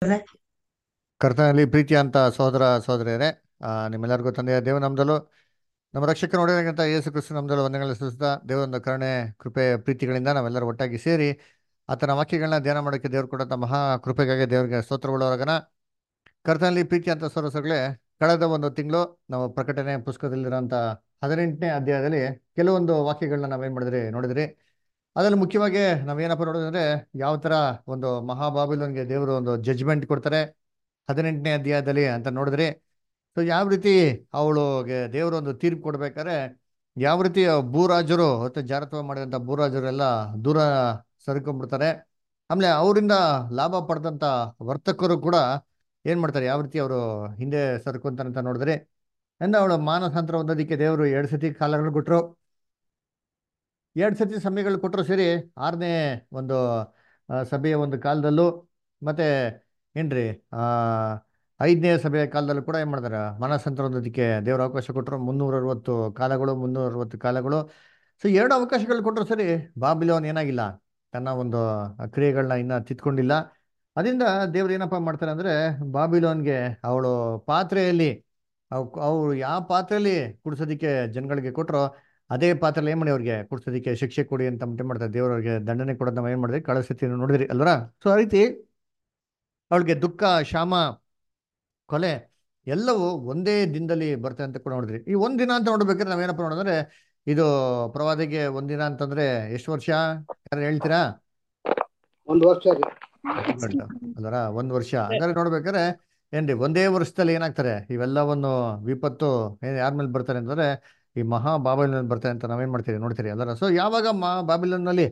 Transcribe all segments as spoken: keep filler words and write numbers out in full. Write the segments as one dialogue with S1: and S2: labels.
S1: ಕರ್ತನಲ್ಲಿ ಪ್ರೀತಿ ಅಂತ ಸಹೋದರ ಸಹೋದರಿಯರೇ, ಆ, ನಿಮ್ಮೆಲ್ಲರಿಗೂ ತಂದೆಯ ದೇವ ನಮ್ದಲು ನಮ್ಮ ರಕ್ಷಕ ನೋಡಿದಂತ ಯೇಸು ಕ್ರಿಸ್ತು ನಮ್ದಲು ವಂದನೆಗಳು ಸಲ್ಲಿಸುತ್ತಾ ದೇವರೊಂದು ಕರುಣೆ ಕೃಪೆ ಪ್ರೀತಿಗಳಿಂದ ನಾವೆಲ್ಲರೂ ಒಟ್ಟಾಗಿ ಸೇರಿ ಆತನ ವಾಕ್ಯಗಳನ್ನ ಧ್ಯಾನ ಮಾಡೋಕ್ಕೆ ದೇವರು ಕೊಟ್ಟಂತ ಮಹಾ ಕೃಪೆಗಾಗಿ ದೇವರಿಗೆ ಸ್ತೋತ್ರವುಳ್ಳವರಗನ. ಕರ್ತನಲ್ಲಿ ಪ್ರೀತಿ ಅಂತ ಸರಸಗಳೇ, ಕಳೆದ ಒಂದು ತಿಂಗಳು ನಾವು ಪ್ರಕಟಣೆ ಪುಸ್ತಕದಲ್ಲಿರುವಂತ ಹದಿನೆಂಟನೇ ಅಧ್ಯಾಯದಲ್ಲಿ ಕೆಲವೊಂದು ವಾಕ್ಯಗಳನ್ನ ನಾವೇನ್ ಮಾಡಿದ್ರಿ ನೋಡಿದ್ರಿ. ಅದ್ರಲ್ಲಿ ಮುಖ್ಯವಾಗಿ ನಾವೇನಪ್ಪ ನೋಡೋದಂದ್ರೆ ಯಾವ ತರ ಒಂದು ಮಹಾಬಾಬಿಲೋನ್ಗೆ ದೇವರು ಒಂದು ಜಡ್ಜ್ಮೆಂಟ್ ಕೊಡ್ತಾರೆ ಹದಿನೆಂಟನೇ ಅಧ್ಯಾಯದಲ್ಲಿ ಅಂತ ನೋಡಿದ್ರಿ. ಸೊ ಯಾವ ರೀತಿ ಅವಳುಗೆ ದೇವರು ಒಂದು ತೀರ್ಪು ಕೊಡ್ಬೇಕಾದ್ರೆ ಯಾವ ರೀತಿ ಆ ಭೂರಾಜರು ಮತ್ತು ಜಾರತ್ವ ಮಾಡಿದಂಥ ಭೂರಾಜರು ಎಲ್ಲ ದೂರ ಸರ್ಕೊಂಡ್ಬಿಡ್ತಾರೆ. ಆಮೇಲೆ ಅವರಿಂದ ಲಾಭ ಪಡೆದಂಥ ವರ್ತಕರು ಕೂಡ ಏನ್ ಮಾಡ್ತಾರೆ, ಯಾವ ರೀತಿ ಅವರು ಹಿಂದೆ ಸರ್ಕೊಂತಾರೆ ಅಂತ ನೋಡಿದ್ರಿ. ಅಂದ ಅವಳು ಮಾನಸಾಂತರ ಹೊಂದೋದಿಕ್ಕೆ ದೇವರು ಎರಡು ಸತಿ ಕಾಲಗಳು ಕೊಟ್ಟರು. ಎರಡು ಸತಿ ಸಮಯಗಳು ಕೊಟ್ಟರು ಸೇರಿ ಆರನೇ ಒಂದು ಆ, ಸಭೆಯ ಒಂದು ಕಾಲದಲ್ಲೂ ಮತ್ತೆ ಏನ್ರಿ ಆ ಐದನೇ ಸಭೆಯ ಕಾಲದಲ್ಲೂ ಕೂಡ ಏನ್ ಮಾಡ್ತಾರೆ, ಮನಸ್ಸಂತರ ಹೊಂದೋದಕ್ಕೆ ದೇವರು ಅವಕಾಶ ಕೊಟ್ಟರು. ಮುನ್ನೂರ ಅರವತ್ತು ಕಾಲಗಳು ಮುನ್ನೂರ ಅರವತ್ತು ಕಾಲಗಳು. ಸೊ ಎರಡು ಅವಕಾಶಗಳು ಕೊಟ್ಟರು ಸರಿ, ಬಾಬಿಲೋನ್ ಏನಾಗಿಲ್ಲ, ತನ್ನ ಒಂದು ಕ್ರಿಯೆಗಳನ್ನ ಇನ್ನ ತಿದ್ಕೊಂಡಿಲ್ಲ. ಅದರಿಂದ ದೇವ್ರು ಏನಪ್ಪಾ ಮಾಡ್ತಾರೆ ಅಂದ್ರೆ ಬಾಬಿಲೋನ್ಗೆ ಅವಳು ಪಾತ್ರೆಯಲ್ಲಿ ಅವ್ ಅವ್ರು ಯಾವ ಪಾತ್ರೆಯಲ್ಲಿ ಕುಡ್ಸೋದಿಕ್ಕೆ ಜನಗಳಿಗೆ ಕೊಟ್ಟರೋ ಅದೇ ಪಾತ್ರೆಯಲ್ಲಿ ಏನ್ ಮಾಡಿ ಅವ್ರಿಗೆ ಕುಡ್ಸೋದಿಕ್ಕೆ ಶಿಕ್ಷೆ ಕೊಡಿ ಅಂತ ಏನ್ ಮಾಡ್ತಾರೆ, ದೇವ್ರವ್ರಿಗೆ ದಂಡನೆ ಕೊಡೋದು ನಾವು ಏನ್ ಮಾಡಿದ್ರಿ ಕಳಿಸ್ತಿ ನೋಡಿದ್ರಿ ಅಲ್ವರ. ಸೊ ಆ ರೀತಿ ಅವಳಿಗೆ ದುಃಖ, ಶಾಮ, ಕೊಲೆ ಎಲ್ಲವೂ ಒಂದೇ ದಿನದಲ್ಲಿ ಬರ್ತದೆ ಅಂತ ಕೂಡ ನೋಡಿದ್ರಿ. ಈ ಒಂದ್ ದಿನ ಅಂತ ನೋಡ್ಬೇಕಾದ್ರೆ ನಾವೇನಪ್ಪ ನೋಡಿದ್ರೆ ಇದು ಪ್ರವಾದಿಗೆ ಒಂದಿನ ಅಂತಂದ್ರೆ ಎಷ್ಟು ವರ್ಷ, ಯಾರು ಹೇಳ್ತೀರಾ?
S2: ಒಂದು ವರ್ಷ ರೀ.
S1: ಗಂಟ ಅಲ್ವರ, ಒಂದ್ ವರ್ಷ. ಹಂಗಾರೆ ನೋಡ್ಬೇಕಾದ್ರೆ ಏನ್ರಿ ಒಂದೇ ವರ್ಷದಲ್ಲಿ ಏನಾಗ್ತಾರೆ ಇವೆಲ್ಲವನ್ನು ವಿಪತ್ತು ಏನ್ ಯಾರ ಮೇಲೆ ಬರ್ತಾರೆ ಅಂತಂದ್ರೆ ಈ ಮಹಾ ಬಾಬಿಲೋನ್ ಬರ್ತಾರೆ ಅಂತ ನಾವೇನ್ ಮಾಡ್ತೀರಿ ನೋಡ್ತೀರಿ ಅಲ್ವರ. ಸೊ ಯಾವಾಗ ಮಹಾ ಬಾಬಿಲೋನ್ ನಲ್ಲಿ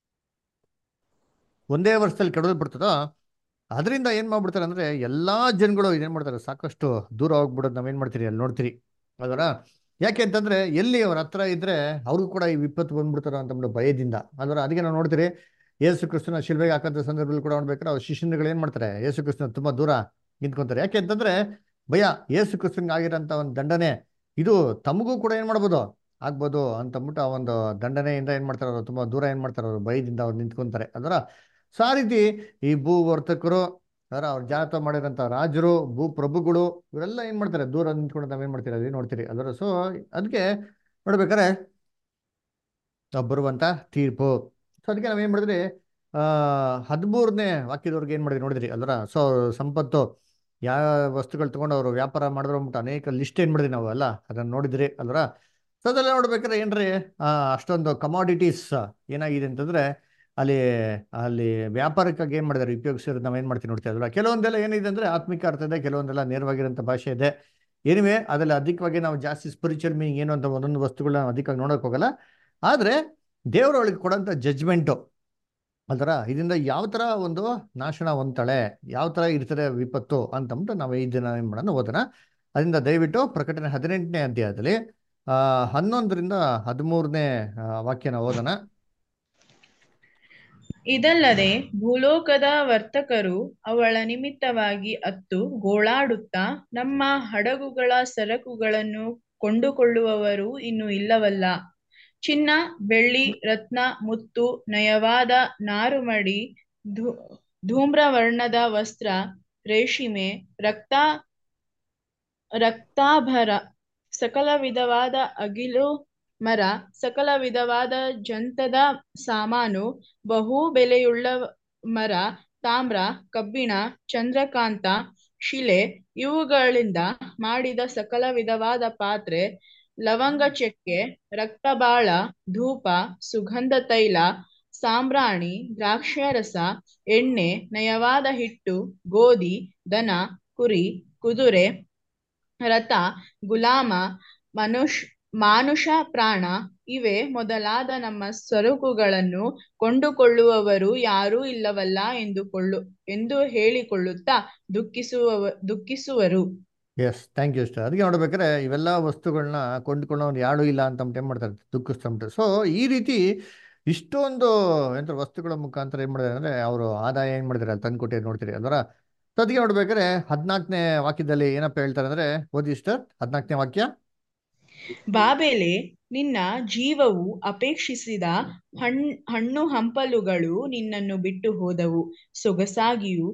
S1: ಒಂದೇ ವರ್ಷದಲ್ಲಿ ಕೆಡೋದು ಬಿಡ್ತದೋ ಅದರಿಂದ ಏನ್ ಮಾಡ್ಬಿಡ್ತಾರೆ ಅಂದ್ರೆ ಎಲ್ಲಾ ಜನಗಳು ಇದೇನ್ ಮಾಡ್ತಾರೆ, ಸಾಕಷ್ಟು ದೂರ ಹೋಗ್ಬಿಡೋದು ನಾವೇನ್ ಮಾಡ್ತೀರಿ ಅಲ್ಲಿ ನೋಡ್ತೀರಿ ಅದರ. ಯಾಕೆ ಅಂತಂದ್ರೆ ಎಲ್ಲಿ ಅವ್ರ ಹತ್ರ ಇದ್ರೆ ಅವ್ರಿಗೂ ಕೂಡ ಈ ವಿಪತ್ತು ಬಂದ್ಬಿಡ್ತಾರ ಅಂತ ಭಯದಿಂದ ಅದರ. ಅದಕ್ಕೆ ನಾವು ನೋಡ್ತೀರಿ ಯೇಸು ಕ್ರಿಸ್ತನ ಶಿಲ್ಬೆಗೆ ಹಾಕಂತ ಸಂದರ್ಭದಲ್ಲಿ ಕೂಡ ನೋಡ್ಬೇಕಾದ್ರೆ ಅವ್ರ ಶಿಷ್ಯರುಗಳು ಏನ್ ಮಾಡ್ತಾರೆ, ಯೇಸು ಕ್ರಿಸ್ತನ ತುಂಬಾ ದೂರ ನಿಂತ್ಕೊಂತಾರೆ. ಯಾಕೆ ಅಂತಂದ್ರೆ ಭಯ, ಯೇಸು ಕ್ರಿಸ್ತನ್ಗೆ ಆಗಿರೋಂಥ ಒಂದು ದಂಡನೆ ಇದು ತಮಗೂ ಕೂಡ ಏನ್ ಮಾಡ್ಬೋದು ಆಗ್ಬೋದು ಅಂತಂದ್ಬಿಟ್ಟು ಆ ಒಂದು ದಂಡನೆಯಿಂದ ಏನ್ ಮಾಡ್ತಾರೆ, ಅವರು ತುಂಬಾ ದೂರ ಏನ್ ಮಾಡ್ತಾರೆ, ಅವರು ಭಯದಿಂದ ಅವ್ರು ನಿಂತ್ಕೊಂತಾರೆ ಅದರ. ಸೊ ಆ ರೀತಿ ಈ ಭೂ ವರ್ತಕರು ಅದರ ಅವ್ರು ಜಾತ ಮಾಡಿರೋಂಥ ರಾಜರು, ಭೂ ಪ್ರಭುಗಳು ಇವರೆಲ್ಲ ಏನ್ ಮಾಡ್ತಾರೆ, ದೂರ ನಿಂತ್ಕೊಂಡು ನಾವೇನ್ ಮಾಡ್ತೀರಿ ಅದೇ ನೋಡ್ತೀರಿ ಅದರ. ಸೊ ಅದಕ್ಕೆ ನೋಡ್ಬೇಕಾರೆ ಬರುವಂತ ತೀರ್ಪು. ಸೊ ಅದಕ್ಕೆ ನಾವೇನ್ ಮಾಡಿದ್ರಿ ಆ ಹದಿಮೂರನೇ ವಾಕ್ಯದವ್ರಿಗೆ ಏನ್ ಮಾಡಿದ್ರಿ ನೋಡಿದ್ರಿ ಅಲ್ವರ. ಸೊ ಸಂಪತ್ತು ಯಾವ ವಸ್ತುಗಳು ತಗೊಂಡು ಅವರು ವ್ಯಾಪಾರ ಮಾಡಿದ್ರು ಅಂದ್ಬಿಟ್ಟು ಅನೇಕ ಲಿಸ್ಟ್ ಏನ್ ಮಾಡಿದ್ರಿ ನಾವು ಅಲ್ಲ ಅದನ್ನ ನೋಡಿದ್ರಿ ಅಲ್ವರ. ಸೊ ಅದೆಲ್ಲ ನೋಡ್ಬೇಕಾದ್ರೆ ಏನ್ರಿ ಆ ಅಷ್ಟೊಂದು ಕಮಾಡಿಟೀಸ್ ಏನಾಗಿದೆ ಅಂತಂದ್ರೆ ಅಲ್ಲಿ ಅಲ್ಲಿ ವ್ಯಾಪಾರಕ್ಕಾಗಿ ಏನ್ ಮಾಡಿದಾರೆ ಉಪಯೋಗಿಸಿರೋದು ನಾವ್ ಏನ್ ಮಾಡ್ತೀವಿ ನೋಡ್ತೀವಿ ಅಲ್ವಾ. ಕೆಲವೊಂದೆಲ್ಲ ಏನಿದೆ ಅಂದ್ರೆ ಆತ್ಮಿಕ ಅರ್ಥ ಇದೆ, ಕೆಲವೊಂದೆಲ್ಲ ನೇರವಾಗಿರೋಂಥ ಭಾಷೆ ಇದೆ. ಏನಿವೆ ಅದೆಲ್ಲ ಅಧಿಕವಾಗಿ ನಾವು ಜಾಸ್ತಿ ಸ್ಪಿರಿಚುವಲ್ ಮೀನಿಂಗ್ ಏನು ಅಂತ ಒಂದೊಂದು ವಸ್ತುಗಳನ್ನ ನಾವು ಅಧಿಕವಾಗಿ ನೋಡಕ್ ಹೋಗಲ್ಲ. ಆದ್ರೆ ದೇವರೊಳಗೆ ಕೊಡೋಂಥ ಜಡ್ಜ್ಮೆಂಟು ಅದರ ಇದರಿಂದ ಯಾವ ತರ ಒಂದು ನಾಶನ ಹೊಂದ್ತಾಳೆ, ಯಾವ ತರ ಇರ್ತದೆ ವಿಪತ್ತು ಅಂತಂದ್ಬಿಟ್ಟು ನಾವು ಈ ದಿನ ಏನ್ ಮಾಡೋಣ ಓದೋಣ. ಅದರಿಂದ ದಯವಿಟ್ಟು ಪ್ರಕಟಣೆ ಹದಿನೆಂಟನೇ ಅಧ್ಯಾಯದಲ್ಲಿ ಆ ಹನ್ನೊಂದರಿಂದ ಹದಿಮೂರನೇ ವಾಕ್ಯನ ಓದೋಣ.
S3: ಇದಲ್ಲದೆ ಭೂಲೋಕದ ವರ್ತಕರು ಅವಳ ನಿಮಿತ್ತವಾಗಿ ಅತ್ತು ಗೋಳಾಡುತ್ತಾ, ನಮ್ಮ ಹಡಗುಗಳ ಸರಕುಗಳನ್ನು ಕೊಂಡುಕೊಳ್ಳುವವರು ಇನ್ನು ಇಲ್ಲವಲ್ಲ. ಚಿನ್ನ, ಬೆಳ್ಳಿ, ರತ್ನ, ಮುತ್ತು, ನಯವಾದ ನಾರುಮಡಿ, ಧೂ ಧೂಮ್ರವರ್ಣದ ವಸ್ತ್ರ, ರೇಷ್ಮೆ, ರಕ್ತ ರಕ್ತಾಭರ, ಸಕಲ ವಿಧವಾದ ಅಗಿಲು ಮರ, ಸಕಲ ವಿಧವಾದ ಜಂತದ ಸಾಮಾನು, ಬಹು ಬೆಲೆಯುಳ್ಳ ಮರ, ತಾಮ್ರ, ಕಬ್ಬಿಣ, ಚಂದ್ರಕಾಂತ, ಶಿಲೆ, ಇವುಗಳಿಂದ ಮಾಡಿದ ಸಕಲ ವಿಧವಾದ ಪಾತ್ರೆ, ಲವಂಗ ಚೆಕ್ಕೆ, ರಕ್ತಬಾಳ, ಧೂಪ, ಸುಗಂಧ ತೈಲ, ಸಾಂಬ್ರಾಣಿ, ದ್ರಾಕ್ಷಾರಸ, ಎಣ್ಣೆ, ನಯವಾದ ಹಿಟ್ಟು, ಗೋಧಿ, ದನ, ಕುರಿ, ಕುದುರೆ, ರಥ, ಗುಲಾಮ, ಮನುಷ್ ಮಾನುಷ ಪ್ರಾಣ ಇವೇ ಮೊದಲಾದ ನಮ್ಮ ಸರಕುಗಳನ್ನು ಕೊಂಡುಕೊಳ್ಳುವವರು ಯಾರೂ ಇಲ್ಲವಲ್ಲ ಎಂದುಕೊಳ್ಳು ಎಂದು ಹೇಳಿಕೊಳ್ಳುತ್ತಾ ದುಃಖಿಸುವ ದುಃಖಿಸುವರು.
S1: ಎಸ್, ಥ್ಯಾಂಕ್ ಯು ಅಷ್ಟೇ. ಅದಕ್ಕೆ ನೋಡ್ಬೇಕಾದ್ರೆ ಇವೆಲ್ಲ ವಸ್ತುಗಳನ್ನ ಕೊಂಡ್ಕೊಳ್ಳೋನು ಯಾರು ಇಲ್ಲ ಅಂತ ಏನ್ ಮಾಡ್ತಾರೆ, ದುಃಖಿಸ್ತಂಬಿಟ್ಟು. ಸೊ ಈ ರೀತಿ ಇಷ್ಟೊಂದು ಎಂತ ವಸ್ತುಗಳ ಮುಖಾಂತರ ಏನ್ ಮಾಡಿದಾರೆ ಅಂದ್ರೆ ಅವರು ಆದಾಯ ಏನ್ ಮಾಡಿದಾರೆ ಅಲ್ಲಿ ತಂದು ಕೊಟ್ಟಿದ್ದು ನೋಡ್ತೀರಿ ಅಲ್ವರ. ಸೊ ಅದಕ್ಕೆ ನೋಡ್ಬೇಕಾದ್ರೆ ಹದಿನಾಲ್ಕನೇ ವಾಕ್ಯದಲ್ಲಿ ಏನಪ್ಪ ಹೇಳ್ತಾರೆ ಅಂದ್ರೆ ಓದಿ ಇಷ್ಟ ಹದಿನಾಲ್ಕನೇ ವಾಕ್ಯ.
S3: ಬಾಬೆಲೆ, ನಿನ್ನ ಜೀವವು ಅಪೇಕ್ಷಿಸಿದ ಹಣ್ ಹಣ್ಣು ಹಂಪಲುಗಳು ನಿನ್ನನ್ನು ಬಿಟ್ಟು ಹೋದವು. ಸೊಗಸಾಗಿಯೂ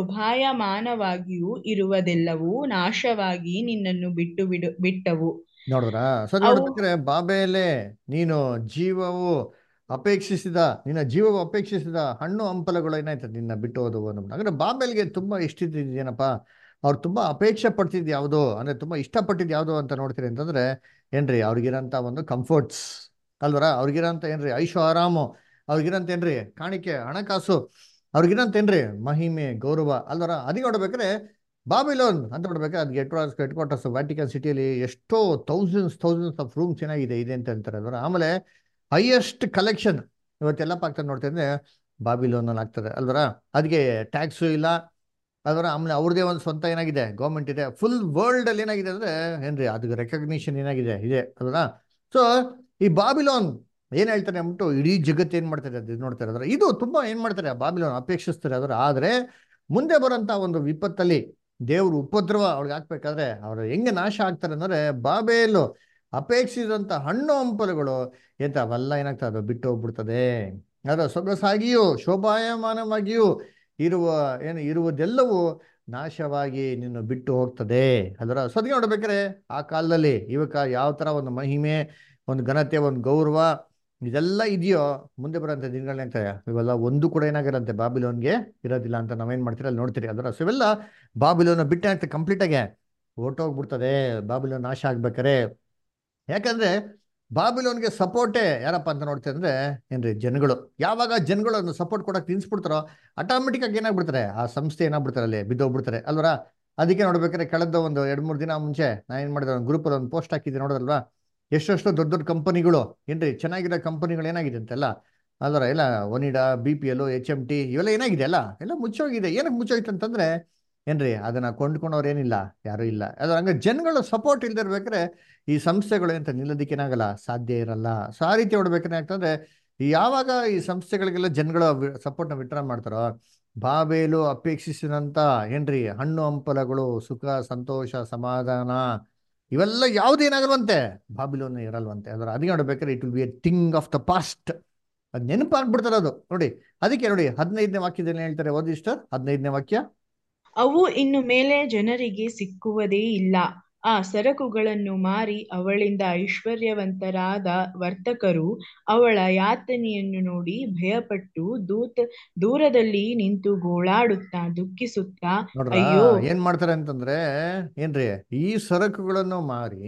S3: ಶೋಭಾಯಮಾನವಾಗಿಯೂ ಇರುವುದೆಲ್ಲವೂ ನಾಶವಾಗಿ ನಿನ್ನನ್ನು ಬಿಟ್ಟು ಬಿಡು ಬಿಟ್ಟವು.
S1: ನೋಡಿದ್ರ ಸರಿ
S3: ಅವು
S1: ನೋಡ್ಬೇಕಾದ್ರೆ ಬಾಬೇಲೆ, ನೀನು ಜೀವವು ಅಪೇಕ್ಷಿಸಿದ ನಿನ್ನ ಜೀವವು ಅಪೇಕ್ಷಿಸಿದ ಹಣ್ಣು ಹಂಪಲುಗಳು ಏನಾಯ್ತದೆ ನಿನ್ನ ಬಿಟ್ಟು ಹೋದವು ಅನ್ನೋದು. ಅಂದ್ರೆ ಬಾಬೇಲ್ಗೆ ತುಂಬಾ ಇಷ್ಟಿದ್ದೇನಪ್ಪ, ಅವ್ರು ತುಂಬಾ ಅಪೇಕ್ಷೆ ಪಡ್ತಿದ್ ಯಾವುದು ಅಂದ್ರೆ ತುಂಬಾ ಇಷ್ಟಪಟ್ಟಿದ್ ಯಾವುದು ಅಂತ ನೋಡ್ತೀರಿ ಅಂತಂದ್ರೆ ಏನ್ರಿ, ಅವ್ರಿಗಿರಂತ ಒಂದು ಕಂಫರ್ಟ್ಸ್ ಅಲ್ವರ, ಅವ್ರಿಗಿರಂತ ಏನ್ರಿ ಐಶೋ ಆರಾಮು, ಅವ್ರಿಗಿರಂತ ಏನ್ರಿ ಕಾಣಿಕೆ ಹಣಕಾಸು, ಅವ್ರಿಗಿರಂತ ಏನ್ರಿ ಮಹಿಮೆ ಗೌರವ ಅಲ್ವರ. ಅದಕ್ಕೆ ನೋಡ್ಬೇಕಾದ್ರೆ ಬಾಬಿಲೋನ್ ಅಂತ ನೋಡ್ಬೇಕಾದ್ರೆ ಅದು headquarters headquarters Vatican ಸಿಟಿಯಲ್ಲಿ ಎಷ್ಟೋ ಥೌಸಂಡ್ಸ್ ಥೌಸಂಡ್ಸ್ ಆಫ್ ರೂಮ್ಸ್ ಏನಾಗಿದೆ ಇದೆ ಅಂತ ಹೇಳ್ತಾರೆ ಅಲ್ವರ. ಆಮೇಲೆ ಹೈಯೆಸ್ಟ್ ಕಲೆಕ್ಷನ್ ಇವತ್ತೆಲ್ಲಪ್ಪ ಆಗ್ತದೆ ನೋಡ್ತಾ ಇದ್ರೆ ಬಾಬಿಲೋನಲ್ಲಿ ಆಗ್ತದೆ ಅಲ್ವರ. ಅದಕ್ಕೆ ಟ್ಯಾಕ್ಸು ಇಲ್ಲ ಅಲ್ವರ. ಆಮೇಲೆ ಅವ್ರದೇ ಒಂದು ಸ್ವಂತ ಏನಾಗಿದೆ ಗೌರ್ಮೆಂಟ್ ಇದೆ. ಫುಲ್ ವರ್ಲ್ಡ್ ಅಲ್ಲಿ ಏನಾಗಿದೆ ಅಂದ್ರೆ ಏನ್ರಿ ಅದಕ್ಕೆ ರೆಕಗ್ನಿಷನ್ ಏನಾಗಿದೆ ಇದೆ ಅಲ್ವರ. ಸೊ ಈ ಬಾಬಿಲೋನ್ ಏನ್ ಹೇಳ್ತಾರೆ ಅಂದ್ಬಿಟ್ಟು ಇಡೀ ಜಗತ್ತು ಏನ್ ಮಾಡ್ತಾರೆ ಅದು ನೋಡ್ತಾರೆ ಅದ್ರ. ಇದು ತುಂಬಾ ಏನ್ ಮಾಡ್ತಾರೆ ಬಾಬಿಲೋನ್ ಅಪೇಕ್ಷಿಸ್ತಾರೆ ಅದ್ರ. ಆದ್ರೆ ಮುಂದೆ ಬರೋಂತ ಒಂದು ವಿಪತ್ತಲ್ಲಿ ದೇವ್ರು ಉಪದ್ರವ ಅವ್ರಿಗೆ ಹಾಕ್ಬೇಕಾದ್ರೆ ಅವ್ರು ಹೆಂಗೆ ನಾಶ ಆಗ್ತಾರೆ ಅಂದ್ರೆ ಬಾಬೇಲು ಅಪೇಕ್ಷಿಸಿದಂತ ಹಣ್ಣು ಹಂಪಲುಗಳು ಎಂತ ಅವೆಲ್ಲ ಏನಾಗ್ತದೆ ಅದು ಬಿಟ್ಟು ಹೋಗ್ಬಿಡ್ತದೆ. ಅದರ ಸೊಗಸಾಗಿಯೂ ಶೋಭಾಯಮಾನವಾಗಿಯೂ ಇರುವ ಏನು ಇರುವುದೆಲ್ಲವೂ ನಾಶವಾಗಿ ನಿನ್ನ ಬಿಟ್ಟು ಹೋಗ್ತದೆ. ಅದರ ಸದ್ಯ ನೋಡ್ಬೇಕಾದ್ರೆ ಆ ಕಾಲದಲ್ಲಿ ಇವಕ್ಕ ಯಾವ ತರ ಒಂದು ಮಹಿಮೆ, ಒಂದು ಘನತೆ, ಒಂದು ಗೌರವ ಇದೆಲ್ಲ ಇದೆಯೋ ಮುಂದೆ ಬರೋಂಥ ದಿನಗಳೇನಾಗ್ತದೆ ಇವೆಲ್ಲ ಒಂದು ಕೂಡ ಏನಾಗಿರಂತೆ ಬಾಬಿಲೋನ್ಗೆ ಇರೋದಿಲ್ಲ ಅಂತ ನಾವೇನ್ ಮಾಡ್ತೀರಿ ಅಲ್ಲಿ ನೋಡ್ತೀರಿ. ಅದರ ಸೊ ಇವೆಲ್ಲ ಬಾಬಿಲೋನ ಬಿಟ್ಟೆ ಆಗ್ತದೆ, ಕಂಪ್ಲೀಟ್ ಆಗಿ ಹೊರ್ಟೋಗ್ಬಿಡ್ತದೆ ಬಾಬಿಲೋನ್ ನಾಶ ಆಗ್ಬೇಕಾರೆ. ಯಾಕಂದ್ರೆ ಬಾಬಿಲೋನ್ಗೆ ಸಪೋರ್ಟೇ ಯಾರಪ್ಪ ಅಂತ ನೋಡ್ತೀರಿ ಅಂದ್ರೆ ಏನ್ರಿ ಜನಗಳು. ಯಾವಾಗ ಜನಗಳು ಅದನ್ನ ಸಪೋರ್ಟ್ ಕೊಡಕ್ ನಿಲ್ಸ್ಬಿಡ್ತಾರೋ ಆಟೋಮೆಟಿಕ್ ಆಗಿ ಏನಾಗ್ಬಿಡ್ತಾರೆ ಆ ಸಂಸ್ಥೆ ಏನಾಗ್ಬಿಡ್ತಾರೆ ಅಲ್ಲಿ ಬಿದ್ದೋಗ್ಬಿಡ್ತಾರೆ ಅಲ್ವರ. ಅದಕ್ಕೆ ನೋಡ್ಬೇಕಾದ್ರೆ ಕಳೆದ ಒಂದು ಎರಡ್ ಮೂರು ದಿನ ಮುಂಚೆ ನಾ ಏನ್ ಮಾಡಿದೆ ಒಂದು ಗ್ರೂಪ್ ಅಲ್ಲಿ ಒಂದು ಪೋಸ್ಟ್ ಹಾಕಿದ್ದೆ ನೋಡೋದಲ್ವಾ. ಎಷ್ಟೆಷ್ಟೋ ದೊಡ್ಡ ದೊಡ್ಡ ಕಂಪನಿಗಳು ಏನ್ರಿ ಚೆನ್ನಾಗಿರೋ ಕಂಪನಿಗಳು ಏನಾಗಿದೆ ಅಂತೆಲ್ಲ ಅಲ್ವರ. ಎಲ್ಲ Onida, B P L, H M T ಇವೆಲ್ಲ ಏನಾಗಿದೆ ಅಲ್ಲ ಎಲ್ಲ ಮುಚ್ಚೋಗಿದೆ. ಏನಕ್ಕೆ ಮುಚ್ಚೋಯ್ತು ಅಂತಂದ್ರೆ ಏನ್ರಿ ಅದನ್ನ ಕೊಂಡ್ಕೊಂಡವ್ರು ಏನಿಲ್ಲ, ಯಾರು ಇಲ್ಲ. ಅದ್ರ ಹಂಗ ಜನಗಳು ಸಪೋರ್ಟ್ ಇಲ್ದಿರ್ಬೇಕಾದ್ರೆ ಈ ಸಂಸ್ಥೆಗಳು ಅಂತ ನಿಲ್ಲೋದಕ್ಕೇನಾಗಲ್ಲ, ಸಾಧ್ಯ ಇರಲ್ಲ. ಸೊ ಆ ರೀತಿ ನೋಡ್ಬೇಕಾದ್ರೆ ಆಗ್ತಂದ್ರೆ ಯಾವಾಗ ಈ ಸಂಸ್ಥೆಗಳಿಗೆಲ್ಲ ಜನಗಳ ಸಪೋರ್ಟ್ನ ವಿಡ್ರಾ ಮಾಡ್ತಾರೋ ಬಾಬೇಲು ಅಪೇಕ್ಷಿಸಿದಂತ ಏನ್ರಿ ಹಣ್ಣು ಹಂಪಲಗಳು, ಸುಖ, ಸಂತೋಷ, ಸಮಾಧಾನ ಇವೆಲ್ಲ ಯಾವುದೇನಾಗಲ್ವಂತೆ ಬಾಬಿಲೋನ್ ಇರಲ್ವಂತೆ. ಅದರ ಅದಕ್ಕೆ ನೋಡ್ಬೇಕಾದ್ರೆ it will be a thing of the past. ಅದು ನೆನಪಾಗ್ಬಿಡ್ತಾರೆ ಅದು ನೋಡಿ. ಅದಕ್ಕೆ ನೋಡಿ ಹದಿನೈದನೇ ವಾಕ್ಯದಲ್ಲಿ ಹೇಳ್ತಾರೆ, ಓದಿ ಸಿಸ್ಟರ್ ಹದಿನೈದನೇ ವಾಕ್ಯ.
S3: ಅವು ಇನ್ನು ಮೇಲೆ ಜನರಿಗೆ ಸಿಕ್ಕುವುದೇ ಇಲ್ಲ. ಆ ಸರಕುಗಳನ್ನು ಮಾರಿ ಅವಳಿಂದ ಐಶ್ವರ್ಯವಂತರಾದ ವರ್ತಕರು ಅವಳ ಯಾತನೆಯನ್ನು ನೋಡಿ ಭಯಪಟ್ಟು ದೂತ ದೂರದಲ್ಲಿ ನಿಂತು ಗೋಳಾಡುತ್ತಾ ದುಃಖಿಸುತ್ತಾ,
S1: ನೋಡ್ರ
S3: ಅಯ್ಯೋ
S1: ಏನ್ ಮಾಡ್ತಾರೆ ಅಂತಂದ್ರೆ ಏನ್ರಿ ಈ ಸರಕುಗಳನ್ನು ಮಾರಿ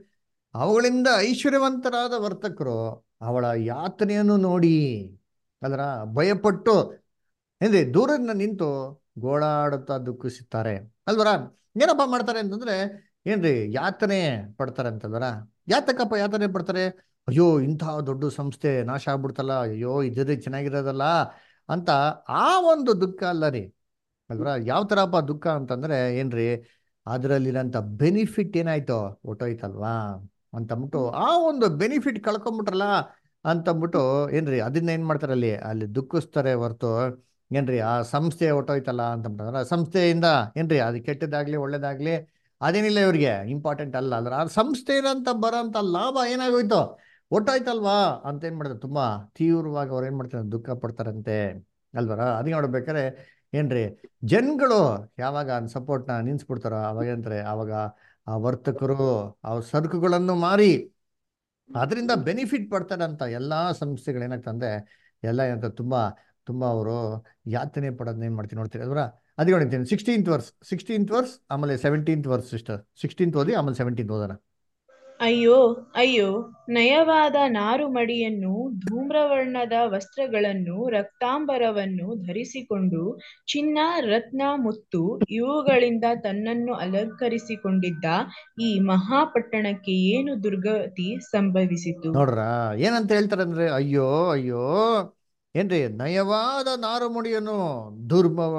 S1: ಅವುಗಳಿಂದ ಐಶ್ವರ್ಯವಂತರಾದ ವರ್ತಕರು ಅವಳ ಯಾತನೆಯನ್ನು ನೋಡಿ ಅದರ ಭಯಪಟ್ಟು ಏನ್ರಿ ದೂರದಿಂದ ನಿಂತು ಗೋಳಾಡುತ್ತಾ ದುಃಖಿಸುತ್ತಾರೆ ಅಲ್ವರ. ಏನಪ್ಪ ಮಾಡ್ತಾರೆ ಅಂತಂದ್ರೆ ಏನ್ರಿ ಯಾತನೆ ಪಡ್ತಾರೆ ಅಂತಂದ್ರ. ಯಾತಕಪ್ಪ ಯಾತನೆ ಪಡ್ತಾರೆ? ಅಯ್ಯೋ ಇಂತಹ ದೊಡ್ಡ ಸಂಸ್ಥೆ ನಾಶ ಆಗ್ಬಿಡ್ತಲ್ಲ, ಅಯ್ಯೋ ಇದ್ರೆ ಚೆನ್ನಾಗಿರೋದಲ್ಲ ಅಂತ ಆ ಒಂದು ದುಃಖ ಅಲ್ಲ ರೀ ಅಲ್ವರ. ಯಾವ ತರಪ್ಪ ದುಃಖ ಅಂತಂದ್ರೆ ಏನ್ರಿ ಅದರಲ್ಲಿರೋಂಥ ಬೆನಿಫಿಟ್ ಏನಾಯ್ತು ಹೊಟ್ಟೋಯ್ತಲ್ವಾ ಅಂತಂದ್ಬಿಟ್ಟು ಆ ಒಂದು ಬೆನಿಫಿಟ್ ಕಳ್ಕೊಂಬಿಟ್ರಲ್ಲ ಅಂತಂದ್ಬಿಟ್ಟು ಏನ್ರಿ ಅದನ್ನ ಏನ್ ಮಾಡ್ತಾರೆ ಅಲ್ಲಿ ಅಲ್ಲಿ ದುಃಖಿಸ್ತಾರೆ ಹೊರ್ತು ಏನ್ರಿ ಆ ಸಂಸ್ಥೆ ಹೊಟ್ಟೋಯ್ತಲ್ಲ ಅಂತಂದ್ರೆ ಸಂಸ್ಥೆಯಿಂದ ಏನ್ರಿ ಅದು ಕೆಟ್ಟದಾಗ್ಲಿ ಒಳ್ಳೇದಾಗ್ಲಿ ಅದೇನಿಲ್ಲ ಇವ್ರಿಗೆ ಇಂಪಾರ್ಟೆಂಟ್ ಅಲ್ಲ. ಅದ್ರ ಆ ಸಂಸ್ಥೆಯಿಂದ ಬರೋಂಥ ಲಾಭ ಏನಾಗೋಯ್ತು ಹೊಟ್ಟೋಯ್ತಲ್ವಾ ಅಂತ ಏನ್ ಮಾಡ್ತಾರೆ ತುಂಬಾ ತೀವ್ರವಾಗಿ ಅವ್ರು ಏನ್ ಮಾಡ್ತಾರೆ ದುಃಖ ಪಡ್ತಾರಂತೆ ಅಲ್ವರ. ಅದಕ್ಕೆ ನೋಡ್ಬೇಕಾರೆ ಏನ್ರಿ ಜನಗಳು ಯಾವಾಗ ಸಪೋರ್ಟ್ನ ನಿನ್ಸ್ಬಿಡ್ತಾರೋ ಅವಾಗ ಏನಂತಾರೆ ಅವಾಗ ಆ ವರ್ತಕರು ಆ ಸರಕುಗಳನ್ನು ಮಾರಿ ಅದರಿಂದ ಬೆನಿಫಿಟ್ ಪಡ್ತಾರೆ ಅಂತ ಎಲ್ಲಾ ಸಂಸ್ಥೆಗಳು ಏನಾಗ್ತಂದ್ರೆ ಎಲ್ಲ ಏನಂತ ತುಂಬಾ ತುಂಬಾ ಅವರು ಯಾತನೆ ಪಡೋದನ್ನ ಏನ್ ಮಾಡ್ತೀನಿ ನೋಡ್ತೀರಿ ಅಲ್ವರ. ಅದಕ್ಕೆ ನೋಡ್ತೀನಿ ಸಿಕ್ಸ್ಟೀನ್ತ್ ವರ್ಸ್ ಸಿಕ್ಸ್ಟೀನ್ತ್ ವರ್ಸ್ ಆಮೇಲೆ ಸೆವೆಂಟೀನ್ತ್ ವರ್ಸ್ ಸಿಸ್ಟರ್. ಸಿಕ್ಸ್ಟೀನ್ತ್ ಓದಿ ಆಮೇಲೆ ಸೆವೆಂಟೀನ್ತ್ ಓದೋಣ.
S3: ಅಯ್ಯೋ ಅಯ್ಯೋ ನಯವಾದ ನಾರುಮಡಿಯನ್ನು, ಧೂಮ್ರವರ್ಣದ ವಸ್ತ್ರಗಳನ್ನು, ರಕ್ತಾಂಬರವನ್ನು ಧರಿಸಿಕೊಂಡು ಚಿನ್ನ, ರತ್ನ, ಮುತ್ತು ಇವುಗಳಿಂದ ತನ್ನನ್ನು ಅಲಂಕರಿಸಿಕೊಂಡಿದ್ದ ಈ ಮಹಾಪಟ್ಟಣಕ್ಕೆ ಏನು ದುರ್ಗತಿ ಸಂಭವಿಸಿತು?
S1: ನೋಡ್ರ ಏನಂತ ಹೇಳ್ತಾರೆ ಅಂದ್ರೆ ಅಯ್ಯೋ ಅಯ್ಯೋ ಏನ್ರಿ ನಯವಾದ ನಾರುಮುಡಿಯನ್ನು, ದುರ್ಭವ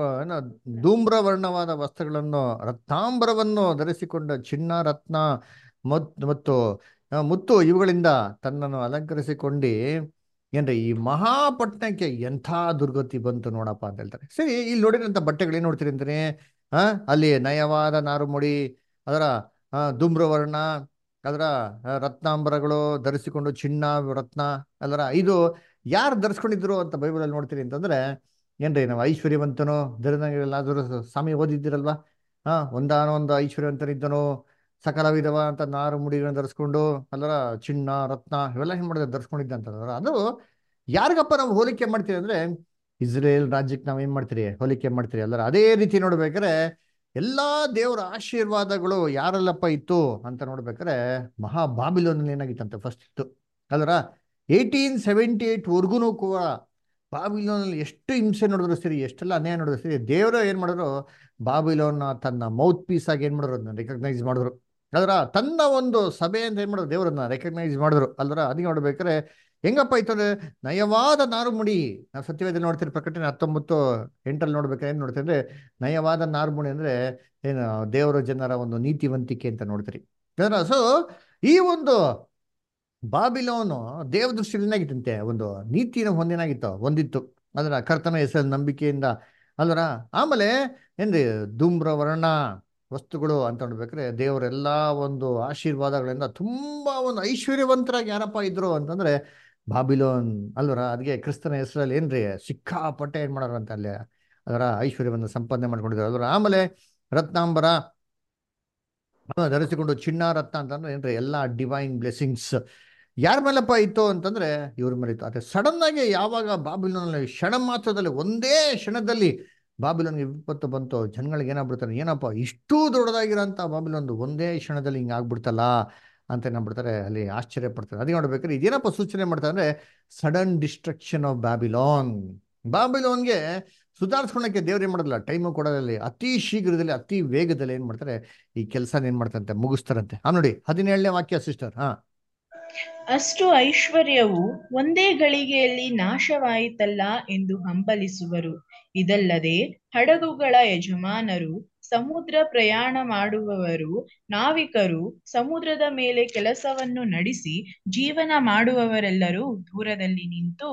S1: ಧೂಮ್ರವರ್ಣವಾದ ವಸ್ತ್ರಗಳನ್ನು, ರಕ್ತಾಂಬರವನ್ನು ಧರಿಸಿಕೊಂಡ ಚಿನ್ನ, ರತ್ನ ಮತ್ ಮತ್ತು ಆ, ಮುತ್ತು ಇವುಗಳಿಂದ ತನ್ನನ್ನು ಅಲಂಕರಿಸಿಕೊಂಡು ಏನ್ರಿ ಈ ಮಹಾಪಟ್ಟಣಕ್ಕೆ ಎಂಥ ದುರ್ಗತಿ ಬಂತು ನೋಡಪ್ಪ ಅಂತ ಹೇಳ್ತಾರೆ. ಸರಿ ಇಲ್ಲಿ ನೋಡಿರೋಂಥ ಬಟ್ಟೆಗಳು ಏನ್ ನೋಡ್ತೀರಿ ಅಂತೀನಿ ಆ ಅಲ್ಲಿ ನಯವಾದ ನಾರುಮುಡಿ, ಅದರ ಆ ಧೂಮ್ರವರ್ಣ ಅದರ ರತ್ನಾಂಬರಗಳು ಧರಿಸಿಕೊಂಡು ಚಿನ್ನ ರತ್ನ ಅದರ ಇದು ಯಾರು ಧರಿಸ್ಕೊಂಡಿದ್ರು ಅಂತ ಬೈಬಲಲ್ಲಿ ನೋಡ್ತೀರಿ ಅಂತಂದ್ರೆ ಏನ್ರಿ ನಾವು ಐಶ್ವರ್ಯವಂತನು ಧರಿದಂಗೆಲ್ಲಾದರೂ ಸ್ವಾಮಿ ಓದಿದ್ದೀರಲ್ವಾ ಹಾ ಒಂದಾನ ಒಂದು ಐಶ್ವರ್ಯವಂತನಿದ್ದನು ಸಕಲ ವಿಧವಾದಂತ ನಾರು ಮುಡಿಗಳನ್ನ ಧರಿಸ್ಕೊಂಡು ಅಲ್ಲರ ಚಿನ್ನ ರತ್ನ ಇವೆಲ್ಲ ಏನ್ ಮಾಡಿದ್ರೆ ಧರಿಸ್ಕೊಂಡಿದ್ದ ಅಂತಂದ್ರ ಅದು ಯಾರಿಗಪ್ಪ ನಾವು ಹೋಲಿಕೆ ಮಾಡ್ತೀವಿ ಅಂದ್ರೆ ಇಸ್ರೇಲ್ ರಾಜ್ಯಕ್ಕೆ ನಾವ್ ಏನ್ ಮಾಡ್ತೀರಿ ಹೋಲಿಕೆ ಮಾಡ್ತೀರಿ ಅಲ್ಲರ ಅದೇ ರೀತಿ ನೋಡ್ಬೇಕಾದ್ರೆ ಎಲ್ಲಾ ದೇವರ ಆಶೀರ್ವಾದಗಳು ಯಾರಲ್ಲಪ್ಪ ಇತ್ತು ಅಂತ ನೋಡ್ಬೇಕಾದ್ರೆ ಮಹಾ ಬಾಬಿಲೋನಲ್ಲಿ ಏನಾಗಿತ್ತಂತೆ ಫಸ್ಟ್ ಇತ್ತು ಅಲ್ಲರ ಏಯ್ಟೀನ್ ಸೆವೆಂಟಿ ಏಟ್ ವರ್ಗುನು ಕೂಡ ಬಾಬಿಲೋನಲ್ಲಿ ಎಷ್ಟು ಹಿಂಸೆ ನೋಡಿದ್ರು ಸರಿ ಎಷ್ಟೆಲ್ಲ ಅನ್ಯಾಯ ನೋಡಿದ್ರು ಸರಿ ದೇವರು ಏನ್ ಮಾಡಿದ್ರು ಬಾಬಿಲೋನ್ನ ತನ್ನ ಮೌತ್ ಪೀಸ್ ಆಗಿ ಏನ್ ಮಾಡಿದ್ರು ಅದನ್ನ ರೆಕಗ್ನೈಸ್ ಮಾಡಿದ್ರು ಅಲ್ರ ತನ್ನ ಒಂದು ಸಭೆ ಅಂತ ಏನ್ ಮಾಡಿದ್ರು ದೇವರನ್ನ ರೆಕಗ್ನೈಸ್ ಮಾಡಿದ್ರು ಅಲ್ರ ಅದಕ್ಕೆ ನೋಡ್ಬೇಕಾದ್ರೆ ಹೆಂಗಪ್ಪ ಇತ್ತು ನಯವಾದ ನಾರು ಮುಡಿ ನಾವು ಸತ್ಯವೇದ ನೋಡ್ತೀರಿ ಪ್ರಕಟಣೆ ಹತ್ತೊಂಬತ್ತು ಎಂಟಲ್ಲಿ ನೋಡ್ಬೇಕಾದ್ರೆ ಏನ್ ನೋಡ್ತೀರಿ ಅಂದ್ರೆ ನಯವಾದ ನಾರು ಮುಡಿ ಅಂದ್ರೆ ಏನು ದೇವರ ಜನರ ಒಂದು ನೀತಿವಂತಿಕೆ ಅಂತ ನೋಡ್ತೀರಿ ಸೊ ಈ ಒಂದು ಬಾಬಿಲೋನು ದೇವ ದೃಷ್ಟಿಯಲ್ಲಿ ಏನಾಗಿತ್ತಂತೆ ಒಂದು ನೀತಿನ ಹೊಂದೇನಾಗಿತ್ತು ಹೊಂದಿತ್ತು ಅದರ ಕರ್ತನ ಹೆಸರಲ್ಲಿ ನಂಬಿಕೆಯಿಂದ ಅಲ್ವರ ಆಮೇಲೆ ಏನ್ರಿ ಧೂಮ್ರ ವರ್ಣ ವಸ್ತುಗಳು ಅಂತ ನೋಡ್ಬೇಕ್ರೆ ದೇವರೆಲ್ಲಾ ಒಂದು ಆಶೀರ್ವಾದಗಳಿಂದ ತುಂಬಾ ಒಂದು ಐಶ್ವರ್ಯವಂತರಾಗಿ ಯಾರಪ್ಪ ಇದ್ರು ಅಂತಂದ್ರೆ ಬಾಬಿಲೋನ್ ಅಲ್ವರ ಅದಕ್ಕೆ ಕ್ರಿಸ್ತನ ಹೆಸರಲ್ಲಿ ಏನ್ರಿ ಸಿಕ್ಕಾಪಟ್ಟೆ ಏನ್ ಮಾಡೋರಂತ ಅಲ್ಲಿ ಅದರ ಐಶ್ವರ್ಯವನ್ನು ಸಂಪಾದನೆ ಮಾಡ್ಕೊಂಡಿದ್ದಾರೆ ಅಲ್ವರ ಆಮೇಲೆ ರತ್ನಾಂಬರ ಧರಿಸಿಕೊಂಡು ಚಿನ್ನ ರತ್ನ ಅಂತಂದ್ರೆ ಏನ್ರಿ ಎಲ್ಲಾ ಡಿವೈನ್ ಬ್ಲೆಸ್ಸಿಂಗ್ಸ್ ಯಾರ ಮೇಲಪ್ಪ ಇತ್ತು ಅಂತಂದ್ರೆ ಇವ್ರ ಮೇಲೆ ಇತ್ತು ಅದೇ ಸಡನ್ ಆಗಿ ಯಾವಾಗ ಬಾಬಿಲೋನಲ್ಲಿ ಕ್ಷಣ ಮಾತ್ರದಲ್ಲಿ ಒಂದೇ ಕ್ಷಣದಲ್ಲಿ ಬಾಬಿಲೋನ್ಗೆ ವಿಪತ್ತು ಬಂತು ಜನಗಳಿಗೆ ಏನಾಗ್ಬಿಡ್ತಾರೆ ಏನಪ್ಪ ಇಷ್ಟು ದೊಡ್ಡದಾಗಿರೋಂಥ ಬಾಬಿಲೊಂದು ಒಂದೇ ಕ್ಷಣದಲ್ಲಿ ಹಿಂಗೆ ಆಗ್ಬಿಡ್ತಲ್ಲ ಅಂತ ಏನಾಗ್ಬಿಡ್ತಾರೆ ಅಲ್ಲಿ ಆಶ್ಚರ್ಯ ಪಡ್ತಾರೆ ಅದಕ್ಕೆ ನೋಡ್ಬೇಕಾದ್ರೆ ಇದೇನಪ್ಪ ಸೂಚನೆ ಮಾಡ್ತಾರೆ ಅಂದ್ರೆ ಸಡನ್ ಡಿಸ್ಟ್ರಕ್ಷನ್ ಆಫ್ ಬ್ಯಾಬಿಲಾನ್ ಬಾಬಿಲೋನ್ಗೆ ಸುಧಾರಿಸ್ಕೊಳಕ್ಕೆ ದೇವ್ರು ಏನ್ ಮಾಡೋದಿಲ್ಲ ಟೈಮು ಕೊಡೋದಲ್ಲಿ ಅತಿ ಶೀಘ್ರದಲ್ಲಿ ಅತಿ ವೇಗದಲ್ಲಿ ಏನ್ ಮಾಡ್ತಾರೆ ಈ ಕೆಲಸ ಏನ್ ಮಾಡ್ತಾರಂತೆ ಮುಗಿಸ್ತಾರಂತೆ ಆ ನೋಡಿ ಹದಿನೇಳನೇ ವಾಕ್ಯ ಸಿಸ್ಟರ್ ಹಾ
S3: ಅಷ್ಟು ಐಶ್ವರ್ಯವು ಒಂದೇ ಗಳಿಗೆಯಲ್ಲಿ ನಾಶವಾಯಿತಲ್ಲ ಎಂದು ಹಂಬಲಿಸುವರು. ಇದಲ್ಲದೆ ಹಡಗುಗಳ ಯಜಮಾನರು, ಸಮುದ್ರ ಪ್ರಯಾಣ ಮಾಡುವವರು, ನಾವಿಕರು, ಸಮುದ್ರದ ಮೇಲೆ ಕೆಲಸವನ್ನು ನಡೆಸಿ ಜೀವನ ಮಾಡುವವರೆಲ್ಲರೂ ದೂರದಲ್ಲಿ ನಿಂತು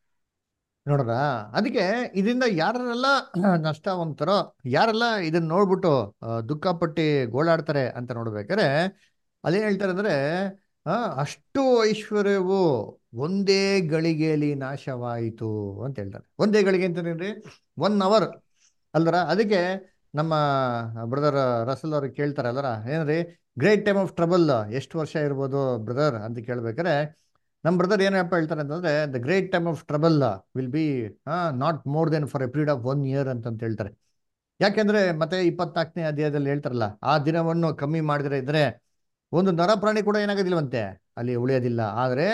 S1: ನೋಡ್ರ ಅದಕ್ಕೆ ಇದರಿಂದ ಯಾರೆಲ್ಲ ನಷ್ಟವಂತರೋ ಯಾರೆಲ್ಲ ಇದನ್ನ ನೋಡ್ಬಿಟ್ಟು ದುಃಖಪಟ್ಟಿ ಗೋಳಾಡ್ತಾರೆ ಅಂತ ನೋಡ್ಬೇಕಾದ್ರೆ ಅದೇನ್ ಹೇಳ್ತಾರೆ ಅಂದ್ರೆ ಆ ಅಷ್ಟು ಐಶ್ವರ್ಯವು ಒಂದೇ ಗಳಿಗೆಯಲ್ಲಿ ನಾಶವಾಯಿತು ಅಂತ ಹೇಳ್ತಾರೆ. ಒಂದೇ ಗಳಿಗೆ ಅಂತಂದ್ರಿ ಒನ್ ಅವರ್ ಅಲ್ದರ ಅದಕ್ಕೆ ನಮ್ಮ ಬ್ರದರ್ ರಸಲ್ ಅವ್ರಿಗೆ ಕೇಳ್ತಾರೆ ಅಲ್ದರ ಏನ್ರಿ ಗ್ರೇಟ್ ಟೈಮ್ ಆಫ್ ಟ್ರಬಲ್ ಎಷ್ಟು ವರ್ಷ ಇರ್ಬೋದು ಬ್ರದರ್ ಅಂತ ಕೇಳ್ಬೇಕಾರೆ ನಮ್ಮ ಬ್ರದರ್ ಏನಪ್ಪ ಹೇಳ್ತಾರೆ ಅಂತಂದ್ರೆ the great time of trouble will be not more than for a period of one year ಅಂತಂತ ಹೇಳ್ತಾರೆ. ಯಾಕೆಂದ್ರೆ ಮತ್ತೆ ಇಪ್ಪತ್ನಾಲ್ಕನೇ ಅಧ್ಯಾಯದಲ್ಲಿ ಹೇಳ್ತಾರಲ್ಲ ಆ ದಿನವನ್ನು ಕಮ್ಮಿ ಮಾಡಿದ್ರೆ ಇದ್ರೆ ಒಂದು ನರಪ್ರಾಣಿ ಕೂಡ ಏನಾಗೋದಿಲ್ವಂತೆ ಅಲ್ಲಿ ಉಳಿಯೋದಿಲ್ಲ. ಆದ್ರೆ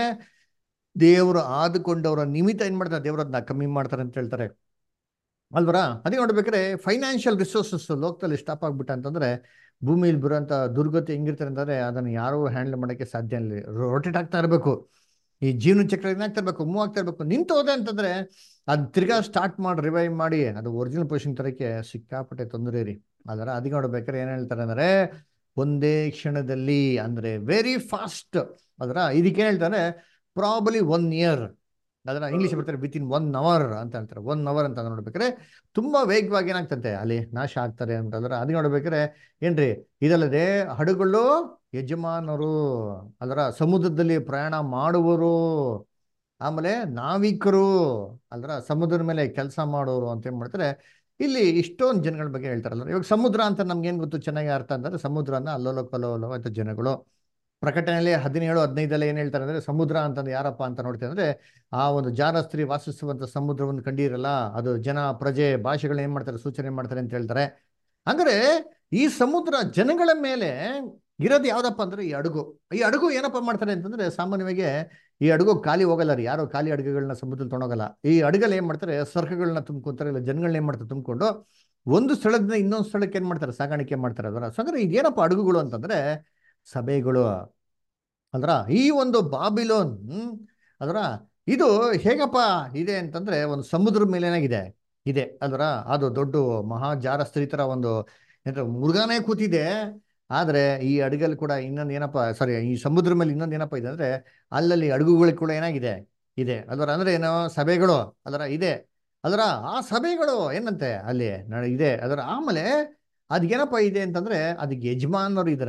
S1: ದೇವರು ಆದುಕೊಂಡವರ ನಿಮಿತ್ತ ಏನ್ ಮಾಡ್ತಾರೆ ದೇವರು ಅದನ್ನ ಕಮ್ಮಿ ಮಾಡ್ತಾರೆ ಅಂತ ಹೇಳ್ತಾರೆ ಅಲ್ವರ. ಅದೇ ನೋಡ್ಬೇಕಾದ್ರೆ ಫೈನಾನ್ಷಿಯಲ್ ರಿಸೋರ್ಸಸ್ ಲೋಕದಲ್ಲಿ ಸ್ಟಾಪ್ ಆಗ್ಬಿಟ್ಟ ಅಂತಂದ್ರೆ ಭೂಮಿಯಲ್ಲಿ ಬರುವಂತ ದುರ್ಗತಿ ಹೆಂಗಿರ್ತಾರೆ ಅಂತಂದ್ರೆ ಅದನ್ನ ಯಾರು ಹ್ಯಾಂಡಲ್ ಮಾಡೋಕ್ಕೆ ಸಾಧ್ಯ ಇಲ್ಲ. ರೊಟೇಟ್ ಆಗ್ತಾ ಇರಬೇಕು, ಈ ಜೀವನ ಚಕ್ರ ಏನಾಗ್ತಾ ಇರ್ಬೇಕು, ಮೂವ್ ಆಗ್ತಾ ಇರ್ಬೇಕು. ನಿಂತು ಹೋದೆ ಅಂತಂದ್ರೆ ಅದ್ ತಿರ್ಗಾ ಸ್ಟಾರ್ಟ್ ಮಾಡಿ ರಿವೈವ್ ಮಾಡಿ ಅದು ಒರಿಜಿನಲ್ ಪೊಸಿಷನ್ ತರಕ್ಕೆ ಸಿಕ್ಕಾಪಟ್ಟೆ ತೊಂದರೆ ರೀ. ಅದರ ಅದಕ್ಕೆ ನೋಡ್ಬೇಕಾದ್ರೆ ಏನ್ ಹೇಳ್ತಾರೆ ಅಂದ್ರೆ ಒಂದೇ ಕ್ಷಣದಲ್ಲಿ ಅಂದ್ರೆ ವೆರಿ ಫಾಸ್ಟ್. ಅದರ ಇದಕ್ಕೆ ಹೇಳ್ತಾರೆ ಪ್ರಾಬಲಿ ಒನ್ ಇಯರ್. ಅದನ್ನ ಇಂಗ್ಲಿಷ್ ಬರ್ತಾರೆ ವಿತ್ ಇನ್ ಒನ್ ಅವರ್ ಅಂತ ಹೇಳ್ತಾರೆ. ಒನ್ ಅವರ್ ಅಂತ ನೋಡ್ಬೇಕಾದ್ರೆ ತುಂಬಾ ವೇಗವಾಗಿ ಏನಾಗ್ತಂತೆ ಅಲ್ಲಿ ನಾಶ ಆಗ್ತಾರೆ ಅಂತಂದ್ರೆ ಅದಕ್ಕೆ ನೋಡ್ಬೇಕಾದ್ರೆ ಏನ್ರಿ ಇದಲ್ಲದೆ ಹಡಗುಗಳು ಯಜಮಾನರು ಅದರ ಸಮುದ್ರದಲ್ಲಿ ಪ್ರಯಾಣ ಮಾಡುವರು, ಆಮೇಲೆ ನಾವಿಕರು ಅದರ ಸಮುದ್ರದ ಮೇಲೆ ಕೆಲಸ ಮಾಡೋರು ಅಂತ ಏನ್ ಮಾಡ್ತಾರೆ ಇಲ್ಲಿ ಇಷ್ಟೊಂದು ಜನಗಳ ಬಗ್ಗೆ ಹೇಳ್ತಾರಲ್ಲ. ಇವಾಗ ಸಮುದ್ರ ಅಂತ ನಮ್ಗೆ ಏನ್ ಗೊತ್ತು ಚೆನ್ನಾಗಿ ಅರ್ಥ ಅಂತಂದ್ರೆ ಸಮುದ್ರನ ಅಲ್ಲೋಲ ಕಲ್ಲೋಲ ಅಂತ ಜನಗಳು. ಪ್ರಕಟಣೆಯಲ್ಲಿ ಹದಿನೇಳು ಹದಿನೈದಲ್ಲಿ ಏನ್ ಹೇಳ್ತಾರೆ ಅಂದ್ರೆ ಸಮುದ್ರ ಅಂತಂದ್ರೆ ಯಾರಪ್ಪ ಅಂತ ನೋಡ್ತೀವಿ ಅಂದ್ರೆ ಆ ಒಂದು ಜಾರಸ್ತ್ರೀ ವಾಸಿಸುವಂತ ಸಮುದ್ರವನ್ನು ಕಂಡಿರಲ್ಲ, ಅದು ಜನ ಪ್ರಜೆ ಭಾಷೆಗಳನ್ನ ಏನ್ ಮಾಡ್ತಾರೆ ಸೂಚನೆ ಮಾಡ್ತಾರೆ ಅಂತ ಹೇಳ್ತಾರೆ. ಅಂದ್ರೆ ಈ ಸಮುದ್ರ ಜನಗಳ ಮೇಲೆ ಇರೋದು ಯಾವ್ದಪ್ಪ ಅಂದ್ರೆ ಈ ಅಡುಗು. ಈ ಅಡುಗು ಏನಪ್ಪ ಮಾಡ್ತಾರೆ ಅಂತಂದ್ರೆ ಸಾಮಾನ್ಯವಾಗಿ ಈ ಅಡುಗು ಖಾಲಿ ಹೋಗಲ್ಲ ರೀ, ಯಾರು ಖಾಲಿ ಅಡುಗೆಗಳನ್ನ ಸಮುದ್ರದಲ್ಲಿ ತೊಗೊಂಡೋಗಲ್ಲ. ಈ ಅಡುಗಲ್ಲಿ ಏನ್ ಮಾಡ್ತಾರೆ ಸರಕುಗಳನ್ನ ತುಂಬ್ಕೊಂತಾರೆ, ಇಲ್ಲ ಜನಗಳನ್ನ ಏನ್ ಮಾಡ್ತಾರೆ ತುಂಬಿಕೊಂಡು ಒಂದು ಸ್ಥಳದಿಂದ ಇನ್ನೊಂದು ಸ್ಥಳಕ್ಕೆ ಏನ್ ಮಾಡ್ತಾರೆ ಸಾಗಾಣಿಕೆ ಮಾಡ್ತಾರೆ. ಅದರ ಅಂದ್ರೆ ಇದೇನಪ್ಪ ಅಡುಗುಗಳು ಅಂತಂದ್ರೆ ಸಭೆಗಳು ಅಂದ್ರ ಈ ಒಂದು ಬಾಬಿಲೋನ್ ಅದರ ಇದು ಹೇಗಪ್ಪ ಇದೆ ಅಂತಂದ್ರೆ ಒಂದು ಸಮುದ್ರ ಮೇಲೆ ಏನಾಗಿದೆ ಇದೆ ಅದರ ಅದು ದೊಡ್ಡ ಮಹಾ ಜಾರಸ್ತ್ರೀ ತರ ಒಂದು ಏನ ಮುರುಗಾನೇ ಕೂತಿದೆ. ಆದ್ರೆ ಈ ಅಡುಗಲ್ಲಿ ಕೂಡ ಇನ್ನೊಂದು ಏನಪ್ಪ ಸಾರಿ ಈ ಸಮುದ್ರ ಮೇಲೆ ಇನ್ನೊಂದು ಏನಪ್ಪ ಇದೆ ಅಂದ್ರೆ ಅಲ್ಲಲ್ಲಿ ಅಡುಗುಗಳು ಕೂಡ ಏನಾಗಿದೆ ಇದೆ ಅದರ ಅಂದ್ರೆ ಏನೋ ಸಭೆಗಳು ಅದರ ಇದೆ. ಅದರ ಆ ಸಭೆಗಳು ಏನಂತೆ ಅಲ್ಲಿ ಇದೆ ಅದರ. ಆಮೇಲೆ ಅದೇನಪ್ಪ ಇದೆ ಅಂತಂದ್ರೆ ಅದಕ್ಕೆ ಯಜಮಾನರು ಇದಾರಂತೆ.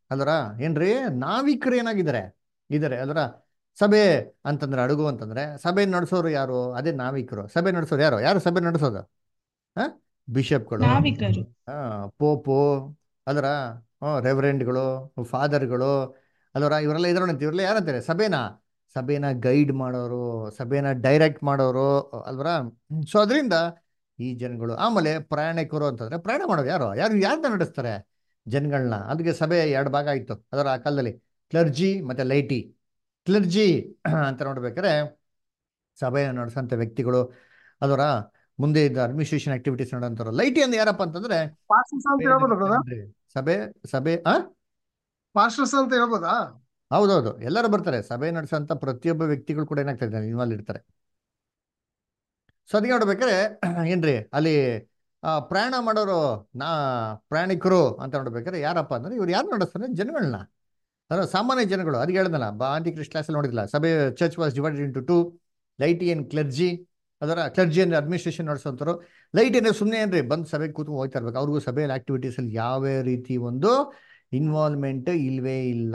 S1: ಅಲ್ವರ ಏನ್ರಿ ನಾವಿಕರು ಏನಾಗಿದ್ದಾರೆ ಇದ್ದಾರೆ ಅಲ್ವರ. ಸಭೆ ಅಂತಂದ್ರೆ ಅಡುಗು ಅಂತಂದ್ರೆ ಸಭೆ ನಡೆಸೋರು ಯಾರು? ಅದೇ ನಾವಿಕರು. ಸಭೆ ನಡೆಸೋರು ಯಾರು? ಯಾರು ಸಭೆ ನಡೆಸೋದು? ಹ ಬಿಷಪ್ಗಳು,
S3: ನಾವಿಕರು.
S1: ಆ, ಪೋಪು, ಅದರ ರೆವರೆಂಡ್ಗಳು, ಫಾದರ್ಗಳು, ಅಲ್ವರ ಇವರೆಲ್ಲ ಇದ್ರಂತೆ. ಇವರೆಲ್ಲ ಯಾರಂತಾರೆ? ಸಭೆನ ಸಭೆನ ಗೈಡ್ ಮಾಡೋರು, ಸಭೆನ ಡೈರೆಕ್ಟ್ ಮಾಡೋರು, ಅಲ್ವರ. ಸೊ ಅದರಿಂದ ಈ ಜನಗಳು. ಆಮೇಲೆ ಪ್ರಯಾಣಿಕರು ಅಂತಂದ್ರೆ ಪ್ರಯಾಣ ಮಾಡೋರು ಯಾರು? ಯಾರು ಯಾರನ್ನ ನಡೆಸ್ತಾರೆ ಜನಗಳನ್ನ? ಅದಕ್ಕೆ ಸಭೆ ಎರಡು ಭಾಗ ಆಯಿತು ಅದರ ಆ ಕಾಲದಲ್ಲಿ, ಕ್ಲರ್ಜಿ ಮತ್ತೆ ಲೈಟಿ. ಕ್ಲರ್ಜಿ ಅಂತ ನೋಡ್ಬೇಕಾದ್ರೆ ಸಭೆಯನ್ನು ನಡೆಸೋಂಥ ವ್ಯಕ್ತಿಗಳು, ಅದರ ಮುಂದೆ ಇದ್ದ ಅಡ್ಮಿನಿಸ್ಟ್ರೇಷನ್ ಆಕ್ಟಿವಿಟೀಸ್ ನೋಡೋಂಥವ್ರು. ಲೈಟಿ ಅಂದ್ರೆ ಯಾರಪ್ಪ ಅಂತಂದ್ರೆ
S2: ಪಾಸ್ಟರ್ಸ್ ಅಂತ ಹೇಳ್ಬೋದಾ ಬ್ರದರ್?
S1: ಸಭೆಯಲ್ಲಿ ಸಭೆ ಸಭೆ ಆ
S2: ಪಾಸ್ಟರ್ಸ್ ಅಂತ ಹೇಳ್ಬೋದಾ?
S1: ಹೌದೌದು, ಎಲ್ಲರೂ ಬರ್ತಾರೆ. ಸಭೆ ನಡೆಸೋಂಥ ಪ್ರತಿಯೊಬ್ಬ ವ್ಯಕ್ತಿಗಳು ಕೂಡ ಏನಾಗ್ತಾರೆ, ಇನ್ವಾಲ್ವ್ ಇರ್ತಾರೆ. ಸೊ ಅದಕ್ಕೆ ನೋಡ್ಬೇಕಾದ್ರೆ ಏನ್ರಿ ಅಲ್ಲಿ ಆ, ಪ್ರಯಾಣ ಮಾಡೋರು ನಾ ಪ್ರಯಾಣಿಕರು ಅಂತ ನೋಡ್ಬೇಕಾದ್ರೆ ಯಾರಪ್ಪ ಅಂದ್ರೆ ಇವ್ರು ಯಾರು ನಡೆಸ್ತಾರೆ? ಜನಗಳನ್ನ, ಅಂದ್ರೆ ಸಾಮಾನ್ಯ ಜನಗಳು. ಅದಕ್ಕೆ ಹೇಳ್ದಲ್ಲ, ಬಾ ಆಂಟಿ ಕ್ರಿಸ್ಟ್ ಕ್ಲಾಸಲ್ಲಿ ನೋಡಿದಿಲ್ಲ, ಸಭೆ church was divided into two, laity and clergy. ಅದರ ಕ್ಲರ್ಜಿ ಅಂದ್ರೆ ಅಡ್ಮಿನಿಸ್ಟ್ರೇಷನ್ ನಡೆಸೋಂಥವ್ರು, ಲೈಟ್ ಅಂದ್ರೆ ಸುಮ್ಮನೆ ಏನ್ರಿ ಬಂದು ಸಭೆಗೆ ಕೂತ್ಕೊಂಡು ಹೋಗ್ತಾ ಇರ್ಬೇಕು. ಅವ್ರಿಗೂ ಸಭೆಯಲ್ಲಿ ಆಕ್ಟಿವಿಟೀಸಲ್ಲಿ ಯಾವ ರೀತಿ ಒಂದು ಇನ್ವಾಲ್ವ್ಮೆಂಟ್ ಇಲ್ವೇ ಇಲ್ಲ.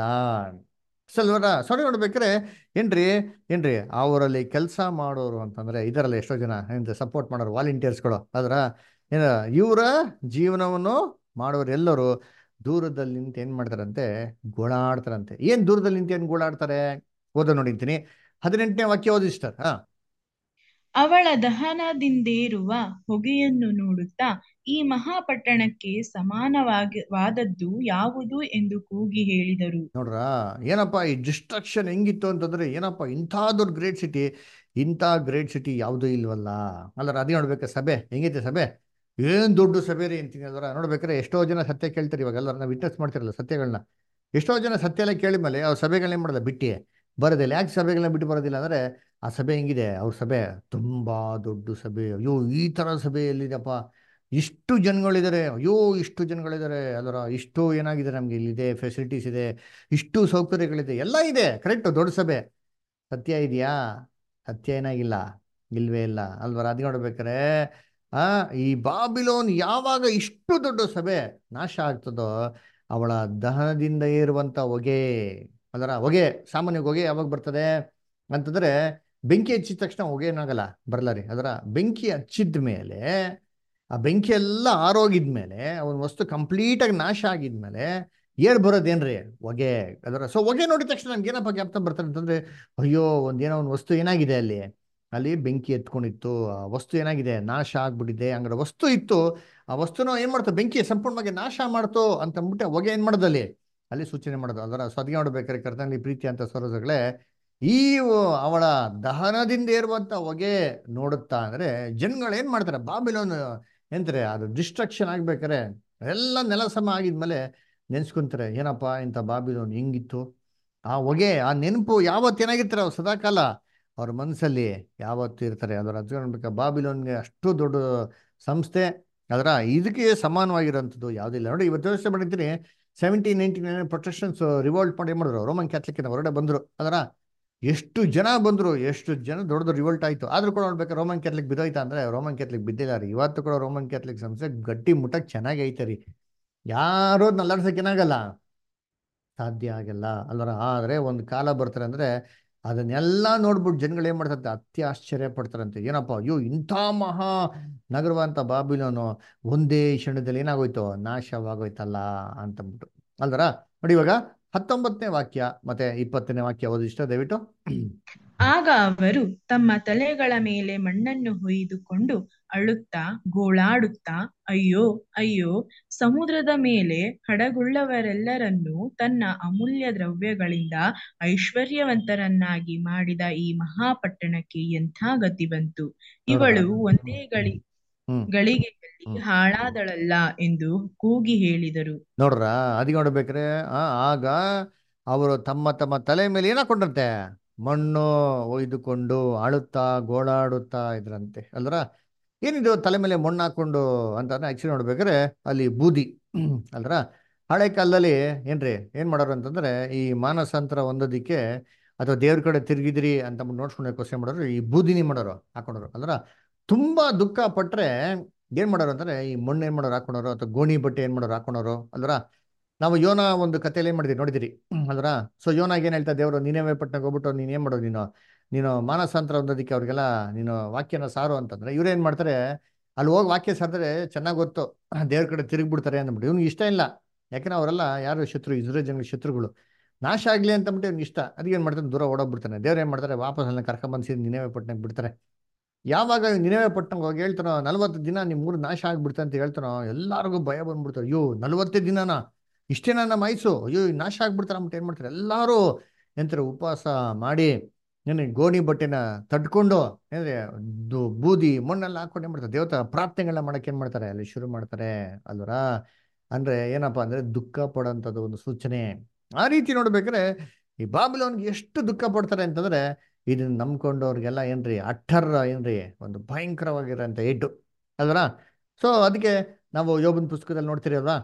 S1: ಸಲ್ವರ ಸೊಡೆ ನೋಡ್ಬೇಕಾರೆ ಏನ್ರಿ ಏನ್ರಿ ಅವರಲ್ಲಿ ಕೆಲಸ ಮಾಡೋರು ಅಂತಂದ್ರೆ ಇದರಲ್ಲಿ ಎಷ್ಟೋ ಜನ ಏನ್ರಿ ಸಪೋರ್ಟ್ ಮಾಡೋರು, ವಾಲಂಟಿಯರ್ಸ್ಗಳು. ಅದರ ಏನ ಇವರ ಜೀವನವನ್ನು ಮಾಡೋರು ಎಲ್ಲರೂ ದೂರದಲ್ಲಿ ನಿಂತು ಏನ್ ಮಾಡ್ತಾರಂತೆ? ಗೋಳಾಡ್ತಾರಂತೆ. ಏನ್ ದೂರದಲ್ಲಿ ನಿಂತು ಏನ್ ಗೋಳಾಡ್ತಾರೆ? ಓದೋ ನೋಡಿಂತೀನಿ, ಹದಿನೆಂಟನೇ ವಾಕ್ಯ ಓದಿ ಸಿಸ್ಟರ್. ಹಾ
S3: ಅವಳ ದಹನದಿಂದೇರುವ ಹೊಗೆಯನ್ನು ನೋಡುತ್ತಾ, ಈ ಮಹಾಪಟ್ಟಣಕ್ಕೆ ಸಮಾನವಾದದ್ದು ಯಾವುದು ಎಂದು ಕೂಗಿ ಹೇಳಿದರು.
S1: ನೋಡ್ರ ಏನಪ್ಪ ಈ ಡಿಸ್ಟ್ರಕ್ಷನ್ ಹೆಂಗಿತ್ತು ಅಂತಂದ್ರೆ, ಏನಪ್ಪ ಇಂಥ ದೊಡ್ಡ ಗ್ರೇಟ್ ಸಿಟಿ, ಇಂಥ ಗ್ರೇಟ್ ಸಿಟಿ ಯಾವುದೂ ಇಲ್ವಲ್ಲ. ಅಲ್ಲರ ಅದೇ ನೋಡ್ಬೇಕು ಸಭೆ ಹೆಂಗೈತೆ. ಸಭೆ ಏನ್ ದೊಡ್ಡ ಸಭೆ ರೀ ಅಂತೀನಿ. ಅದರ ನೋಡ್ಬೇಕಾರೆ ಎಷ್ಟೋ ಜನ ಸತ್ಯ ಕೇಳ್ತಾರೆ. ಇವಾಗ ಎಲ್ಲರೂ ನಾವು ವಿಟ್ನೆಸ್ ಮಾಡ್ತಿರಲ್ಲ ಸತ್ಯಗಳನ್ನ. ಎಷ್ಟೋ ಜನ ಸತ್ಯ ಎಲ್ಲ ಕೇಳಿದ ಮೇಲೆ ಅವ್ರ ಸಭೆಗಳನ್ನ ಏನ್ ಮಾಡೋದ ಬಿಟ್ಟು ಬರೋದಿಲ್ಲ. ಯಾಕೆ ಸಭೆಗಳನ್ನ ಬಿಟ್ಟು ಬರೋದಿಲ್ಲ ಅಂದ್ರೆ ಆ ಸಭೆ ಹೆಂಗಿದೆ, ಅವ್ರ ಸಭೆ ತುಂಬಾ ದೊಡ್ಡ ಸಭೆ. ಅಯ್ಯೋ ಈ ತರ ಸಭೆ ಎಲ್ಲಿದೆಪ್ಪ, ಇಷ್ಟು ಜನಗಳಿದ್ದಾರೆ, ಅಯ್ಯೋ ಇಷ್ಟು ಜನಗಳಿದ್ದಾರೆ, ಅದರ ಇಷ್ಟು ಏನಾಗಿದೆ, ನಮ್ಗೆ ಇಲ್ಲಿದೆ ಫೆಸಿಲಿಟೀಸ್ ಇದೆ, ಇಷ್ಟು ಸೌಕರ್ಯಗಳಿದೆ, ಎಲ್ಲ ಇದೆ. ಕರೆಕ್ಟ್, ದೊಡ್ಡ ಸಭೆ. ಸತ್ಯ ಇದೆಯಾ? ಸತ್ಯ ಏನಾಗಿಲ್ಲ, ಇಲ್ವೇ ಇಲ್ಲ ಅಲ್ವರ. ಅದು ನೋಡ್ಬೇಕಾರೆ ಆ ಈ ಬಾಬಿಲೋನ್ ಯಾವಾಗ ಇಷ್ಟು ದೊಡ್ಡ ಸಭೆ ನಾಶ ಆಗ್ತದೋ, ಅವಳ ದಹನದಿಂದ ಇರುವಂತ ಹೊಗೆ. ಅದರ ಹೊಗೆ ಸಾಮಾನ್ಯ ಹೊಗೆ ಯಾವಾಗ ಬರ್ತದೆ ಅಂತಂದ್ರೆ, ಬೆಂಕಿ ಹಚ್ಚಿದ ತಕ್ಷಣ ಹೊಗೆ ಏನಾಗಲ್ಲ, ಬರಲ್ಲ ರೀ. ಅದರ ಬೆಂಕಿ ಹಚ್ಚಿದ ಮೇಲೆ, ಆ ಬೆಂಕಿ ಎಲ್ಲ ಆರೋಗಿದ್ಮೇಲೆ, ಅವನ ವಸ್ತು ಕಂಪ್ಲೀಟ್ ಆಗಿ ನಾಶ ಆಗಿದ್ಮೇಲೆ ಏರ್ ಬರೋದೇನ್ರಿ? ಹೊಗೆ. ಅದರ ಸೊ ಹೊಗೆ ನೋಡಿದ ತಕ್ಷಣ ನಮ್ಗೆ ಏನಪ್ಪ ಜ್ಞಾಪಕ ಬರ್ತಾರೆ ಅಂತಂದ್ರೆ, ಅಯ್ಯೋ ಒಂದೇನೋ ಒಂದು ವಸ್ತು ಏನಾಗಿದೆ ಅಲ್ಲಿ, ಅಲ್ಲಿ ಬೆಂಕಿ ಎತ್ಕೊಂಡಿತ್ತು, ಆ ವಸ್ತು ಏನಾಗಿದೆ, ನಾಶ ಆಗ್ಬಿಟ್ಟಿದೆ. ಹಂಗಾರೆ ವಸ್ತು ಇತ್ತು, ಆ ವಸ್ತುನ ಏನ್ ಮಾಡ್ತು, ಬೆಂಕಿ ಸಂಪೂರ್ಣವಾಗಿ ನಾಶ ಮಾಡ್ತು ಅಂತ ಅಂದ್ಬಿಟ್ಟು ಹೊಗೆ ಏನ್ ಮಾಡೋದು ಅಲ್ಲಿ ಅಲ್ಲಿ ಸೂಚನೆ ಮಾಡೋದು. ಅದರ ಸದ್ಗೆ ನೋಡ್ಬೇಕಾದ್ರೆ ಕರ್ತನಲ್ಲಿ ಪ್ರೀತಿ ಅಂತ ಸರೋಜಗಳೇ, ಈ ಅವಳ ದಹನದಿಂದ ಇರುವಂತ ಹೊಗೆ ನೋಡುತ್ತಾ ಅಂದ್ರೆ ಜನಗಳು ಏನ್ ಮಾಡ್ತಾರೆ, ಬಾಬಿಲೋನ್ ಎಂತಾರೆ ಅದು ಡಿಸ್ಟ್ರಕ್ಷನ್ ಆಗ್ಬೇಕಾರೆ ಎಲ್ಲ ನೆಲಸಮ ಆಗಿದ್ಮೇಲೆ ನೆನ್ಸ್ಕೊಂತಾರೆ, ಏನಪ್ಪಾ ಇಂಥ ಬಾಬಿಲೋನ್ ಹೆಂಗಿತ್ತು. ಆ ಹೊಗೆ, ಆ ನೆನಪು ಯಾವತ್ತು ಏನಾಗಿರ್ತಾರೆ ಅವ್ರು ಸದಾಕಾಲ ಅವ್ರ ಮನಸ್ಸಲ್ಲಿ ಯಾವತ್ತು ಇರ್ತಾರೆ. ಅದರ ಹಚ್ಕೊಳ್ಬೇಕಾ, ಬಾಬಿಲೋನ್ಗೆ ಅಷ್ಟು ದೊಡ್ಡ ಸಂಸ್ಥೆ, ಅದರ ಇದಕ್ಕೆ ಸಮಾನವಾಗಿರೋಂಥದ್ದು ಯಾವುದಿಲ್ಲ. ನೋಡಿ ಇವತ್ತು ಯೋಚನೆ ಮಾಡಿದ್ದೀನಿ, seventeen ninety nine protections revolt ಮಾಡಿ ಏನ್ ಮಾಡಿದ್ರು, ರೋಮನ್ ಕ್ಯಾಥಲಿಕ್ ಹೊರಗಡೆ ಬಂದ್ರು. ಅದರ ಎಷ್ಟು ಜನ ಬಂದ್ರು, ಎಷ್ಟು ಜನ ದೊಡ್ಡದು ರಿವೋಲ್ಟ್ ಆಯ್ತು. ಆದ್ರೂ ಕೂಡ ನೋಡ್ಬೇಕು ರೋಮನ್ ಕ್ಯಾಥಲಿಕ್ ಬಿದ್ದೋಯ್ತಾ ಅಂದ್ರೆ, ರೋಮನ್ ಕ್ಯಾಥಲಿಕ್ ಬಿದ್ದಿಲ್ಲ ರೀ. ಇವತ್ತು ಕೂಡ ರೋಮನ್ ಕ್ಯಾಥಲಿಕ್ ಸಂಸ್ಥೆ ಗಟ್ಟಿ ಮುಟ್ಟಕ್ಕೆ ಚೆನ್ನಾಗಿ ಐತೆ ರೀ. ಯಾರು ನಲ್ಲಾಡ್ಸಕ್ಕೆ ಏನಾಗಲ್ಲ, ಸಾಧ್ಯ ಆಗಲ್ಲ ಅಲ್ವರ. ಆದ್ರೆ ಒಂದು ಕಾಲ ಬರ್ತಾರೆ ಅಂದ್ರೆ ಅದನ್ನೆಲ್ಲ ನೋಡ್ಬಿಟ್ಟು ಜನಗಳು ಏನ್ ಮಾಡ್ತಾರೆ, ಅತಿ ಆಶ್ಚರ್ಯ ಪಡ್ತಾರಂತೆ. ಏನಪ್ಪ, ಅಯ್ಯೋ ಇಂಥ ಮಹಾ ನಗರವಂತ ಬಾಬಿಲೋನು ಒಂದೇ ಕ್ಷಣದಲ್ಲಿ ಏನಾಗೋಯ್ತು, ನಾಶವಾಗೋಯ್ತಲ್ಲ ಅಂತಂದ್ಬಿಟ್ಟು ಅಲ್ವರ. ನೋಡಿ ಇವಾಗ ಹತ್ತೊಂಬತ್ತನೇ ವಾಕ್ಯ ಮತ್ತೆ ಇಪ್ಪತ್ತನೇ ವಾಕ್ಯ ಓದಿಷ್ಟ ದಯವಿಟ್ಟು.
S3: ಆಗ ಅವರು ತಮ್ಮ ತಲೆಗಳ ಮೇಲೆ ಮಣ್ಣನ್ನು ಹೊಯ್ದುಕೊಂಡು ಅಳುತ್ತಾ ಗೋಳಾಡುತ್ತಾ, ಅಯ್ಯೋ ಅಯ್ಯೋ, ಸಮುದ್ರದ ಮೇಲೆ ಹಡಗುಳ್ಳವರೆಲ್ಲರನ್ನೂ ತನ್ನ ಅಮೂಲ್ಯ ದ್ರವ್ಯಗಳಿಂದ ಐಶ್ವರ್ಯವಂತರನ್ನಾಗಿ ಮಾಡಿದ ಈ ಮಹಾಪಟ್ಟಣಕ್ಕೆ ಎಂಥ ಗತಿ ಬಂತು. ಇವಳು ಒಂದೇ ಗಳಿ
S1: ಹ್ಮ್
S3: ಗಳಿಗೆಯಲ್ಲಿ ಹಾಳಾದಳಲ್ಲ ಎಂದು ಕೂಗಿ ಹೇಳಿದರು.
S1: ನೋಡ್ರ ಅದಿಗೆ ನೋಡ್ಬೇಕ್ರೆ ಆ ಆಗ ಅವರು ತಮ್ಮ ತಮ್ಮ ತಲೆ ಮೇಲೆ ಏನಾಕೊಂಡ್ರಂತೆ, ಮಣ್ಣು ಒಯ್ದುಕೊಂಡು ಅಳುತ್ತಾ ಗೋಳಾಡುತ್ತಾ ಇದ್ರಂತೆ ಅಲ್ರ. ಏನಿದು ತಲೆ ಮೇಲೆ ಮಣ್ಣು ಹಾಕೊಂಡು ಅಂತ ಆಕ್ಚುಲಿ ನೋಡ್ಬೇಕಾದ್ರೆ ಅಲ್ಲಿ ಬೂದಿ ಅಲ್ರ. ಹಳೆ ಕಾಲದಲ್ಲಿ ಏನ್ರಿ ಏನ್ ಮಾಡೋರು ಅಂತಂದ್ರೆ, ಈ ಮಾನಸಾಂತರ ಹೊಂದೋದಿಕ್ಕೆ ಅಥವಾ ದೇವ್ರ ಕಡೆ ತಿರುಗಿದ್ರಿ ಅಂತ ನೋಡ್ಕೊಂಡು ಕ್ವಶನ್ ಮಾಡೋರು, ಈ ಬೂದಿನಿ ಮಾಡೋರು ಹಾಕೊಂಡರು ಅಲ್ರ. ತುಂಬಾ ದುಃಖ ಪಟ್ರೆ ಏನ್ ಮಾಡೋರು ಅಂತಂದ್ರೆ ಈ ಮಣ್ಣು ಏನ್ ಮಾಡೋರು ಹಾಕೊಂಡವರು, ಅಥವಾ ಗೋಣಿ ಬಟ್ಟೆ ಏನ್ ಮಾಡೋರು ಹಾಕೊಂಡವರು ಅಲ್ರ. ನಾವು ಯೋನ ಒಂದು ಕಥೆಯಲ್ಲಿ ಏನ್ ಮಾಡಿದ್ವಿ ನೋಡಿದಿರಿ ಅಲ್ರ. ಸೊ ಯೋನಾಗ ಏನ್ ಹೇಳ್ತಾ ದೇವರು ನಿನೆವೆ ಪಟ್ಟಣಕ್ಕೆ ಹೋಗ್ಬಿಟ್ಟು ನೀನ್ ಏನ್ ಮಾಡೋದು, ನೀನು ನೀನು ಮಾನಸಾಂತರ ಹೊಂದೋದಕ್ಕೆ ಅವ್ರಿಗೆಲ್ಲ ನೀನು ವಾಕ್ಯನ ಸಾರು ಅಂತಂದ್ರೆ ಇವ್ರು ಏನ್ ಮಾಡ್ತಾರೆ, ಅಲ್ಲಿ ಹೋಗಿ ವಾಕ್ಯ ಸಾರಿದ್ರೆ ಚೆನ್ನಾಗಿ ಗೊತ್ತು ದೇವ್ರ ಕಡೆ ತಿರುಗ್ಬಿಡ್ತಾರೆ ಅಂದ್ಬಿಟ್ಟು ಇವ್ನಿಗೆ ಇಷ್ಟ ಇಲ್ಲ. ಯಾಕಂದ್ರೆ ಅವರೆಲ್ಲ ಯಾರು ಶತ್ರು, ಇಸ್ರೇಲ್ ಜನಗಳ ಶತ್ರುಗಳು, ನಾಶ ಆಗ್ಲಿ ಅಂತಂದ್ಬಿಟ್ಟು ಇವ್ನಿಗೆ ಇಷ್ಟ. ಅದಕ್ಕೆ ಏನ್ ಮಾಡ್ತಾನೆ, ದೂರ ಓಡೋಗ್ಬಿಡ್ತಾನೆ. ದೇವ್ರು ಏನ್ ಮಾಡ್ತಾರೆ, ವಾಪಸ್ ಅಲ್ಲ ಕರ್ಕೊಂಬಂದ್ಸಿ ನಿನೆವೆ ಪಟ್ಟಣಕ್ಕೆ ಬಿಡ್ತಾರೆ. ಯಾವಾಗ ನಿನೆವೆ ಪಟ್ಟಣಕ್ಕೆ ಹೋಗಿ ಹೇಳ್ತಾನೋ ನಲ್ವತ್ತು ದಿನ ನಿಮ್ ಊರು ನಾಶ ಆಗ್ಬಿಡ್ತೆ ಅಂತ ಹೇಳ್ತಾನೋ, ಎಲ್ಲರಿಗೂ ಭಯ ಬಂದ್ಬಿಡ್ತಾರೆ. ಅಯ್ಯೋ ನಲ್ವತ್ತೇ ದಿನನ ಇಷ್ಟೇನ ನಮ್ಮ ಆಯ್ಸು, ಅಯ್ಯೋ ಈ ನಾಶ ಆಗ್ಬಿಡ್ತಾರೆ ಅಂದ್ಬಿಟ್ಟು ಏನ್ ಮಾಡ್ತಾರೆ, ಎಲ್ಲಾರು ಎಂತಾರೆ ಉಪವಾಸ ಮಾಡಿ ಏನೇ ಗೋಣಿ ಬಟ್ಟೆನ ತಡ್ಕೊಂಡು ಏನ್ರೆ ದು- ಬೂದಿ ಮಣ್ಣೆಲ್ಲ ಹಾಕೊಂಡು ಏನ್ ಮಾಡ್ತಾರೆ, ದೇವತಾ ಪ್ರಾರ್ಥನೆಗಳನ್ನ ಮಾಡಕ್ಕೆ ಏನ್ ಮಾಡ್ತಾರೆ, ಅಲ್ಲಿ ಶುರು ಮಾಡ್ತಾರೆ ಅಲ್ವರ. ಅಂದ್ರೆ ಏನಪ್ಪಾ ಅಂದ್ರೆ ದುಃಖ ಪಡೋಂಥದ್ದು ಒಂದು ಸೂಚನೆ. ಆ ರೀತಿ ನೋಡ್ಬೇಕಾದ್ರೆ ಈ ಬಾಬಿಲೋನ್ಗೆ ಎಷ್ಟು ದುಃಖ ಪಡ್ತಾರೆ ಅಂತಂದ್ರೆ, ಇದನ್ನ ನಂಬ್ಕೊಂಡವ್ರಿಗೆಲ್ಲ ಏನ್ರಿ ಅಟ್ಟರ್ ಏನ್ರಿ ಒಂದು ಭಯಂಕರವಾಗಿರೋಂಥ ಏಟು ಅಲ್ವರ. ಸೊ ಅದಕ್ಕೆ ನಾವು ಯೋಬನ ಪುಸ್ತಕದಲ್ಲಿ ನೋಡ್ತೀರಿ ಅಲ್ವಾ,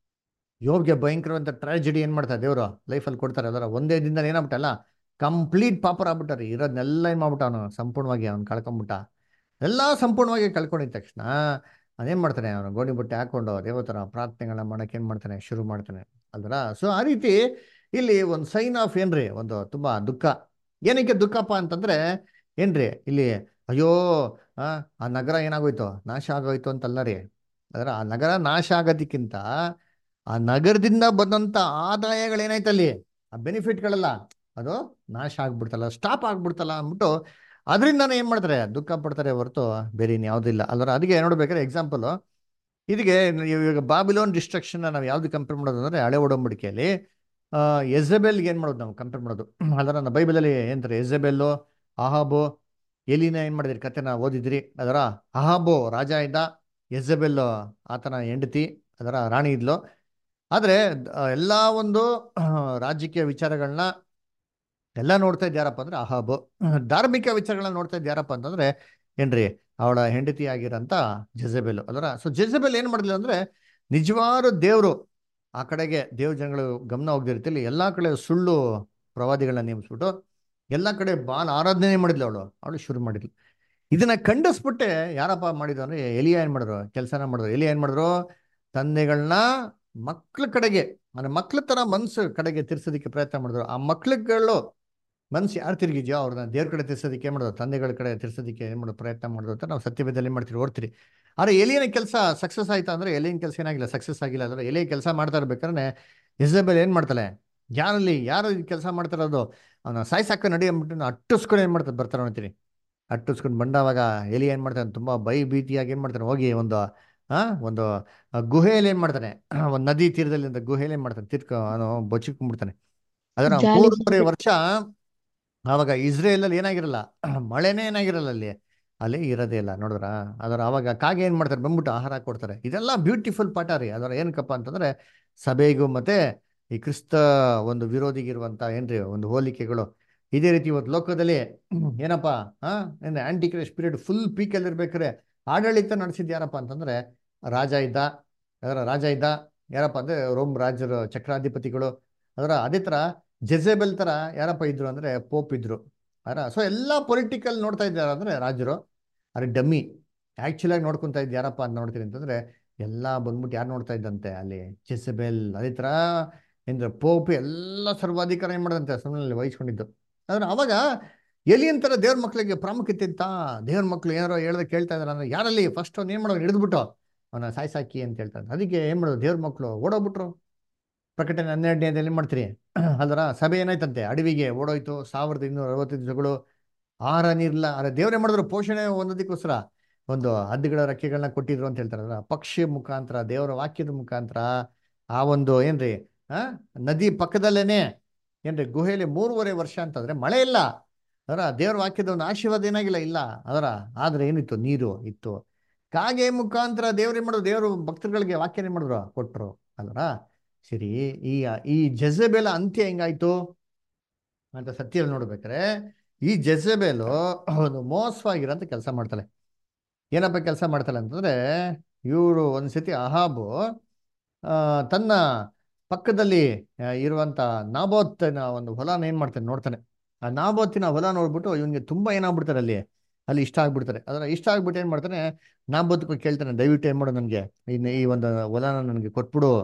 S1: ಯೋಬ್ಗೆ ಭಯಂಕರವಂತ ಟ್ರಾಜಿಡಿ ಏನ್ ಮಾಡ್ತಾರೆ ದೇವರು ಲೈಫಲ್ಲಿ ಕೊಡ್ತಾರೆ ಅದರ ಒಂದೇ ದಿನದಲ್ಲಿ ಏನಾಗ್ಬಿಟ್ಟಲ್ಲ ಕಂಪ್ಲೀಟ್ ಪಾಪರ್ ಆಗ್ಬಿಟ್ಟಾರೆ. ಇರೋದನ್ನೆಲ್ಲ ಏನ್ ಮಾಡ್ಬಿಟ್ಟ ಅವನು ಸಂಪೂರ್ಣವಾಗಿ ಅವ್ನು ಕಳ್ಕೊಂಬಿಟ್ಟ. ಎಲ್ಲ ಸಂಪೂರ್ಣವಾಗಿ ಕಳ್ಕೊಂಡಿದ ತಕ್ಷಣ ಅದೇನ್ ಮಾಡ್ತಾನೆ, ಅವನು ಗೋಣಿ ಬಟ್ಟೆ ಹಾಕೊಂಡು ದೇವತರ ಪ್ರಾರ್ಥನೆಗಳನ್ನ ಮಾಡಕ್ಕೆ ಏನ್ ಮಾಡ್ತಾನೆ, ಶುರು ಮಾಡ್ತಾನೆ ಅಲ್ವರ. ಸೊ ಆ ರೀತಿ ಇಲ್ಲಿ ಒಂದು ಸೈನ್ ಆಫ್ ಏನ್ರಿ, ಒಂದು ತುಂಬಾ ದುಃಖ. ಏನಕ್ಕೆ ದುಃಖಪ್ಪ ಅಂತಂದ್ರೆ ಏನ್ರಿ ಇಲ್ಲಿ, ಅಯ್ಯೋ ಆ ಆ ನಗರ ಏನಾಗೋಯ್ತು, ನಾಶ ಆಗೋಯ್ತು ಅಂತಲ್ಲ ರೀ. ಅದರ ಆ ನಗರ ನಾಶ ಆಗೋದಕ್ಕಿಂತ ಆ ನಗರದಿಂದ ಬಂದಂತ ಆದಾಯಗಳೇನಾಯ್ತಲ್ಲಿ, ಆ ಬೆನಿಫಿಟ್ಗಳೆಲ್ಲ ಅದು ನಾಶ ಆಗ್ಬಿಡ್ತಲ್ಲ, ಸ್ಟಾಪ್ ಆಗ್ಬಿಡ್ತಲ್ಲ ಅಂದ್ಬಿಟ್ಟು ಅದರಿಂದಾನೇ ಏನ್ ಮಾಡ್ತಾರೆ, ದುಃಖ ಪಡ್ತಾರೆ ಹೊರತು ಬೇರೆ ಇನ್ಯಾವುದೂ ಇಲ್ಲ ಅಲ್ವರ. ಅದಕ್ಕೆ ನೋಡ್ಬೇಕಾದ್ರೆ ಎಕ್ಸಾಂಪಲ್ ಇದಕ್ಕೆ ಇವಾಗ ಬಾಬಿಲೋನ್ ಡಿಸ್ಟ್ರಕ್ಷನ್ ನಾವು ಯಾವ್ದು ಕಂಪೇರ್ ಮಾಡೋದು ಅಂದ್ರೆ ಹಳೆ ಒಡಂಬಡಿಕೆಯಲ್ಲಿ ಆ ಎಜೆಬೆಲ್ಗೆ ಏನ್ ಮಾಡೋದು ನಾವು ಕಂಪೇರ್ ಮಾಡೋದು. ಅದರ ನಮ್ಮ ಬೈಬಲಲ್ಲಿ ಏನಂತಾರೆ, ಎಜೆಬೆಲ್ಲು, ಅಹಾಬು, ಎಲಿನ ಏನ್ ಮಾಡಿದ್ರಿ ಕತೆನ ಓದಿದ್ರಿ. ಅದರ ಅಹಾಬು ರಾಜ ಇದ್ದ, ಎಜೆಬೆಲ್ ಆತನ ಹೆಂಡತಿ, ಅದರ ರಾಣಿ ಇದ್ಲು. ಆದ್ರೆ ಆ, ಎಲ್ಲಾ ಒಂದು ಆ, ರಾಜಕೀಯ ವಿಚಾರಗಳನ್ನ ಎಲ್ಲ ನೋಡ್ತಾ ಇದ್ದ ಯಾರಪ್ಪ ಅಂದ್ರೆ ಅಹಾಬು. ಧಾರ್ಮಿಕ ವಿಚಾರಗಳನ್ನ ನೋಡ್ತಾ ಇದ್ದ ಯಾರಪ್ಪ ಅಂತಂದ್ರೆ ಏನ್ರಿ, ಅವಳ ಹೆಂಡತಿ ಆಗಿರಂತ ಜೆಜೆಬೆಲ್ ಅಲ್ವರ. ಸೊ ಜೆಜೆಬೆಲ್ ಏನ್ ಮಾಡಿದ್ಲು ಅಂದ್ರೆ ನಿಜವಾದ ದೇವ್ರು ಆ ಕಡೆಗೆ ದೇವ್ರ ಜನಗಳು ಗಮನ ಹೋಗ್ದಿರ್ತಿಲ್ಲ, ಎಲ್ಲಾ ಕಡೆ ಸುಳ್ಳು ಪ್ರವಾದಿಗಳನ್ನ ನೇಮಿಸ್ಬಿಟ್ಟು ಎಲ್ಲಾ ಕಡೆ ಬಾಲ್ ಆರಾಧನೆ ಮಾಡಿದ್ಲು ಅವಳು ಅವಳು ಶುರು ಮಾಡಿದ್ಲು. ಇದನ್ನ ಖಂಡಿಸ್ಬಿಟ್ಟೆ ಯಾರಪ್ಪ ಮಾಡಿದ್ರು ಅಂದ್ರೆ ಎಲಿಯಾ ಏನ್ ಮಾಡಿದ್ರು, ಕೆಲಸನ ಮಾಡಿದ್ರು. ಎಲಿಯಾ ಏನ್ ಮಾಡಿದ್ರು, ತಂದೆಗಳನ್ನ ಮಕ್ಳ ಕಡೆಗೆ ಅಂದ್ರೆ ಮಕ್ಳ ತರ ಮನ್ಸು ಕಡೆಗೆ ತಿರ್ಸೋದಕ್ಕೆ ಪ್ರಯತ್ನ ಮಾಡಿದ್ರು. ಆ ಮಕ್ಳುಗಳು ಮನ್ಸು ಯಾರು ತಿರುಗಿದ್ಯೋ ಅವ್ರನ್ನ ದೇವ್ರ ಕಡೆ ತಿರ್ಸೋದಕ್ಕೆ ಏನ್ ಮಾಡೋದು, ತಂದೆಗಳ ಕಡೆ ತಿರ್ಸೋದಕ್ಕೆ ಏನ್ ಮಾಡೋದು ಪ್ರಯತ್ನ ಮಾಡೋದು ಅಂತ ನಾವು ಸತ್ಯವೇದಲ್ಲಿ ಮಾಡ್ತೀವಿ ಓಡ್ತೀರಿ. ಆದ್ರೆ ಎಲಿಯನ ಕೆಲಸ ಸಕ್ಸಸ್ ಆಯ್ತಾ ಅಂದ್ರೆ ಎಲಿಯನ್ ಕೆಲಸ ಏನಾಗಿಲ್ಲ, ಸಕ್ಸಸ್ ಆಗಿಲ್ಲ. ಅಂದ್ರೆ ಎಲಿಯ ಕೆಲಸ ಮಾಡ್ತಾ ಇರ್ಬೇಕಾದ್ರೆ ಇಸಬೆಲ್ ಏನ್ ಮಾಡ್ತಾಳೆ, ಯಾರಲ್ಲಿ ಯಾರು ಕೆಲಸ ಮಾಡ್ತಾರದು ಅವನ ಸಾಯ್ಸಾಕ ನಡಿ ಅಂದ್ಬಿಟ್ಟು ಅಟ್ಟಿಸ್ಕೊಂಡು ಏನ್ ಮಾಡ್ತಾರೆ ಬರ್ತಾರೆ ಅಂತೀರಿ. ಅಟ್ಟಿಸ್ಕೊಂಡು ಬಂದವಾಗ ಎಲಿ ಏನ್ ಮಾಡ್ತಾನೆ, ತುಂಬಾ ಭಯ ಭೀತಿಯಾಗಿ ಏನ್ ಮಾಡ್ತಾನೆ, ಹೋಗಿ ಒಂದು ಆ ಒಂದು ಗುಹೆಯಲ್ಲಿ ಏನ್ ಮಾಡ್ತಾನೆ, ಒಂದು ನದಿ ತೀರದಲ್ಲಿ ಒಂದು ಗುಹೆಯಲ್ಲಿ ಏನ್ ಮಾಡ್ತಾನೆ, ತಿರ್ಕ ಅವನು ಬಚ್ಚಿಕೊಂಡ್ಬಿಡ್ತಾನೆ. ಅದರ
S3: ಜಾಲಿ
S1: ಮೂರುವರೆ ವರ್ಷ ಆವಾಗ ಇಸ್ರೇಲ್ ಅಲ್ಲಿ ಏನಾಗಿರಲ್ಲ, ಮಳೆನೇ ಏನಾಗಿರಲ್ಲ ಅಲ್ಲಿ ಅಲ್ಲಿ ಇರೋದೇ ಇಲ್ಲ ನೋಡಿದ್ರ. ಅದರ ಅವಾಗ ಕಾಗೆ ಏನ್ ಮಾಡ್ತಾರೆ, ಬಂದ್ಬಿಟ್ಟು ಆಹಾರ ಕೊಡ್ತಾರೆ. ಇದೆಲ್ಲ ಬ್ಯೂಟಿಫುಲ್ ಪಾಠ ರೀ. ಅದರ ಏನಕ್ಕಪ್ಪ ಅಂತಂದ್ರೆ ಸಭೆಗೂ ಮತ್ತೆ ಈ ಕ್ರಿಸ್ತ ಒಂದು ವಿರೋಧಿಗಿರುವಂತ ಏನ್ರಿ ಒಂದು ಹೋಲಿಕೆಗಳು. ಇದೇ ರೀತಿ ಇವತ್ತು ಲೋಕದಲ್ಲಿ ಏನಪ್ಪಾ ಆ ಏನು ಆಂಟಿ ಕ್ರೈಸ್ಟ್ ಪೀರಿಯಡ್ ಫುಲ್ ಪೀಕಲ್ಲಿ ಇರ್ಬೇಕಾದ್ರೆ ಆಡಳಿತ ನಡೆಸಿದ್ ಯಾರಪ್ಪ ಅಂತಂದ್ರೆ ರಾಜ ಇದ್ದ. ಅದರ ರಾಜ ಇದ್ದ ಯಾರಪ್ಪ ಅಂದ್ರೆ ರೋಮ್ ರಾಜರು ಚಕ್ರಾಧಿಪತಿಗಳು. ಅದರ ಅದೇ ತರ ಜೆಜೆಬೆಲ್ ತರ ಯಾರಪ್ಪ ಇದ್ರು ಅಂದ್ರೆ ಪೋಪ್ ಇದ್ರು. ಅದರ ಸೊ ಎಲ್ಲ ಪೊಲಿಟಿಕಲ್ ನೋಡ್ತಾ ಇದ್ದಾರೆ ಅಂದ್ರೆ ರಾಜರು. ಅರೆ ಡಮ್ಮಿ ಆಕ್ಚುಲ್ ಆಗಿ ನೋಡ್ಕೊಂತ ಇದ್ ಯಾರಪ್ಪ ಅಂತ ನೋಡ್ತೀನಿ ಅಂತಂದ್ರೆ ಎಲ್ಲ ಬಂದ್ಬಿಟ್ಟು ಯಾರು ನೋಡ್ತಾ ಇದ್ದಂತೆ ಅಲ್ಲಿ, ಜೆಸೆಬೆಲ್. ಅದೇ ತರ ಏನ್ರ ಪೋಪ್ ಎಲ್ಲ ಸರ್ವಾಧಿಕಾರ ಏನ್ ಮಾಡದಂತೆ ಸುಮ್ಮನೆ ವಹಿಸ್ಕೊಂಡಿದ್ದು. ಆದ್ರೆ ಅವಾಗ ಎಲಿಯನ್ ತರ ದೇವ್ರ ಮಕ್ಳಿಗೆ ಪ್ರಾಮುಖ್ಯತೆ ಇತ್ತ. ದೇವ್ರ ಮಕ್ಳು ಏನಾರೋ ಹೇಳ್ದೆ ಕೇಳ್ತಾ ಇದಾರೆ ಅಂದ್ರೆ ಯಾರಲ್ಲಿ ಫಸ್ಟ್ ಅವ್ನು ಏನ್ ಮಾಡೋದು, ಹಿಡಿದ್ಬಿಟ್ಟು ಅವನ ಸಾಯ್ಸಾಕಿ ಅಂತ ಹೇಳ್ತಾರೆ. ಅದಕ್ಕೆ ಏನ್ ಮಾಡೋದು, ದೇವ್ರ ಮಕ್ಳು ಓಡೋಗ್ಬಿಟ್ರು. ಪ್ರಕಟಣೆ ಹನ್ನೆರಡನೇದಲ್ಲಿ ಮಾಡ್ತೀರಿ ಅದರ ಸಭೆ ಏನಾಯ್ತಂತೆ, ಅಡವಿಗೆ ಓಡೋಯ್ತು. ಸಾವಿರದ ಇನ್ನೂರ ಅರವತ್ತೈದು ದಿವಸಗಳು ಆಹಾರ ನೀರಿಲ್ಲ. ಅರೆ ದೇವ್ರೇ ಮಾಡಿದ್ರು ಪೋಷಣೆ ಒಂದೋದಕ್ಕೋಸ್ಕರ ಒಂದು ಹದ್ದುಗಳ ರೆಕ್ಕೆಗಳನ್ನ ಕೊಟ್ಟಿದ್ರು ಅಂತ ಹೇಳ್ತಾರೆ. ಅದರ ಪಕ್ಷಿ ಮುಖಾಂತರ, ದೇವರ ವಾಕ್ಯದ ಮುಖಾಂತರ ಆ ಒಂದು ಏನ್ರಿ ಆ ನದಿ ಪಕ್ಕದಲ್ಲೇನೆ ಏನ್ರಿ ಗುಹೆಯಲ್ಲಿ ಮೂರುವರೆ ವರ್ಷ ಅಂತಂದ್ರೆ ಮಳೆ ಇಲ್ಲ. ಅದರ ದೇವ್ರ ವಾಕ್ಯದ ಒಂದು ಆಶೀರ್ವಾದ ಏನಾಗಿಲ್ಲ ಇಲ್ಲ. ಅದರ ಆದ್ರೆ ಏನಿತ್ತು, ನೀರು ಇತ್ತು. ಕಾಗೆ ಮುಖಾಂತರ ದೇವ್ರ ಏನ್ ಮಾಡಿದ್ರು, ದೇವರು ಭಕ್ತರುಗಳಿಗೆ ವಾಕ್ಯನೇ ಮಾಡಿದ್ರು, ಕೊಟ್ರು ಅಲ್ವರ. ಸರಿ, ಈ ಈ ಜೆಜೆಬೆಲ ಅಂತ್ಯ ಹೆಂಗಾಯ್ತು ಅಂತ ಸತ್ಯದಲ್ಲಿ ನೋಡ್ಬೇಕಾರೆ ಈ ಜೆಜೆಬೆಲು ಒಂದು ಮೋಸವಾಗಿರೋಂಥ ಕೆಲಸ ಮಾಡ್ತಾಳೆ. ಏನಪ್ಪ ಕೆಲಸ ಮಾಡ್ತಾಳೆ ಅಂತಂದ್ರೆ, ಇವರು ಒಂದ್ಸತಿ ಅಹಾಬು ಆ, ತನ್ನ ಪಕ್ಕದಲ್ಲಿ ಆ, ಇರುವಂತ ನಾಬೋತಿನ ಒಂದು ಹೊಲನ ಏನ್ ಮಾಡ್ತಾನೆ ನೋಡ್ತಾನೆ. ಆ ನಾಬೋತಿನ ಹೊಲ ನೋಡ್ಬಿಟ್ಟು ಇವನ್ಗೆ ತುಂಬಾ ಏನಾಗ್ಬಿಡ್ತಾರೆ ಅಲ್ಲಿ ಅಲ್ಲಿ ಇಷ್ಟ ಆಗ್ಬಿಡ್ತಾರೆ. ಅದರ ಇಷ್ಟ ಆಗ್ಬಿಟ್ಟು ಏನ್ ಮಾಡ್ತಾನೆ, ನಾಬೋತ್ ಕೇಳ್ತಾನೆ, ದಯವಿಟ್ಟು ಏನ್ ಮಾಡು, ನನ್ಗೆ ಇನ್ನು ಈ ಒಂದು ಹೊಲನ ನನ್ಗೆ ಕೊಟ್ಬಿಡು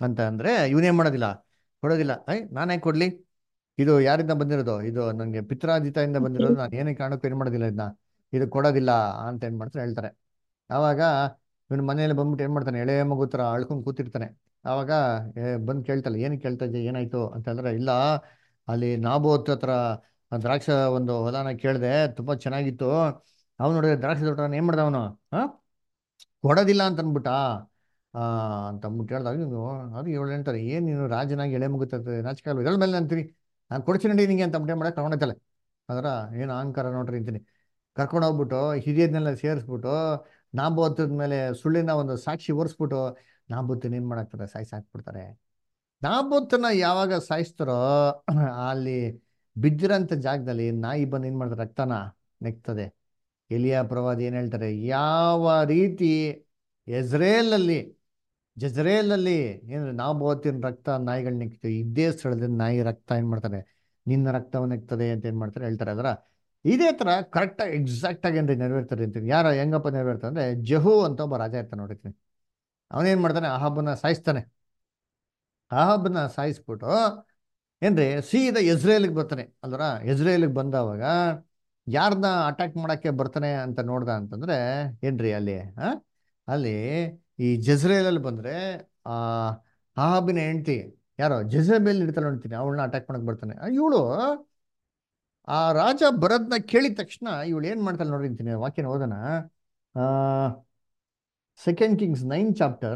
S1: ಅಂತ ಅಂದ್ರೆ ಇವನೇನ್ ಮಾಡೋದಿಲ್ಲ, ಕೊಡೋದಿಲ್ಲ. ಐ ನಾನೇ ಕೊಡ್ಲಿ, ಇದು ಯಾರಿಂದ ಬಂದಿರೋದು, ಇದು ನನಗೆ ಪಿತ್ರಾಜಿತದಿಂದ ಬಂದಿರೋದು, ನಾನು ಏನೇ ಕಾರಣಕ್ಕೂ ಏನು ಮಾಡೋದಿಲ್ಲ, ಇದನ್ನ ಇದು ಕೊಡೋದಿಲ್ಲ ಅಂತ ಏನು ಮಾಡ್ತಾರೆ ಹೇಳ್ತಾರೆ. ಆವಾಗ ಇವನು ಮನೇಲಿ ಬಂದ್ಬಿಟ್ಟು ಏನು ಮಾಡ್ತಾನೆ, ಎಳೆ ಮಗು ಥರ ಅಳ್ಕೊಂಡು ಕೂತಿರ್ತಾನೆ. ಆವಾಗ ಬಂದು ಕೇಳ್ತಾಳೆ, ಏನಕ್ಕೆ ಕೇಳ್ತಾ ಇದ್ದೆ, ಏನಾಯ್ತು ಅಂತ ಹೇಳಿದ್ರೆ, ಇಲ್ಲ ಅಲ್ಲಿ ನಾಬೋತ್ ಹತ್ರ ದ್ರಾಕ್ಷ ಒಂದು ಹೊಲನ ಕೇಳಿದೆ, ತುಂಬ ಚೆನ್ನಾಗಿತ್ತು. ಅವ್ನು ನೋಡಿದ್ರೆ ದ್ರಾಕ್ಷಿ ತೋಟ ಏನು ಮಾಡ್ದ ಅವನು, ಹಾಂ ಕೊಡೋದಿಲ್ಲ ಅಂತ ಅಂದ್ಬಿಟ್ಟ ಆ ಅಂತ ಅಂದ್ಬಿಟ್ಟು ಹೇಳ್ದಾಗ ನೀವು ಅದು ಇವಳು ಹೇಳ್ತಾರೆ, ಏನು ನೀನು ರಾಜನಾಗಿ ಎಳೆ ಮುಗುತ್ತದೆ ನಾಚಿಕಾಲ ಇದ್ರ ಮೇಲೆ ಅಂತೀನಿ, ನಾನು ಕೊಡ್ತೀನಿ ನಡಿ ನಿಂಗೆ ಅಂತ ಅಂದ್ಬಿಟ್ಟು ಮಾಡಕ್ಕೆ ತಗೊಂಡೈತಲ್ಲ. ಅದರ ಏನು ಅಹಂಕಾರ ನೋಡ್ರಿ ಅಂತೀನಿ. ಕರ್ಕೊಂಡು ಹೋಗ್ಬಿಟ್ಟು ಹಿರಿಯದನ್ನೆಲ್ಲ ಸೇರಿಸ್ಬಿಟ್ಟು ನಾಬೋತ್ತದ ಮೇಲೆ ಸುಳ್ಳಿನ ಒಂದು ಸಾಕ್ಷಿ ಒರೆಸ್ಬಿಟ್ಟು ನಾಬೋತ್ತನ ಏನು ಮಾಡಾಕ್ತಾರೆ, ಸಾಯಿಸಿ ಹಾಕ್ಬಿಡ್ತಾರೆ. ನಾಬೋತ್ತನ ಯಾವಾಗ ಸಾಯಿಸ್ತಾರೋ ಅಲ್ಲಿ ಬಿದ್ದಿರೋಂಥ ಜಾಗದಲ್ಲಿ ನಾಯಿ ಬಂದು ಏನು ಮಾಡ್ತಾರೆ, ರಕ್ತನ ನೆಕ್ತದೆ. ಎಲಿಯ ಪ್ರವಾದಿ ಏನು ಹೇಳ್ತಾರೆ, ಯಾವ ರೀತಿ ಎಜ್ರೇಲಲ್ಲಿ ಜಜ್ರೇಲಲ್ಲಿ ಏನು ನಾಬೋತಿನ ರಕ್ತ ನಾಯಿಗಳು ನೆಕ್ತೀವಿ, ಇದೇ ಸ್ಥಳದಲ್ಲಿ ನಾಯಿ ರಕ್ತ ಏನು ಮಾಡ್ತಾರೆ, ನಿನ್ನ ರಕ್ತವನ್ನು ನೆಕ್ತದೆ ಅಂತ ಏನು ಮಾಡ್ತಾರೆ ಹೇಳ್ತಾರೆ. ಅದರ ಇದೇ ಥರ ಕರೆಕ್ಟಾಗಿ ಎಕ್ಸಾಕ್ಟಾಗಿ ಏನ್ರಿ ನೆರವೇರ್ತಾರೆ ಅಂತೀನಿ. ಯಾರ ಹೆಂಗಪ್ಪ ನೆರವೇರ್ತಾರೆ ಅಂದರೆ, ಜಹೂ ಅಂತ ಒಬ್ಬ ರಾಜ ಇರ್ತಾನೆ ನೋಡಿರ್ತೀನಿ. ಅವನೇನು ಮಾಡ್ತಾನೆ, ಅಹಾಬನ್ನ ಸಾಯಿಸ್ತಾನೆ. ಅಹಾಬನ್ನ ಸಾಯಿಸ್ಬಿಟ್ಟು ಏನ್ರಿ ಸೀದಾ ಇಸ್ರೇಲಿಗೆ ಬರ್ತಾನೆ ಅಲ್ವರ. ಇಸ್ರೇಲಿಗೆ ಬಂದವಾಗ ಯಾರನ್ನ ಅಟ್ಯಾಕ್ ಮಾಡಕ್ಕೆ ಬರ್ತಾನೆ ಅಂತ ನೋಡ್ದ ಅಂತಂದ್ರೆ ಏನ್ರಿ ಅಲ್ಲಿ ಆ ಅಲ್ಲಿ ಈ ಜಜ್ರೇಲಲ್ಲಿ ಬಂದ್ರೆ ಆ ಅಹಾಬಿನ ಹೆಂಡ್ತಿ ಯಾರೋ ಜೆಜಬೇಲ್ ಇಡ್ತಾಳೆ ನೋಡ್ತೀನಿ, ಅವಳನ್ನ ಅಟ್ಯಾಕ್ ಮಾಡಕ್ ಬರ್ತಾನೆ. ಇವಳು ಆ ರಾಜ ಬರೋದನ್ನ ಕೇಳಿದ ತಕ್ಷಣ ಇವಳು ಏನ್ ಮಾಡ್ತಾಳೆ ನೋಡ್ರಿ ಅಂತೀನಿ, ವಾಕ್ಯನ ಓದೋಣ. ಆ second Kings nine chapter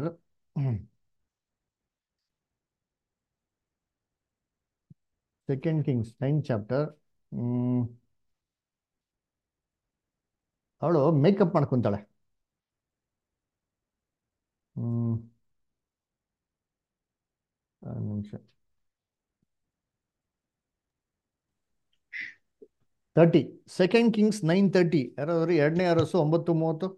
S1: second Kings nine chapter ಅವಳು ಮೇಕಪ್ ಮಾಡ್ಕೊಂತಾಳೆ. ಹ್ಮ್ ಒಂದ್ ನಿಮಿಷ. Thirty second Kings nine thirty ಯಾರಾದ್ರು ಎರಡನೇ ಅರಸು ಒಂಬತ್ತು ಮೂವತ್ತು.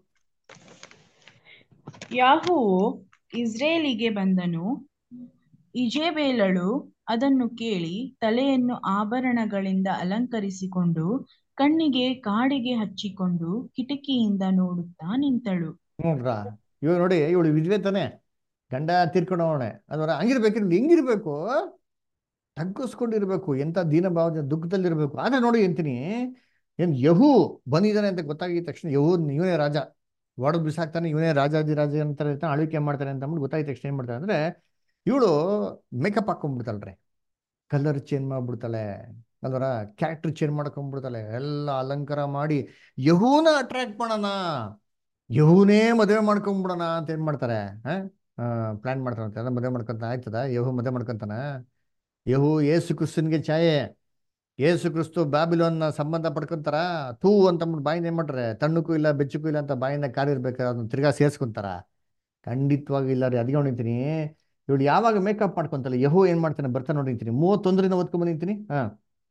S3: ಯಾಹುವು ಇಸ್ರೇಲಿಗೆ ಬಂದನು. ಇಜೆಬೇಲಳು ಅದನ್ನು ಕೇಳಿ ತಲೆಯನ್ನು ಆಭರಣಗಳಿಂದ ಅಲಂಕರಿಸಿಕೊಂಡು ಕಣ್ಣಿಗೆ ಕಾಡಿಗೆ ಹಚ್ಚಿಕೊಂಡು ಕಿಟಕಿಯಿಂದ ನೋಡುತ್ತಾ ನಿಂತಳು.
S1: ನೋಡ್ರಾ ಇವ್ ನೋಡಿ, ಇವಳು ವಿದ್ವೆ ತಾನೆ, ಗಂಡ ತೀರ್ಕೊಂಡವಣೆ ಅದರ ಹಂಗಿರ್ಬೇಕಿರ್ಲಿ, ಹೆಂಗಿರ್ಬೇಕು, ತಗ್ಗಿಸ್ಕೊಂಡಿರ್ಬೇಕು, ಎಂಥ ದೀನಭಾವ ದುಃಖದಲ್ಲಿರ್ಬೇಕು. ಆದ್ರೆ ನೋಡಿ ಅಂತೀನಿ, ಏನ್ ಯಹೂ ಬಂದಿದ್ದಾನೆ ಅಂತ ಗೊತ್ತಾಗಿದ ತಕ್ಷಣ ಯಹೂ ಇವನೇ ರಾಜ, ಒಡೆದು ಬಿಸಾಕ್ತಾನೆ, ಇವನೇ ರಾಜಾದಿ ರಾಜ ಅಂತಾರೆ, ಆಳ್ವಿಕೆ ಮಾಡ್ತಾನೆ ಅಂತ ಅಂದ್ಬಿಟ್ಟು ಗೊತ್ತಾಗಿದ ತಕ್ಷಣ ಏನ್ ಮಾಡ್ತಾರೆ ಅಂದ್ರೆ, ಇವಳು ಮೇಕಪ್ ಹಾಕೊಂಡ್ಬಿಡ್ತಾಳ್ರಿ, ಕಲರ್ ಚೇಂಜ್ ಮಾಡ್ಬಿಡ್ತಾಳೆ ಅಲ್ವರ, ಕ್ಯಾರೆಕ್ಟರ್ ಚೇಂಜ್ ಮಾಡ್ಕೊಂಡ್ಬಿಡ್ತಾಳೆ, ಎಲ್ಲ ಅಲಂಕಾರ ಮಾಡಿ ಯಹೂನ ಅಟ್ರಾಕ್ಟ್ ಮಾಡೋಣ, ಯಹೂನೇ ಮದುವೆ ಮಾಡ್ಕೊಂಡ್ಬಿಡೋಣ ಅಂತ ಏನ್ ಮಾಡ್ತಾರೆ, ಪ್ಲಾನ್ ಮಾಡ್ತಾರಂತೆ. ಎಲ್ಲ ಮದುವೆ ಮಾಡ್ಕೊಂತ ಆಯ್ತದ, ಯಹೂ ಮದುವೆ ಮಾಡ್ಕೊಂತಾನ. ಯಹೂ ಏಸು ಕ್ರಿಸ್ತನ್ಗೆ ಛಾಯೆ, ಏಸು ಕ್ರಿಸ್ತು ಬ್ಯಾಬಿಲೋನ್ನ ಸಂಬಂಧ ಪಡ್ಕೊಂತಾರ, ತೂ ಅಂತ ಬಾಯಿನ ಏನ್ ಮಾಡ್ತಾರೆ, ತಣ್ಣಕ್ಕೂ ಇಲ್ಲ ಬೆಚ್ಚಕ್ಕೂ ಇಲ್ಲ ಅಂತ ಬಾಯಿನ ಕಾಲಿರ್ಬೇಕಾದ್ರೆ ಅದನ್ನ ತಿರ್ಗಾ ಸೇರ್ಸ್ಕೊಂತಾರ? ಖಂಡಿತವಾಗಿ ಇಲ್ಲ ರೀ. ಅದಕ್ಕೆ ನೋಡಿರ್ತೀನಿ ಇವಳು ಯಾವಾಗ ಮೇಕಪ್ ಮಾಡ್ಕೊಂತಲ್ಲ, ಯಹೂ ಏನ್ ಮಾಡ್ತಾನೆ ಬರ್ತಾನೆ ನೋಡಿರ್ತೀನಿ, ಮೂವತ್ತೊಂದರಿಂದ ಓದ್ಕೊಂಡ್ ಬಂದಿರ್ತೀನಿ. ಹಾ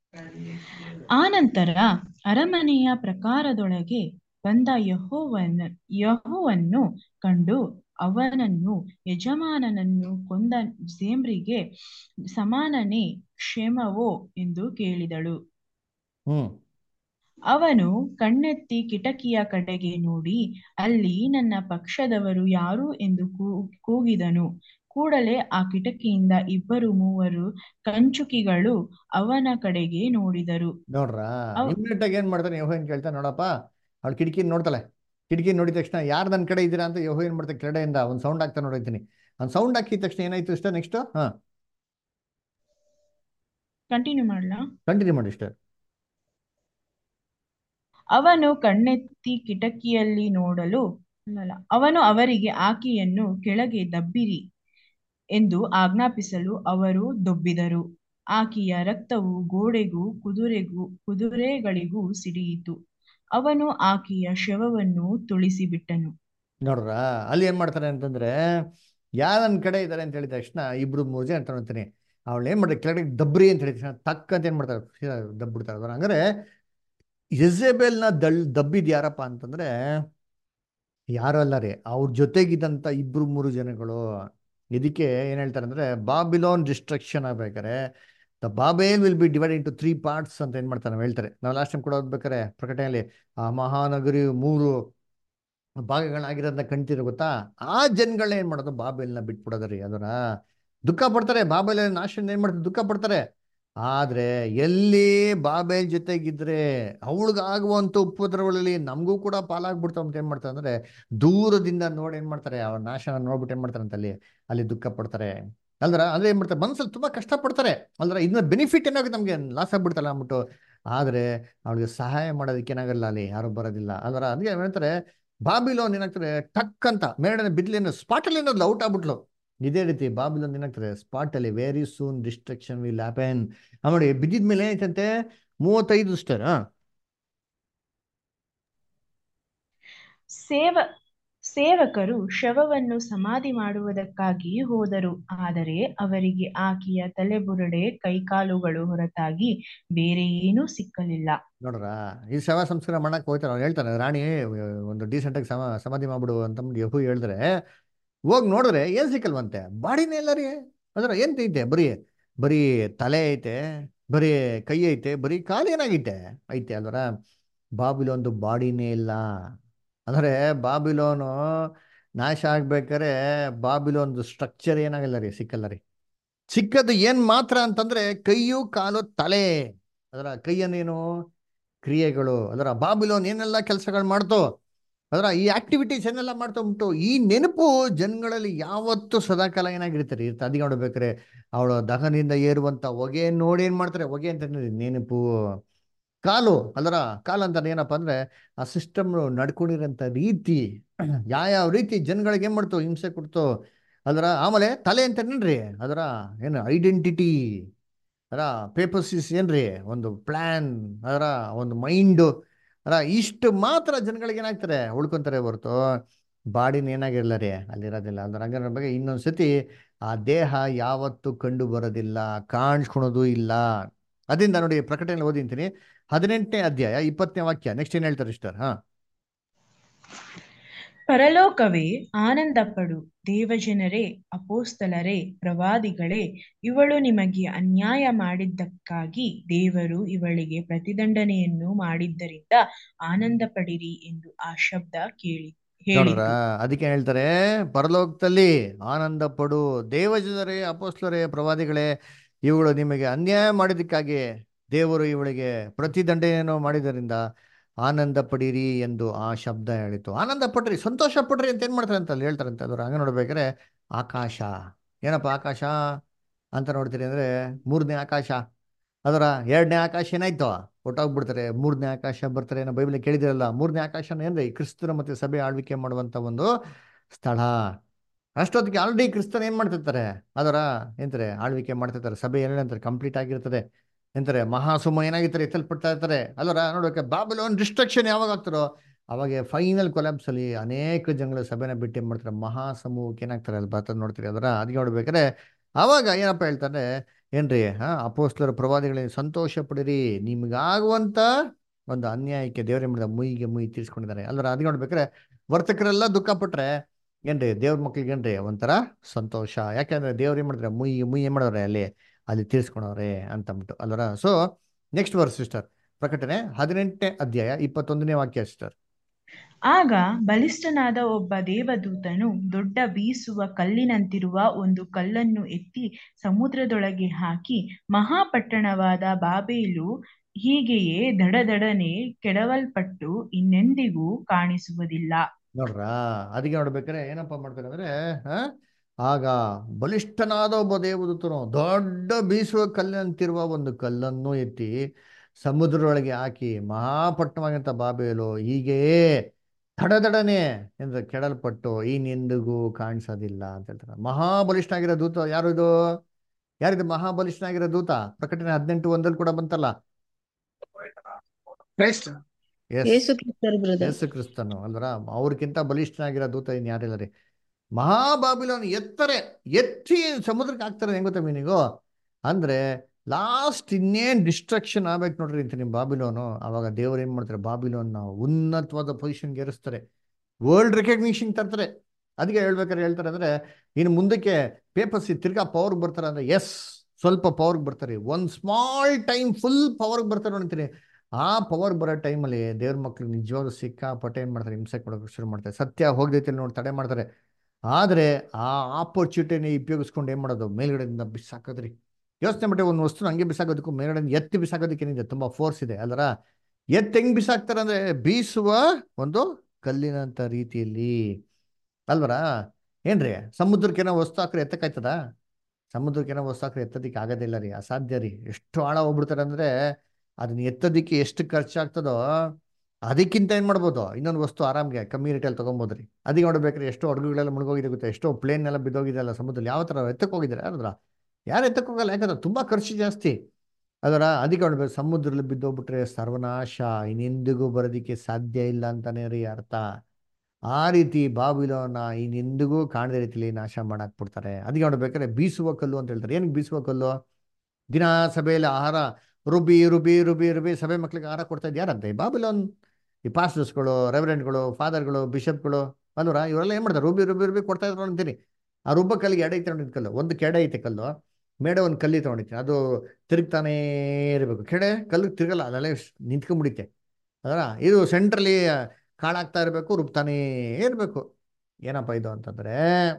S3: ಆನಂತರ ಅರಮನೆಯ ಪ್ರಕಾರದೊಳಗೆ ಬಂದ ಯೆಹೋವನ ಯೆಹೋವನ್ನು ಕಂಡು ಅವನನ್ನು ಯಜಮಾನನನ್ನು ಕೊಂದ ಝೇಮ್ರಿಗೆ ಸಮಾನನೇ ಕ್ಷೇಮವೋ ಎಂದು ಕೇಳಿದಳು.
S1: ಹ್ಮ್
S3: ಅವನು ಕಣ್ಣೆತ್ತಿ ಕಿಟಕಿಯ ಕಡೆಗೆ ನೋಡಿ, ಅಲ್ಲಿ ನನ್ನ ಪಕ್ಷದವರು ಯಾರು ಎಂದು ಕೂಗಿದನು. ಕೂಡಲೇ ಆ ಕಿಟಕಿಯಿಂದ ಇಬ್ಬರು ಮೂವರು ಕಂಚುಕಿಗಳು ಅವನ ಕಡೆಗೆ ನೋಡಿದರು.
S1: ನೋಡ್ರ ಇಮ್ಮಿಡಿಯೇಟ್ ಆಗಿ ಏನ್ ಮಾಡ್ತಾನೆ, ಯೆಹೋವನ್ ಕೇಳ್ತಾನೆ, ನೋಡಪ್ಪ ಅವಳು ಕಿಟಕಿ ನೋಡ್ತಾಳೆ. ಕಿಟಕಿ ನೋಡಿದ ತಕ್ಷಣ ಯಾರು ನನ್ನ ಕಡೆ ಇದ್ದೀರಾ ಅಂತ ಯೆಹೋವ ಏನ್ ಮಾಡ್ತಾರೆ, ಕೆಳಗಡೆಯಿಂದ ಒಂದು ಸೌಂಡ್ ಆಗ್ತಾ ನೋಡಿರ್ತೀನಿ. ಒಂದು ಸೌಂಡ್ ಹಾಕಿದ ತಕ್ಷಣ ಏನಾಯ್ತು ಇಷ್ಟ ನೆಕ್ಸ್ಟ್? ಹಾ
S3: ಕಂಟಿನ್ಯೂ ಮಾಡ್ಲಾ?
S1: ಕಂಟಿನ್ಯೂ ಮಾಡಿ ಇಷ್ಟ.
S3: ಅವನು ಕಣ್ಣೆತ್ತಿ ಕಿಟಕಿಯಲ್ಲಿ ನೋಡಲು ಅಲ್ಲ ಅವನು ಅವರಿಗೆ ಆಕೆಯನ್ನು ಕೆಳಗೆ ದಬ್ಬಿರಿ ಎಂದು ಆಜ್ಞಾಪಿಸಲು ಅವರು ದೊಬ್ಬಿದರು. ಆಕೆಯ ರಕ್ತವು ಗೋಡೆಗೂ ಕುದುರೆಗೂ ಕುದುರೆಗಳಿಗೂ ಸಿಡಿಯಿತು. ಅವನು ಆಕೆಯ ಶವವನ್ನು ತುಳಿಸಿಬಿಟ್ಟನು.
S1: ನೋಡ್ರ ಅಲ್ಲಿ ಏನ್ ಮಾಡ್ತಾರೆ ಅಂತಂದ್ರೆ, ಯಾರು ನನ್ನ ಕಡೆ ಇದ್ದಾರೆ ಅಂತ ಹೇಳಿದ ತಕ್ಷಣ ಇಬ್ರು ಮೂರು ಜನ ಅಂತ ನೋಡ್ತೀನಿ, ಅವಳು ಏನ್ ಮಾಡ್ತಾರೆ ಕೆಳಗಡೆ ದಬ್ರಿ ಅಂತ ಹೇಳಿದ ತಕ್ಷಣ ತಕ್ಕ ಅಂತ ಏನ್ ಮಾಡ್ತಾರೆ, ದಬ್ಬಿಡ್ತಾರೆ. ಹಂಗಾರೆ ಯೆಜೆಬೇಲ್ನ ದಳ್ ದಬ್ಬಿದ್ ಯಾರಪ್ಪ ಅಂತಂದ್ರೆ ಯಾರು ಅಲ್ಲ ರೀ, ಅವ್ರ ಜೊತೆಗಿದ್ದಂಥ ಇಬ್ರು ಮೂರು ಜನಗಳು. ಇದಕ್ಕೆ ಏನ್ ಹೇಳ್ತಾರೆ ಅಂದ್ರೆ, ಬಾಬಿಲೋನ್ ಡಿಸ್ಟ್ರಕ್ಷನ್ ಆಗ್ಬೇಕಾರೆ the Babel will be divide into three parts ಅಂತ ಏನ್ ಮಾಡ್ತಾರೆ ನಾವು ಹೇಳ್ತಾರೆ. ನಾವು ಲಾಸ್ಟ್ ಟೈಮ್ ಕೂಡ ಓದ್ಬೇಕಾರೆ ಪ್ರಕಟಣೆಯಲ್ಲಿ ಆ ಮಹಾನಗರಿ ಮೂರು ಭಾಗಗಳಾಗಿರೋದನ್ನ ಕಂಡ್ತಿರೋ ಗೊತ್ತಾ. ಆ ಜನಗಳನ್ನ ಏನ್ ಮಾಡೋದು, ಬಾಬೇಲ್ನ ಬಿಟ್ಬಿಡೋದ್ರಿ ಅದನ್ನ. ದುಃಖ ಪಡ್ತಾರೆ, ಬಾಬೆಲ್ ನಾಶ ಏನ್ ಮಾಡ್ತಾರೆ, ದುಃಖ ಪಡ್ತಾರೆ. ಆದ್ರೆ ಎಲ್ಲಿ ಬಾಬೆಲ್ ಜೊತೆಗಿದ್ರೆ ಅವಳಿಗಾಗುವಂತ ಉಪದ್ರವಗಳಲ್ಲಿ ನಮಗೂ ಕೂಡ ಪಾಲಾಗ್ಬಿಡ್ತಾವ ಅಂತ ಏನ್ ಮಾಡ್ತಾರೆ ಅಂದ್ರೆ ದೂರದಿಂದ ನೋಡಿ ಏನ್ ಮಾಡ್ತಾರೆ, ಅವ್ರ ನಾಶನ ನೋಡ್ಬಿಟ್ಟು ಏನ್ ಮಾಡ್ತಾರೆ ಅಂತ ಅಲ್ಲಿ ಅಲ್ಲಿ ದುಃಖ ಪಡ್ತಾರೆ. ಅಲ್ದ್ರ ಅಂದ್ರೆ ಏನ್ ಮಾಡ್ತಾರೆ, ಮನ್ಸಲ್ಲಿ ತುಂಬಾ ಕಷ್ಟ ಪಡ್ತಾರೆ. ಅಲ್ದ್ರ ಇದನ್ನ ಬೆನಿಫಿಟ್ ಏನಾಗುತ್ತೆ, ನಮ್ಗೆ ಲಾಸ್ ಆಗ್ಬಿಡ್ತಲ್ಲ ಅಂದ್ಬಿಟ್ಟು. ಆದ್ರೆ ಅವಳಿಗೆ ಸಹಾಯ ಮಾಡೋದಕ್ಕೆ ಏನಾಗಲ್ಲ, ಅಲ್ಲಿ ಯಾರು ಬರೋದಿಲ್ಲ. ಅಲ್ದ್ರ ಅದಕ್ಕೆ ಹೇಳ್ತಾರೆ, ಬಾಬಿಲೋನ್ ಏನಾಗ್ತಾರೆ ಟಕ್ ಅಂತ ಮೇಡನೆ ಬಿದ್ಲೇನು ಸ್ಪಾಟಲ್ಲಿ ಏನಾದ್ರು ಔಟ್ ಆಗ್ಬಿಟ್ಲು. ಇದೇ ರೀತಿ ಬಾಬಿಲೋನ್ ಏನಾಗ್ತದೆ, ಸ್ಪಾಟ್ ಅಲ್ಲಿ very soon destruction will happen. ನೋಡಿ ಬಿದ್ದಿದ ಮೇಲೆ ಏನೈತಂತೆ, ಮೂವತ್ತೈದು ಸ್ಟಾರ್.
S3: ಸೇವ ಸೇವಕರು ಶವವನ್ನು ಸಮಾಧಿ ಮಾಡುವುದಕ್ಕಾಗಿ ಹೋದರು, ಆದರೆ ಅವರಿಗೆ ಆಕೆಯ ತಲೆಬುರುಡೆ ಕೈಕಾಲುಗಳು ಹೊರತಾಗಿ ಬೇರೆ ಏನೂ ಸಿಕ್ಕಲಿಲ್ಲ.
S1: ನೋಡ್ರ, ಈ ಶವ ಸಂಸ್ಕಾರ ಮಾಡಕ್ ಹೋಗ್ತಾರೆ, ಅವ್ರು ಹೇಳ್ತಾರೆ ರಾಣಿ ಒಂದು ಡೀಸೆಂಟ್ ಆಗಿ ಸಮ ಸಮಾಧಿ ಮಾಡ್ಬಿಡು ಅಂತ ಯಹೂ ಹೇಳಿದ್ರೆ, ಹೋಗಿ ನೋಡಿದ್ರೆ ಏನ್ ಸಿಕ್ಕಲ್ವಂತೆ, ಬಾಡಿನೇ ಇಲ್ಲ ರೀ. ಅದ್ರ ಏನ್ ಐತೆ, ಬರೀ ಬರೀ ತಲೆ ಐತೆ, ಬರೀ ಕೈ ಐತೆ, ಬರೀ ಕಾಲು ಏನಾಗೈತೆ ಐತೆ ಅಲ್ವರ. ಬಾಬಿಲೋನ್ದು ಬಾಡಿನೇ ಇಲ್ಲ. ಅಂದ್ರೆ ಬಾಬಿಲೋನು ನಾಶ ಆಗ್ಬೇಕಾರೆ ಬಾಬಿಲೋನ್ದು ಸ್ಟ್ರಕ್ಚರ್ ಏನಾಗಲ್ಲ ರೀ, ಸಿಕ್ಕಲ್ಲ ರೀ. ಸಿಕ್ಕದು ಏನ್ ಮಾತ್ರ ಅಂತಂದ್ರೆ ಕೈಯು ಕಾಲು ತಲೆ. ಅದರ ಕೈಯನ್ನೇನು ಕ್ರಿಯೆಗಳು, ಅದರ ಬಾಬಿಲೋನ್ ಏನೆಲ್ಲ ಕೆಲಸಗಳು ಮಾಡ್ತೋ, ಅದರ ಈ ಆಕ್ಟಿವಿಟೀಸ್ ಏನೆಲ್ಲ ಮಾಡ್ತಾ ಉಂಟು, ಈ ನೆನಪು ಜನಗಳಲ್ಲಿ ಯಾವತ್ತು ಸದಾಕಾಲ ಏನಾಗಿರ್ತಾರೆ ಇರ್ತಾರೆ. ಅದಕ್ಕೆ ನೋಡ್ಬೇಕಾರೆ ಅವಳು ದಹನದಿಂದ ಏರುವಂತ ಹೊಗೆ ನೋಡಿ ಏನ್ ಮಾಡ್ತಾರೆ, ಹೊಗೆ ಅಂತ ನೆನಪು. ಕಾಲು ಅಲ್ಲರ ಕಾಲು ಅಂತ ಏನಪ್ಪಾ ಅಂದ್ರೆ ಆ ಸಿಸ್ಟಮ್ ನಡ್ಕೊಂಡಿರೋಂಥ ರೀತಿ, ಯಾವ್ಯಾವ ರೀತಿ ಜನಗಳಿಗೆ ಏನ್ ಮಾಡ್ತು, ಹಿಂಸೆ ಕೊಡ್ತು. ಅದರ ಆಮೇಲೆ ತಲೆ ಅಂತೇನ್ರಿ, ಅದರ ಏನು ಐಡೆಂಟಿಟಿ, ಅದರ ಪೇಪರ್ಸಿಸ್ ಏನ್ರಿ, ಒಂದು ಪ್ಲಾನ್, ಅದರ ಒಂದು ಮೈಂಡು, ಅರ ಇಷ್ಟು ಮಾತ್ರ ಜನಗಳಿಗೆ ಏನಾಗ್ತಾರೆ ಉಳ್ಕೊಂತಾರೆ ಹೊರತು ಬಾಡಿನ ಏನಾಗಿರಲ್ಲ ರೀ ಅಲ್ಲಿರೋದಿಲ್ಲ. ಅಂದ್ರೆ ಹಂಗಾರ ಬಗ್ಗೆ ಇನ್ನೊಂದ್ಸತಿ ಆ ದೇಹ ಯಾವತ್ತು ಕಂಡು ಬರೋದಿಲ್ಲ, ಕಾಣಿಸ್ಕೊಳೋದು ಇಲ್ಲ. ಅದರಿಂದ ನೋಡಿ ಪ್ರಕಟಣೆ ಓದಿಂತೀನಿ ಹದಿನೆಂಟನೇ ಅಧ್ಯಾಯ ಇಪ್ಪತ್ತನೇ ವಾಕ್ಯ. ನೆಕ್ಸ್ಟ್ ಏನ್ ಹೇಳ್ತಾರೆ ಇಷ್ಟರ್? ಹಾ,
S3: ಪರಲೋಕವೇ ಆನಂದಪಡು, ದೇವಜನರೇ, ಅಪೋಸ್ತಲರೇ, ಪ್ರವಾದಿಗಳೇ, ಇವಳು ನಿಮಗೆ ಅನ್ಯಾಯ ಮಾಡಿದ್ದಕ್ಕಾಗಿ ದೇವರು ಇವಳಿಗೆ ಪ್ರತಿದಂಡನೆಯನ್ನು ಮಾಡಿದ್ದರಿಂದ ಆನಂದ ಪಡಿರಿ ಎಂದು ಆ ಶಬ್ದ ಕೇಳಿ
S1: ನೋಡ್ರ,
S3: ಹೇಳಿತು.
S1: ಅದಕ್ಕೆ ಹೇಳ್ತಾರೆ ಪರಲೋಕದಲ್ಲಿ ಆನಂದ ಪಡು, ದೇವಜನರೇ, ಅಪೋಸ್ತಲರೇ, ಪ್ರವಾದಿಗಳೇ, ಇವಳು ನಿಮಗೆ ಅನ್ಯಾಯ ಮಾಡಿದ್ದಕ್ಕಾಗಿ ದೇವರು ಇವಳಿಗೆ ಪ್ರತಿದಂಡನೆಯನ್ನು ಮಾಡಿದ್ದರಿಂದ ಆನಂದ ಪಡಿರಿ ಎಂದು ಆ ಶಬ್ದ ಹೇಳಿತು. ಆನಂದ ಪಡ್ರಿ, ಸಂತೋಷ ಪಡ್ರಿ ಅಂತ ಏನ್ ಮಾಡ್ತಾರೆ ಅಂತ ಅಲ್ಲಿ ಹೇಳ್ತಾರಂತೆ. ಅದ್ರ ಹಂಗ ನೋಡ್ಬೇಕಾದ್ರೆ ಆಕಾಶ ಏನಪ್ಪ ಆಕಾಶ ಅಂತ ನೋಡ್ತೀರಿ ಅಂದ್ರೆ ಮೂರನೇ ಆಕಾಶ. ಅದರ ಎರಡನೇ ಆಕಾಶ ಏನಾಯ್ತು, ಹೊಟ್ಟೋಗ್ಬಿಡ್ತಾರೆ. ಮೂರನೇ ಆಕಾಶ ಬರ್ತಾರೆ ಏನೋ ಬೈಬಲ್ ಕೇಳಿದಿರಲ್ಲ. ಮೂರನೇ ಆಕಾಶನ ಏನ್ರಿ, ಕ್ರಿಸ್ತನ ಮತ್ತೆ ಸಭೆ ಆಳ್ವಿಕೆ ಮಾಡುವಂತ ಒಂದು ಸ್ಥಳ. ಅಷ್ಟೊತ್ತಿಗೆ ಆಲ್ರೆಡಿ ಕ್ರಿಸ್ತನ್ ಏನ್ ಮಾಡ್ತಿರ್ತಾರೆ, ಅದರ ಎಂತಾರೆ ಆಳ್ವಿಕೆ ಮಾಡ್ತಿರ್ತಾರೆ. ಸಭೆ ಏನಂತಾರೆ ಕಂಪ್ಲೀಟ್ ಆಗಿರ್ತದೆ. ಎಂತಾರೆ ಮಹಾಸುಮ ಏನಾಗಿರ್ತಾರೆ, ಎತ್ತಲ್ಪಡ್ತಾ ಇರ್ತಾರೆ. ಅಲ್ಲರ ನೋಡ್ಬೇಕು ಬಾಬಿಲೋನ್ ಡಿಸ್ಟ್ರಕ್ಷನ್ ಯಾವಾಗ ಆಗ್ತಾರೋ ಅವಾಗ ಫೈನಲ್ ಕೊಲಾಬ್ಸ್ ಅಲ್ಲಿ ಅನೇಕ ಜನಗಳ ಸಭೆನ ಬಿಟ್ಟು ಏನ್ ಮಾಡ್ತಾರೆ, ಮಹಾಸಮೂಹಕ್ಕೆ ಏನಾಗ್ತಾರೆ ಅಲ್ಲಿ ಬರ್ತದೆ ನೋಡ್ತೀರಿ. ಅದರ ಅದಕ್ಕೆ ನೋಡ್ಬೇಕಾದ್ರೆ ಅವಾಗ ಏನಪ್ಪ ಹೇಳ್ತಾರೆ ಏನ್ರಿ, ಹಾ ಅಪೋಸ್ತಲರ ಪ್ರವಾದಿಗಳಿಗೆ ಸಂತೋಷ ಪಡಿರಿ, ನಿಮ್ಗಾಗುವಂತ ಒಂದು ಅನ್ಯಾಯಕ್ಕೆ ದೇವ್ರ ಏನ್ ಮಾಡಿದ, ಮುಯಿಗೆ ಮುಯಿ ತೀರ್ಸ್ಕೊಂಡಿದ್ದಾರೆ. ಅಲ್ಲರ ಅದಕ್ಕೆ ನೋಡ್ಬೇಕಾದ್ರೆ ವರ್ತಕರೆಲ್ಲ ದುಃಖ ಪಟ್ರೆ ಏನ್ರಿ, ದೇವ್ರ ಮಕ್ಳಿಗೆ ಏನ್ರಿ ಒಂಥರ ಸಂತೋಷ. ಯಾಕೆಂದ್ರೆ ದೇವ್ರ ಏನ್ ಮಾಡಿದ್ರೆ ಮುಯಿ ಮುಯಿ ಏನ್ ಮಾಡೋರೆ ಅಲ್ಲಿ ಅಲ್ಲಿ ತೀರ್ಸ್ಕೊಂಡವ್ರೆ ಅಂತಂದ್ಬಿಟ್ಟು ಅಲ್ವರ. ಸೊ ನೆಕ್ಸ್ಟ್ ವರ್ಸ್ ಸಿಸ್ಟರ್, ಪ್ರಕಟಣೆ ಹದಿನೆಂಟನೇ ಅಧ್ಯಾಯ ಇಪ್ಪತ್ತೊಂದನೇ ವಾಕ್ಯ ಸಿಸ್ಟರ್.
S3: ಆಗ ಬಲಿಷ್ಠನಾದ ಒಬ್ಬ ದೇವದೂತನು ದೊಡ್ಡ ಬೀಸುವ ಕಲ್ಲಿನಂತಿರುವ ಒಂದು ಕಲ್ಲನ್ನು ಎತ್ತಿ ಸಮುದ್ರದೊಳಗೆ ಹಾಕಿ, ಮಹಾಪಟ್ಟಣವಾದ ಬಾಬೇಲು ಹೀಗೆಯೇ ದಡದಡನೆ ಕೆಡವಲ್ಪಟ್ಟು ಇನ್ನೆಂದಿಗೂ ಕಾಣಿಸುವುದಿಲ್ಲ.
S1: ನೋಡ್ರ, ಅದಕ್ಕೆ ನೋಡ್ಬೇಕಾರೆ ಏನಪ್ಪಾ ಮಾಡ್ತಾರೆ ಅಂದ್ರೆ ಆ ಆಗ ಬಲಿಷ್ಠನಾದ ಒಬ್ಬ ದೇವದೂತನು ದೊಡ್ಡ ಬೀಸುವ ಕಲ್ಲಂತಿರುವ ಒಂದು ಕಲ್ಲನ್ನು ಎತ್ತಿ ಸಮುದ್ರದೊಳಗೆ ಹಾಕಿ, ಮಹಾಪಟ್ಟಣವಾಗಿಂತ ಬಾಬೇಲು ಹೀಗೆಯೇ ದಡದಡನೆ ಎಂದು ಕೆಡಲ್ಪಟ್ಟು ಇನ್ನೆಂದಿಗೂ ಕಾಣಿಸೋದಿಲ್ಲ ಅಂತ ಹೇಳ್ತಾರೆ. ಮಹಾಬಲಿಷ್ಠ ಆಗಿರೋ ದೂತ ಯಾರು ಇದು? ಯಾರಿದು ಮಹಾಬಲಿಷ್ಠ ಆಗಿರೋ ದೂತ? ಪ್ರಕಟಣೆ ಹದಿನೆಂಟು ಒಂದಲ್ಲಿ ಕೂಡ ಬಂತಲ್ಲ.
S2: ಕ್ರೈಸ್ಟ್
S1: ಎಸ್,
S4: ಯೇಸು ಕ್ರಿಸ್ತರು ಬ್ರದರ್.
S1: ಯೇಸು ಕ್ರಿಸ್ತನು ಅಲ್ವರ. ಅವ್ರಿಗಿಂತ ಬಲಿಷ್ಠನಾಗಿರೋ ದೂತ ಇನ್ ಯಾರಿಲ್ಲ ರೀ. ಮಹಾಬಾಬಿಲೋನ್ ಎತ್ತರೆ ಎತ್ತಿ ಸಮುದ್ರಕ್ಕೆ ಹಾಕ್ತಾರೆ. ಹೆಂಗ್ ಗೊತ್ತಾ ಮೀನಿಗೂ ಅಂದ್ರೆ ಲಾಸ್ಟ್ ಇನ್ನೇನ್ ಡಿಸ್ಟ್ರಕ್ಷನ್ ಆಗ್ಬೇಕು ನೋಡ್ರಿ ಅಂತ ನಿಮ್ ಬಾಬಿಲೋನು. ಅವಾಗ ದೇವ್ರು ಏನ್ ಮಾಡ್ತಾರೆ, ಬಾಬಿಲೋನ್ ಉನ್ನತವಾದ ಪೊಸಿಷನ್ಗೆ ಏರಿಸ್ತಾರೆ, ವರ್ಲ್ಡ್ ರೆಕಗ್ನಿಷನ್ ತರ್ತಾರೆ. ಅದಕ್ಕೆ ಹೇಳ್ಬೇಕಾದ್ರೆ ಹೇಳ್ತಾರೆ ಅಂದ್ರೆ ಇನ್ನು ಮುಂದಕ್ಕೆ ಪೇಪರ್ಸ್ ತಿರ್ಗಾ ಪವರ್ಗೆ ಬರ್ತಾರೆ ಅಂದ್ರೆ ಎಸ್, ಸ್ವಲ್ಪ ಪವರ್ಗೆ ಬರ್ತಾರೆ. ಒಂದ್ ಸ್ಮಾಲ್ ಟೈಮ್ ಫುಲ್ ಪವರ್ಗೆ ಬರ್ತಾರೆ ನೋಡ್ತೀನಿ. ಆ ಪವರ್ ಬರೋ ಟೈಮಲ್ಲಿ ದೇವ್ರ ಮಕ್ಳಿಗೆ ನಿಜವಾಗ್ಲೂ ಸಿಕ್ಕಾಪಟ್ಟೆ ಏನ್ ಮಾಡ್ತಾರೆ, ಹಿಂಸೆ ಕೊಡೋಕೆ ಶುರು ಮಾಡ್ತಾರೆ. ಸತ್ಯ ಹೋಗ್ದೈತಿ ನೋಡಿ ತಡೆ ಮಾಡ್ತಾರೆ. ಆದರೆ ಆ ಆಪರ್ಚುನಿಟಿನ ಉಪಯೋಗಿಸ್ಕೊಂಡು ಏನು ಮಾಡೋದು, ಮೇಲ್ಗಡೆಯಿಂದ ಬಿಸಾಕೋದ್ರಿ. ಯೋಚನೆ ಮಾಡಿ, ಒಂದು ವಸ್ತು ಹಂಗೆ ಬಿಸಾಕೋದಕ್ಕೂ ಮೇಲ್ಗಡೆ ಎತ್ತಿ ಬಿಸಾಕೋದಕ್ಕೆ ಏನಿದೆ, ತುಂಬ ಫೋರ್ಸ್ ಇದೆ ಅಲ್ರ. ಎತ್ತಿ ಹೆಂಗ್ ಬಿಸಾಕ್ತಾರೆ ಅಂದರೆ ಬೀಸುವ ಒಂದು ಕಲ್ಲಿನಂಥ ರೀತಿಯಲ್ಲಿ ಅಲ್ವರ. ಏನ್ರಿ, ಸಮುದ್ರಕ್ಕೇನೋ ವಸ್ತು ಹಾಕ್ರೆ ಎತ್ತಕ್ಕಾಯ್ತದ? ಸಮುದ್ರಕ್ಕೇನೋ ವಸ್ತು ಹಾಕ್ರೆ ಎತ್ತೋದಿಕ್ಕೆ ಆಗೋದಿಲ್ಲ ರೀ, ಅಸಾಧ್ಯ ರೀ. ಎಷ್ಟು ಆಳ ಹೋಗ್ಬಿಡ್ತಾರೆ ಅಂದರೆ ಅದನ್ನ ಎತ್ತೋದಿಕ್ಕೆ ಎಷ್ಟು ಖರ್ಚಾಗ್ತದೋ ಅದಕ್ಕಿಂತ ಏನು ಮಾಡ್ಬೋದು, ಇನ್ನೊಂದು ವಸ್ತು ಆರಾಮ್ಗೆ ಕಮ್ಮಿ ರೇಟಲ್ಲಿ ತೊಗೊಬೋದ್ರಿ. ಅದಕ್ಕೆ ನೋಡ್ಬೇಕ್ರಿ, ಎಷ್ಟೋ ಹಡಗುಗಳೆಲ್ಲ ಮುಳುಗೋಗಿದೆ ಗೊತ್ತಾ, ಎಷ್ಟೋ ಪ್ಲೇನ್ ಎಲ್ಲ ಬಿದ್ದೋಗಿದೆಯಲ್ಲ ಸಮುದ್ರದಲ್ಲಿ. ಯಾವ ಥರ ಎತ್ತಕ್ಕೆ ಹೋಗಿದ್ದಾರೆ ಅದ್ರ, ಯಾರು ಎತ್ತಕ್ಕೆ ಹೋಗಲ್ಲ, ಯಾಕಂದ್ರೆ ತುಂಬ ಖರ್ಚು ಜಾಸ್ತಿ ಅದರ. ಅದಕ್ಕೆ ನೋಡ್ಬೇಕು, ಸಮುದ್ರದಲ್ಲಿ ಬಿದ್ದೋಗ್ಬಿಟ್ರೆ ಸರ್ವನಾಶ, ಇನ್ನೆಂದಿಗೂ ಬರೋದಿಕ್ಕೆ ಸಾಧ್ಯ ಇಲ್ಲ ಅಂತಾನೆ ರೀ ಅರ್ಥ. ಆ ರೀತಿ ಬಾಬಿಲೋನ ಇನ್ನೆಂದಿಗೂ ಕಾಣದ ರೀತಿಯಲ್ಲಿ ನಾಶ ಮಾಡಾಕ್ಬಿಡ್ತಾರೆ. ಅದಕ್ಕೆ ನೋಡ್ಬೇಕಾದ್ರೆ ಬೀಸುವ ಕಲ್ಲು ಅಂತ ಹೇಳ್ತಾರೆ. ಏನಕ್ಕೆ ಬೀಸುವ ಕಲ್ಲು? ದಿನ ಸಭೆಯಲ್ಲಿ ಆಹಾರ ರುಬಿ ರುಬಿ ರುಬಿ ರುಬಿ ಸಭೆ ಮಕ್ಳಿಗೆ ಆಹಾರ ಕೊಡ್ತಾ ಇದ್ದು ಯಾರಂತೆ? ಈ ಬಾಬಿಲೋನ್. ಈ ಪಾಸ್ಟರ್ಸ್ಗಳು, ರೆವರೆಂಟ್ಗಳು, ಫಾದರ್ಗಳು, ಬಿಷಪ್ಗಳು ಅಲ್ವರ, ಇವರೆಲ್ಲ ಏನು ಮಾಡ್ತಾರೆ? ರುಬಿ ರುಬಿ ರುಬಿ ಕೊಡ್ತಾ ಇದ್ರು ಅಂತೀನಿ. ಆ ರುಬ್ಬ ಕಲ್ಲಿಗೆ ಎಡೆ ತಗೊಂಡಿದ್ದ ಕಲ್ಲು, ಒಂದು ಕೆಡೆ ಐತೆ ಕಲ್ಲು, ಮೇಡೆ ಒಂದು ಕಲ್ಲಿ ತಗೊಂಡಿದ್ದೀನಿ, ಅದು ತಿರುಗ್ತಾನೇ ಇರಬೇಕು. ಕೆಡೆ ಕಲ್ಲು ತಿರುಗಲ್ಲ, ಅಲ್ಲೇ ನಿಂತ್ಕೊಂಡ್ಬಿಡಿತೆ ಅದರ. ಇದು ಸೆಂಟ್ರಲ್ಲಿ ಕಾಳಾಗ್ತಾ ಇರಬೇಕು, ರುಬ್ತಾನೇ ಇರಬೇಕು. ಏನಪ್ಪ ಇದು ಅಂತಂದರೆ,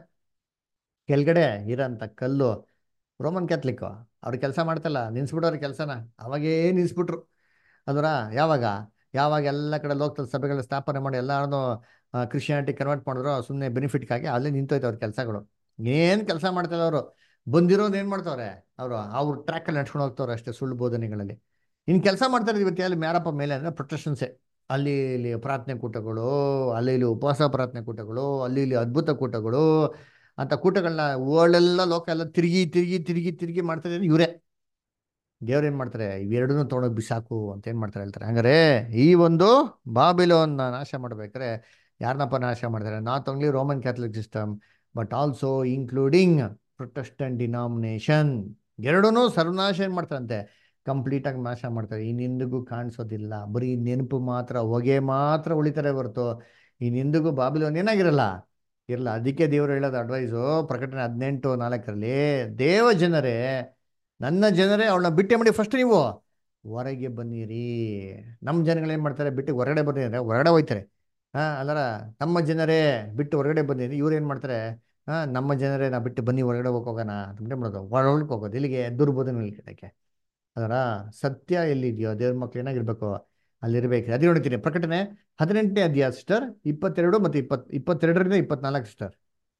S1: ಕೆಳಗಡೆ ಇರೋಂಥ ಕಲ್ಲು ರೋಮನ್ ಕ್ಯಾಥಲಿಕ್ಕು ಅವ್ರು ಕೆಲಸ ಮಾಡ್ತಲ್ಲ, ನಿನ್ಸ್ಬಿಟ್ಟವ್ರ ಕೆಲಸನ ಅವಾಗೇ ನಿನ್ಸ್ಬಿಟ್ರು ಅದರ. ಯಾವಾಗ ಯಾವಾಗ ಎಲ್ಲ ಕಡೆ ಲೋಕಲ್ ಸಭೆಗಳ ಸ್ಥಾಪನೆ ಮಾಡಿ ಎಲ್ಲಾರನ್ನೂ ಕ್ರಿಶ್ಚಿಯಾನಿಟಿ ಕನ್ವರ್ಟ್ ಮಾಡಿದ್ರು ಸುಮ್ಮನೆ ಬೆನಿಫಿಟ್ಗಾಗಿ, ಅಲ್ಲೇ ನಿಂತೋಯ್ತು ಅವ್ರ ಕೆಲಸಗಳು. ಏನು ಕೆಲಸ ಮಾಡ್ತಾರೆ ಅವರು? ಬಂದಿರೋದು ಏನು ಮಾಡ್ತಾವ್ರೆ ಅವರು? ಅವ್ರ ಟ್ರ್ಯಾಕಲ್ಲಿ ನಡ್ಸ್ಕೊಂಡು ಹೋಗ್ತವ್ರೆ ಅಷ್ಟೇ, ಸುಳ್ಳು ಬೋಧನೆಗಳಲ್ಲಿ. ಇನ್ನು ಕೆಲಸ ಮಾಡ್ತಾರೆ ಇವತ್ತು ಅಲ್ಲಿ ಮ್ಯಾರಪ್ಪ ಮೇಲೆ ಅಂದರೆ ಪ್ರೊಟೆಕ್ಷನ್ಸೇ. ಅಲ್ಲಿ ಇಲ್ಲಿ ಪ್ರಾರ್ಥನೆ ಕೂಟಗಳು, ಅಲ್ಲಿ ಇಲ್ಲಿ ಉಪವಾಸ ಪ್ರಾರ್ಥನೆ ಕೂಟಗಳು, ಅಲ್ಲಿ ಇಲ್ಲಿ ಅದ್ಭುತ ಕೂಟಗಳು ಅಂತ ಕೂಟಗಳನ್ನ ವರ್ಲ್ಡೆಲ್ಲ ಲೋಕ ಎಲ್ಲ ತಿರುಗಿ ತಿರುಗಿ ತಿರುಗಿ ತಿರುಗಿ ಮಾಡ್ತಾರೆ ಇವರೇ. ದೇವ್ರು ಏನು ಮಾಡ್ತಾರೆ? ಇವೆರಡನ್ನೂ ತೊಗೊಂಡೋಗಿ ಬಿಸಾಕು ಅಂತ ಏನು ಮಾಡ್ತಾರೆ ಹೇಳ್ತಾರೆ. ಹಂಗಾರೆ ಈ ಒಂದು ಬಾಬಿಲೋನ್ನ ನಾಶ ಮಾಡ್ಬೇಕಾದ್ರೆ ಯಾರನ್ನಪ್ಪ ನಾಶ ಮಾಡ್ತಾರೆ? Not only Roman Catholic system but also including Protestant denomination. ಎರಡೂ ಸರ್ವನಾಶ ಏನು ಮಾಡ್ತಾರಂತೆ? ಕಂಪ್ಲೀಟಾಗಿ ನಾಶ ಮಾಡ್ತಾರೆ. ಇನ್ನೆಂದಿಗೂ ಕಾಣಿಸೋದಿಲ್ಲ, ಬರೀ ನೆನಪು ಮಾತ್ರ, ಹೊಗೆ ಮಾತ್ರ ಉಳಿತಾರೆ ಹೊರತು ಇನ್ನೆಂದಿಗೂ ಬಾಬಿಲೋನ್ ಏನಾಗಿರಲ್ಲ, ಇರಲ್ಲ. ಅದಕ್ಕೆ ದೇವರು ಹೇಳೋದು ಅಡ್ವೈಸು ಪ್ರಕಟಣೆ ಹದಿನೆಂಟು ನಾಲ್ಕರಲ್ಲಿ, ದೇವ ಜನರೇ, ನನ್ನ ಜನರೇ, ಅವಳನ್ನ ಬಿಟ್ಟೆ ಮಾಡಿ ಫಸ್ಟ್ ನೀವು ಹೊರಗೆ ಬನ್ನಿರಿ. ನಮ್ಮ ಜನಗಳೇನು ಮಾಡ್ತಾರೆ? ಬಿಟ್ಟು ಹೊರಗಡೆ ಬಂದಿದ್ದಾರೆ, ಹೊರಗಡೆ ಹೋಯ್ತಾರೆ. ಹಾಂ ಅಲ್ಲರ, ನಮ್ಮ ಜನರೇ ಬಿಟ್ಟು ಹೊರಗಡೆ ಬಂದಿರಿ. ಇವ್ರು ಏನು ಮಾಡ್ತಾರೆ? ಹಾಂ, ನಮ್ಮ ಜನರೇ ನಾ ಬಿಟ್ಟು ಬನ್ನಿ ಹೊರಗಡೆ ಹೋಗೋಣ ಅಂತ ಮಾಡೋದು, ಒಳಗೆ ಹೋಗೋದು. ಇಲ್ಲಿಗೆ ದುರ್ಬೋಧನೆ ಕಡೆಗೆ ಅದರ. ಸತ್ಯ ಎಲ್ಲಿದೆಯೋ ದೇವ್ರ ಮಕ್ಳು ಏನಾಗಿರ್ಬೇಕು? ಅಲ್ಲಿರ್ಬೇಕು. ಅದೇ ನೋಡ್ತೀನಿ ಪ್ರಕಟಣೆ ಹದಿನೆಂಟನೇ ಅಧ್ಯಾಯ ಸಿಸ್ಟರ್, ಇಪ್ಪತ್ತೆರಡು ಮತ್ತು ಇಪ್ಪತ್ ಇಪ್ಪತ್ತೆರಡರಿಂದ ಇಪ್ಪತ್ನಾಲ್ಕು ಸಿಸ್ಟರ್.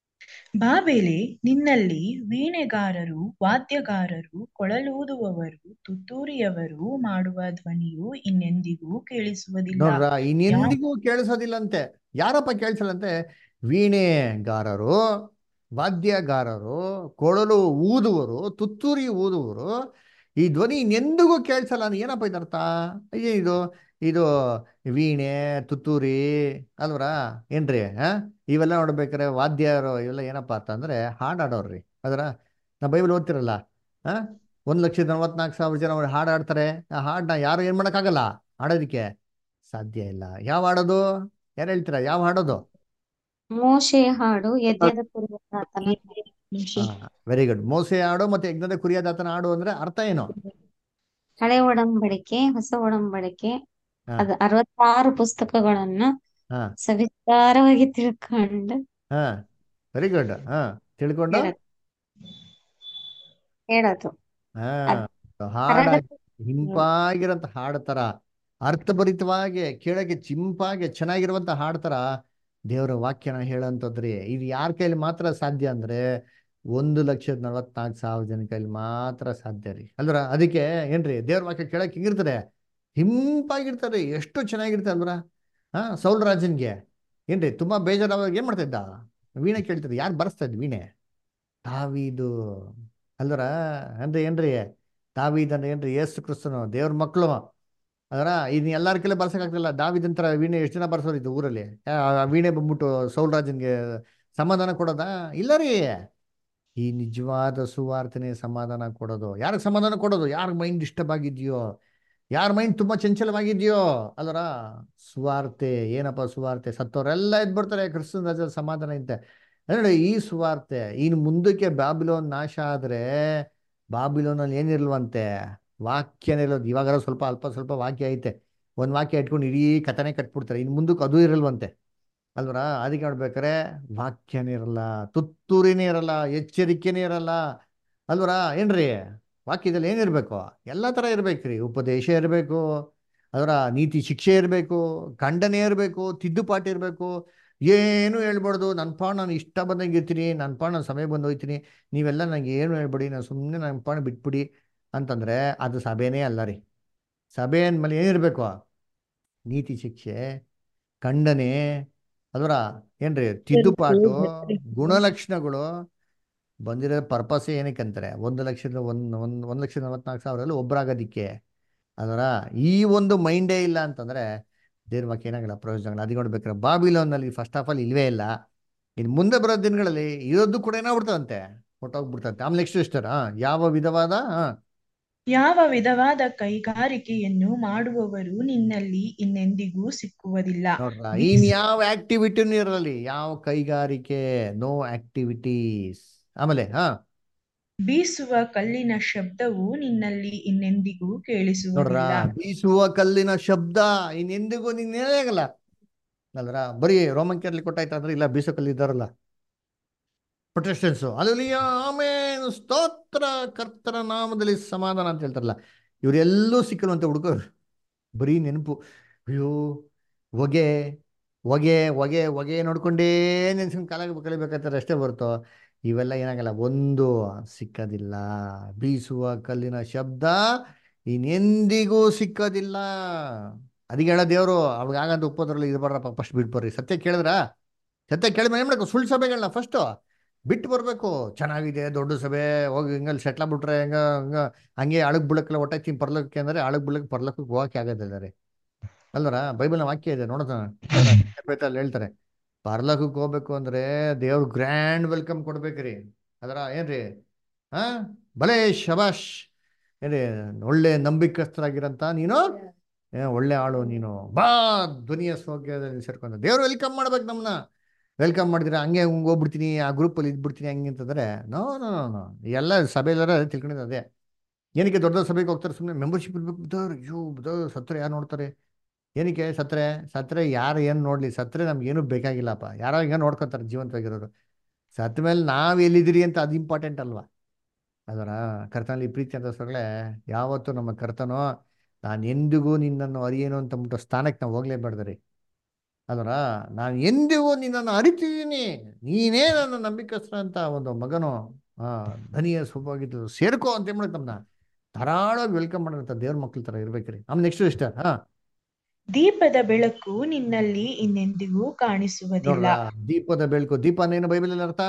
S3: ಬಾಬೆಲೆ, ನಿನ್ನಲ್ಲಿ ವೀಣೆಗಾರರು, ವಾದ್ಯಗಾರರು, ಕೊಳಲೂದುವವರು, ತುತ್ತೂರಿಯವರು ಮಾಡುವ ಧ್ವನಿಯು ಇನ್ನೆಂದಿಗೂ ಕೇಳಿಸುವುದಿಲ್ಲ.
S1: ನೋಡ್ರ,
S3: ಯಾ
S1: ಇನ್ನೆಂದಿಗೂ ಕೇಳಿಸೋದಿಲ್ಲಂತೆ. ಯಾರಪ್ಪ ಕೇಳಿಸಲ್ಲಂತೆ? ವೀಣೆಗಾರರು, ವಾದ್ಯಗಾರರು, ಕೊಳಲು ಊದುವರು, ತುತ್ತೂರಿ ಊದುವರು, ಈ ಧ್ವನಿ ಇನ್ನೆಂದಿಗೂ ಕೇಳಿಸಲ್ಲ. ಏನಪ್ಪ ಇದರ್ಥ? ಏನಿದು? ಇದು ವೀಣೆ, ತುತ್ತೂರಿ ಅಲ್ವರ ಏನ್ರಿ? ಹಾ, ಇವೆಲ್ಲ ನೋಡ್ಬೇಕಾರೆ ವಾದ್ಯರು ಇವೆಲ್ಲ ಏನಪ್ಪ ಅಂತಂದ್ರೆ ಹಾಡಾಡೋರ್ರಿ ಅದರ. ನಾ ಬೈಬಲ್ ಓದ್ತಿರಲ್ಲ, ಹಾ, ಒಂದು ಲಕ್ಷದ ನಲ್ವತ್ನಾಲ್ಕು ಸಾವಿರ ಜನ ಅವ್ರು ಹಾಡು ಆಡ್ತಾರೆ. ಆ ಹಾಡನ್ನ ಯಾರು ಏನು ಮಾಡೋಕ್ಕಾಗಲ್ಲ, ಹಾಡೋದಕ್ಕೆ ಸಾಧ್ಯ ಇಲ್ಲ. ಯಾವ ಹಾಡೋದು? ಯಾರು ಹೇಳ್ತೀರಾ? ಯಾವ ಹಾಡೋದು?
S4: ಮೋಶೆಯ ಹಾಡು, ಯಜ್ಞದ ಕುರಿಯಾದಾತನ
S1: ಹಾ, ವೆರಿ ಗುಡ್. ಮೋಸೆ ಹಾಡು ಮತ್ತೆ ಯಜ್ಞದ ಕುರಿಯಾದಾತನ ಹಾಡು ಅಂದ್ರೆ ಅರ್ಥ ಏನು?
S4: ಹಳೆ ಒಡಂಬಡಿಕೆ, ಹೊಸ ಒಡಂಬಡಿಕೆ,
S1: ಹಾ
S4: ಅದ ಅರವತ್ತಾರು ಪುಸ್ತಕಗಳನ್ನ
S1: ಹಾ
S4: ಸವಿಸ್ತಾರವಾಗಿ ತಿಳ್ಕೊಂಡು
S1: ಹಾ ವೆರಿ ಗುಡ್. ಹಾ, ತಿಳ್ಕೊಂಡು
S4: ಹೇಳೋದು ಹೇಳೋದು
S1: ಹಾ
S4: ಅದ್
S1: ಹಾಡ
S4: ತರಗತಿ
S1: ಹಿಂಪಾಗಿರೋಂಥ ಹಾಡು ಥರ, ಅರ್ಥಭರಿತವಾಗಿ ಕೇಳಕ್ಕೆ ಚಿಂಪಾಗಿ ಚೆನ್ನಾಗಿರುವಂಥ ಹಾಡು ಥರ ದೇವರ ವಾಕ್ಯನ ಹೇಳೋಂಥದ್ರಿ. ಇದು ಯಾರ ಕೈಲಿ ಮಾತ್ರ ಸಾಧ್ಯ ಅಂದ್ರೆ ಒಂದು ಲಕ್ಷದ ನಲವತ್ನಾಲ್ಕು ಸಾವಿರ ಜನ ಕೈಲಿ ಮಾತ್ರ ಸಾಧ್ಯ ರೀ ಅಲ್ವರ. ಅದಕ್ಕೆ ಏನ್ರಿ, ದೇವ್ರ ವಾಕ್ಯ ಕೇಳಕ್ಕೆ ಹಿಂಗಿರ್ತದೆ, ಹಿಂಪಾಗಿರ್ತಾರೆ, ಎಷ್ಟು ಚೆನ್ನಾಗಿರ್ತಾರೆ ಅಲ್ವರ. ಹಾ, ಸೌಲ್ ರಾಜನ್ಗೆ ಏನ್ರಿ ತುಂಬಾ ಬೇಜಾರಾದಾಗ ಏನ್ ಮಾಡ್ತಾ ಇದ್ದ? ವೀಣೆ ಕೇಳ್ತಿದ್ದ. ಯಾರು ಬರ್ಸ್ತಾ ಇದ್ ವೀಣೆ? ದಾವೀದು ಅಲ್ವರ. ಅಂದ್ರೆ ಏನ್ರಿ, ದಾವೀದ್ ಅಂದ್ರೆ ಏನ್ರಿ? ಯೇಸು ಕ್ರಿಸ್ತನು ದೇವ್ರ ಮಕ್ಕಳು ಅದರ. ಇದನ್ನ ಎಲ್ಲಾರ ಕೈಲಿ ಬರ್ಸಕ್ಕಾಗ್ತಿಲ್ಲ. ದಾವಿದಂತರ ವೀಣೆ ಎಷ್ಟು ಜನ ಬರ್ಸೋರಿದ್ದು ಊರಲ್ಲಿ? ಆ ಆ ವೀಣೆ ಬಂದ್ಬಿಟ್ಟು ಸೌಲ್ ರಾಜನ್ಗೆ ಸಮಾಧಾನ ಕೊಡೋದಾ? ಇಲ್ಲ ರೀ. ಈ ನಿಜವಾದ ಸುವಾರ್ತನೆ ಸಮಾಧಾನ ಕೊಡೋದು. ಯಾರಿಗೆ ಸಮಾಧಾನ ಕೊಡೋದು? ಯಾರ ಮೈಂಡ್ ಡಿಸ್ಟರ್ಬ್ ಆಗಿದೆಯೋ, ಯಾರ ಮೈಂಡ್ ತುಂಬಾ ಚಂಚಲವಾಗಿದೆಯೋ ಅಲ್ವರ. ಸುವಾರ್ತೆ ಏನಪ್ಪ? ಸುವಾರ್ತೆ ಸತ್ತವರೆಲ್ಲ ಎದ್ದು ಬರ್ತಾರೆ, ಕ್ರಿಸ್ತನ ರಾಜ್ಯದ ಸಮಾಧಾನ ಇಂತೆ ನೋಡಿ. ಈ ಸುವಾರ್ತೆ ಇನ್ನು ಮುಂದಕ್ಕೆ ಬಾಬಿಲೋನ್ ನಾಶ ಆದ್ರೆ ಬಾಬಿಲೋನಲ್ಲಿ ಏನಿರ್ಲ್ವಂತೆ? ವಾಕ್ಯನೇ ಇರೋದು. ಇವಾಗಾರ ಸ್ವಲ್ಪ ಅಲ್ಪ ಸ್ವಲ್ಪ ವಾಕ್ಯ ಐತೆ, ಒಂದು ವಾಕ್ಯ ಇಟ್ಕೊಂಡು ಇಡೀ ಕಥನೆ ಕಟ್ಬಿಡ್ತಾರೆ. ಇನ್ನು ಮುಂದಕ್ಕೆ ಅದು ಇರಲ್ವಂತೆ. ಅಲ್ವರ ಅದಕ್ಕೆ ನೋಡ್ಬೇಕಾರೆ ವಾಕ್ಯನೇ ಇರಲ್ಲ, ತುತ್ತೂರಿನೇ ಇರಲ್ಲ, ಎಚ್ಚರಿಕೆನೇ ಇರಲ್ಲ. ಅಲ್ವರ ಏನ್ರಿ ವಾಕ್ಯದಲ್ಲಿ ಏನಿರ್ಬೇಕು? ಎಲ್ಲ ಥರ ಇರ್ಬೇಕ್ರಿ. ಉಪದೇಶ ಇರಬೇಕು, ಅದರ ನೀತಿ ಶಿಕ್ಷೆ ಇರಬೇಕು, ಖಂಡನೆ ಇರಬೇಕು, ತಿದ್ದುಪಾಟಿ ಇರಬೇಕು. ಏನು ಹೇಳ್ಬಾರ್ದು, ನನ್ನ ಪಾಡು ನಾನು ಇಷ್ಟ ಬಂದಂಗೆ ಇರ್ತೀನಿ, ನನ್ನ ಪಾಡು ನಾನು ಸಮಯ ಬಂದು ಹೋಗ್ತೀನಿ, ನೀವೆಲ್ಲ ನನಗೆ ಏನು ಹೇಳ್ಬೇಡಿ, ನಾನು ಸುಮ್ಮನೆ ನನ್ನ ಪಾಡು ಬಿಟ್ಬಿಡಿ ಅಂತಂದರೆ ಅದು ಸಭೆನೇ ಅಲ್ಲ ರೀ. ಸಭೆ ಅಂದಮೇಲೆ ಏನಿರಬೇಕು? ನೀತಿ ಶಿಕ್ಷೆ, ಖಂಡನೆ, ಅದರ ಏನ್ರಿ ತಿದ್ದುಪಾಟು, ಗುಣಲಕ್ಷಣಗಳು. ಬಂದಿರೋ ಪರ್ಪಸ್ ಏನಕ್ಕೆ ಅಂತಾರೆ? ಒಂದು ಲಕ್ಷದ ಒಂದು ಒಂದು ಒಂದು ಲಕ್ಷದ ನಲವತ್ನಾಲ್ಕು ಸಾವಿರದಲ್ಲಿ ಒಬ್ಬರಾಗೋದಿಕ್ಕೆ. ಅದರ ಈ ಒಂದು ಮೈಂಡೇ ಇಲ್ಲ ಅಂತಂದರೆ ದೇವ್ರ ವಾಕ್ಯ ಏನಾಗಲ್ಲ, ಪ್ರಯೋಜನಗಳು. ಅದು ನೋಡ್ಬೇಕಾರೆ ಬಾಬಿಲೋನ್ನಲ್ಲಿ ಫಸ್ಟ್ ಆಫ್ ಆಲ್ ಇಲ್ವೇ ಇಲ್ಲ. ಇನ್ನು ಮುಂದೆ ಬರೋ ದಿನಗಳಲ್ಲಿ ಇರೋದು ಕೂಡ ಏನಾಗ್ಬಿಡ್ತದಂತೆ, ಹೊಟ್ಟೋಗ್ಬಿಡ್ತಂತೆ. ಆಮೇಲೆ ನೆಕ್ಸ್ಟ್ ಇಷ್ಟರ ಯಾವ ವಿಧವಾದ ಹಾಂ
S3: ಯಾವ ವಿಧವಾದ ಕೈಗಾರಿಕೆಯನ್ನು ಮಾಡುವವರು ನಿನ್ನಲ್ಲಿ ಇನ್ನೆಂದಿಗೂ ಸಿಕ್ಕುವುದಿಲ್ಲ.
S1: ನೋಡ್ರ, ಇನ್ ಯಾವ ಆಕ್ಟಿವಿಟಿನೂ ಇರಲಿ, ಯಾವ ಕೈಗಾರಿಕೆ, ನೋ ಆಕ್ಟಿವಿಟೀಸ್. ಆಮೇಲೆ ಹಾ
S3: ಬೀಸುವ ಕಲ್ಲಿನ ಶಬ್ದವು ನಿನ್ನಲ್ಲಿ ಇನ್ನೆಂದಿಗೂ
S1: ನೋಡ್ರ,
S3: ಕೇಳಿಸುವುದಿಲ್ಲ.
S1: ಬೀಸುವ ಕಲ್ಲಿನ ಶಬ್ದ ಇನ್ನೆಂದಿಗೂ ನಿನ್ನೇ ಆಗಲ್ಲ ಅಲ್ರ. ಬರೀ ರೋಮನ್ ಕೇರ್ಲಿ ಕೊಟ್ಟಾಯ್ತು ಅಂದ್ರೆ ಇಲ್ಲ, ಬೀಸೋ ಕಲ್ಲು ಇದ್ದಾರಲ್ಲ ಪ್ರೊಟೆಸ್ಟೆಂಟ್ಸು, ಅಲ್ಲಿ ಆಮೇನ್ ಸ್ತೋತ್ರ, ಕರ್ತರ ನಾಮದಲ್ಲಿ ಸಮಾಧಾನ ಅಂತ ಹೇಳ್ತಾರಲ್ಲ, ಇವರೆಲ್ಲೂ ಸಿಕ್ಕಲ್ವಂತೆ ಹುಡುಗರು. ಬರೀ ನೆನಪು, ಅಯ್ಯೋ ಹೊಗೆ ಹೊಗೆ ಹೊಗೆ ಹೊಗೆ ನೋಡ್ಕೊಂಡೇ ನೆನ್ಸ್ಕೊಂಡು ಕಾಲ ಕಳಿಬೇಕಾಗ್ತಾರೆ ಅಷ್ಟೇ ಹೊರ್ತು ಇವೆಲ್ಲ ಏನಾಗಲ್ಲ, ಒಂದು ಸಿಕ್ಕದಿಲ್ಲ. ಬೀಸುವ ಕಲ್ಲಿನ ಶಬ್ದ ಇನ್ನೆಂದಿಗೂ ಸಿಕ್ಕದಿಲ್ಲ. ಅದಕ್ಕೆ ಹೇಳೋ ದೇವರು ಅವಾಗ ಆಗಂತ ಉಪ್ಪದ್ರಲ್ಲಿ ಇರಬಾರ್ದಪ್ಪ, ಫಸ್ಟ್ ಬಿಟ್ಬರ್ರಿ. ಸತ್ಯ ಕೇಳಿದ್ರ, ಸತ್ಯ ಕೇಳಿದ್ರೆ ಏನು ಮಾಡಬೇಕು? ಸುಳ್ಳು ಸಭೆಗಳನ್ನ ಫಸ್ಟು ಬಿಟ್ಟು ಬರಬೇಕು. ಚೆನ್ನಾಗಿದೆ ದೊಡ್ಡ ಸಭೆ, ಹೋಗಿ ಹಿಂಗಲ್ಲಿ ಸೆಟ್ಲ ಬಿಟ್ರೆ ಹೆಂಗ ಹಂಗ ಹಂಗೆ ಅಳಗ್ ಬುಳಕ್ಕೆಲ್ಲ ಹೊಟ್ಟೈತಿ ಪರ್ಲಕ್ಕೆ ಅಂದರೆ ಅಳಗ್ ಬುಳಕ್ ಪರ್ಲಕ್ಕೆ ಹೋಗಕ್ಕೆ ಆಗೋದಿಲ್ಲ ರೀ. ಅಲ್ವರ ಬೈಬಲ್ನ ವಾಕ್ಯ ಇದೆ ನೋಡೋಣ, ಅಲ್ಲಿ ಹೇಳ್ತಾರೆ ಪರ್ಲಕಕ್ಕೆ ಹೋಗ್ಬೇಕು ಅಂದ್ರೆ ದೇವ್ರು ಗ್ರ್ಯಾಂಡ್ ವೆಲ್ಕಮ್ ಕೊಡ್ಬೇಕ್ರಿ. ಅದರ ಏನ್ರಿ ಹಾ ಭಲೇ ಶಬಾಷ್, ಏನ್ರಿ ಒಳ್ಳೆ ನಂಬಿಕಸ್ಥರಾಗಿರಂತ ನೀನು, ಏ ಒಳ್ಳೆ ಆಳು ನೀನು, ಬಾ ಧ್ವನಿಯ ಸೌಖ್ಯದಲ್ಲಿ ಸೇರ್ಕೊಂಡು ದೇವ್ರು ವೆಲ್ಕಮ್ ಮಾಡ್ಬೇಕು ನಮ್ಮನ್ನ. ವೆಲ್ಕಮ್ ಮಾಡಿದ್ರೆ ಹಂಗೆ ಹಂಗೆ ಹೋಗ್ಬಿಡ್ತೀನಿ, ಆ ಗ್ರೂಪಲ್ಲಿ ಇದ್ಬಿಡ್ತೀನಿ ಹಂಗೆ ಅಂತಂದ್ರೆ ನೋ ನೋ ನೋ. ಎಲ್ಲ ಸಭೆಯಲ್ಲಾರ ತಿಳ್ಕೊಂಡಿದ್ದು ಅದೇ. ಏನಕ್ಕೆ ದೊಡ್ಡ ದೊಡ್ಡ ಸಭೆಗೆ ಹೋಗ್ತಾರೆ? ಸುಮ್ಮನೆ ಮೆಂಬರ್ಶಿಪ್ ಇರ್ಬೇಕು. ಬದವ್ರು ಅಯ್ಯೋ ಬದವ್ರು ಸತ್ರೆ ಯಾರು ನೋಡ್ತಾರೆ? ಏನಕ್ಕೆ ಸತ್ರೆ ಸತ್ರೆ ಯಾರು ಏನು ನೋಡಲಿ, ಸತ್ರೆ ನಮ್ಗೆ ಏನೂ ಬೇಕಾಗಿಲ್ಲಪ್ಪ. ಯಾರೋ ಹಿಂಗೆ ನೋಡ್ಕೊತಾರೆ ಜೀವಂತವಾಗಿರೋರು. ಸತ್ತ ಮೇಲೆ ನಾವು ಎಲ್ಲಿದ್ದೀರಿ ಅಂತ ಅದು ಇಂಪಾರ್ಟೆಂಟ್ ಅಲ್ವಾ? ಅದರ ಕರ್ತನಲ್ಲಿ ಪ್ರೀತಿ ಅಂತ ಸೊಗಳೆ ಯಾವತ್ತೂ ನಮ್ಮ ಕರ್ತನೋ ನಾನು ಎಂದಿಗೂ ನಿನ್ನನ್ನು ಅರಿಯೇನು ಅಂತಂದ್ಬಿಟ್ಟು ಸ್ಥಾನಕ್ಕೆ ನಾವು ಹೋಗ್ಲೇಬಾರ್ದ್ರಿ. ಅದರ ನಾನು ಎಂದಿಗೂ ನಿನ್ನನ್ನು ಅರಿತಿದ್ದೀನಿ, ನೀನೇ ನನ್ನ ನಂಬಿಕಸ್ತ್ರ ಅಂತ ಒಂದು ಮಗನು ಆ ಧನಿಯ ಸ್ವಭಾವವಾಗಿದ್ದು ಸೇರ್ಕೋ ಅಂತ ಹೇಳ್ಬಿಟ್ಟು ನಮ್ಮನ್ನ ಧಾರಾಳವಾಗಿ ವೆಲ್ಕಮ್ ಮಾಡೋಂಥ ದೇವ್ರ ಮಕ್ಳ ಥರ ಇರ್ಬೇಕ್ರಿ. ಆಮೇಲೆ ನೆಕ್ಸ್ಟ್ ಇಷ್ಟ ಹಾ
S3: ದೀಪದ ಬೆಳಕು ನಿನ್ನಲ್ಲಿ ಇನ್ನೆಂದಿಗೂ ಕಾಣಿಸುವುದಿಲ್ಲ.
S1: ನೋಡ್ರ, ದೀಪದ ಬೆಳಕು. ದೀಪ ಅಂದೇನು ಬೈಬಲಲ್ಲಿ ಅರ್ಥ?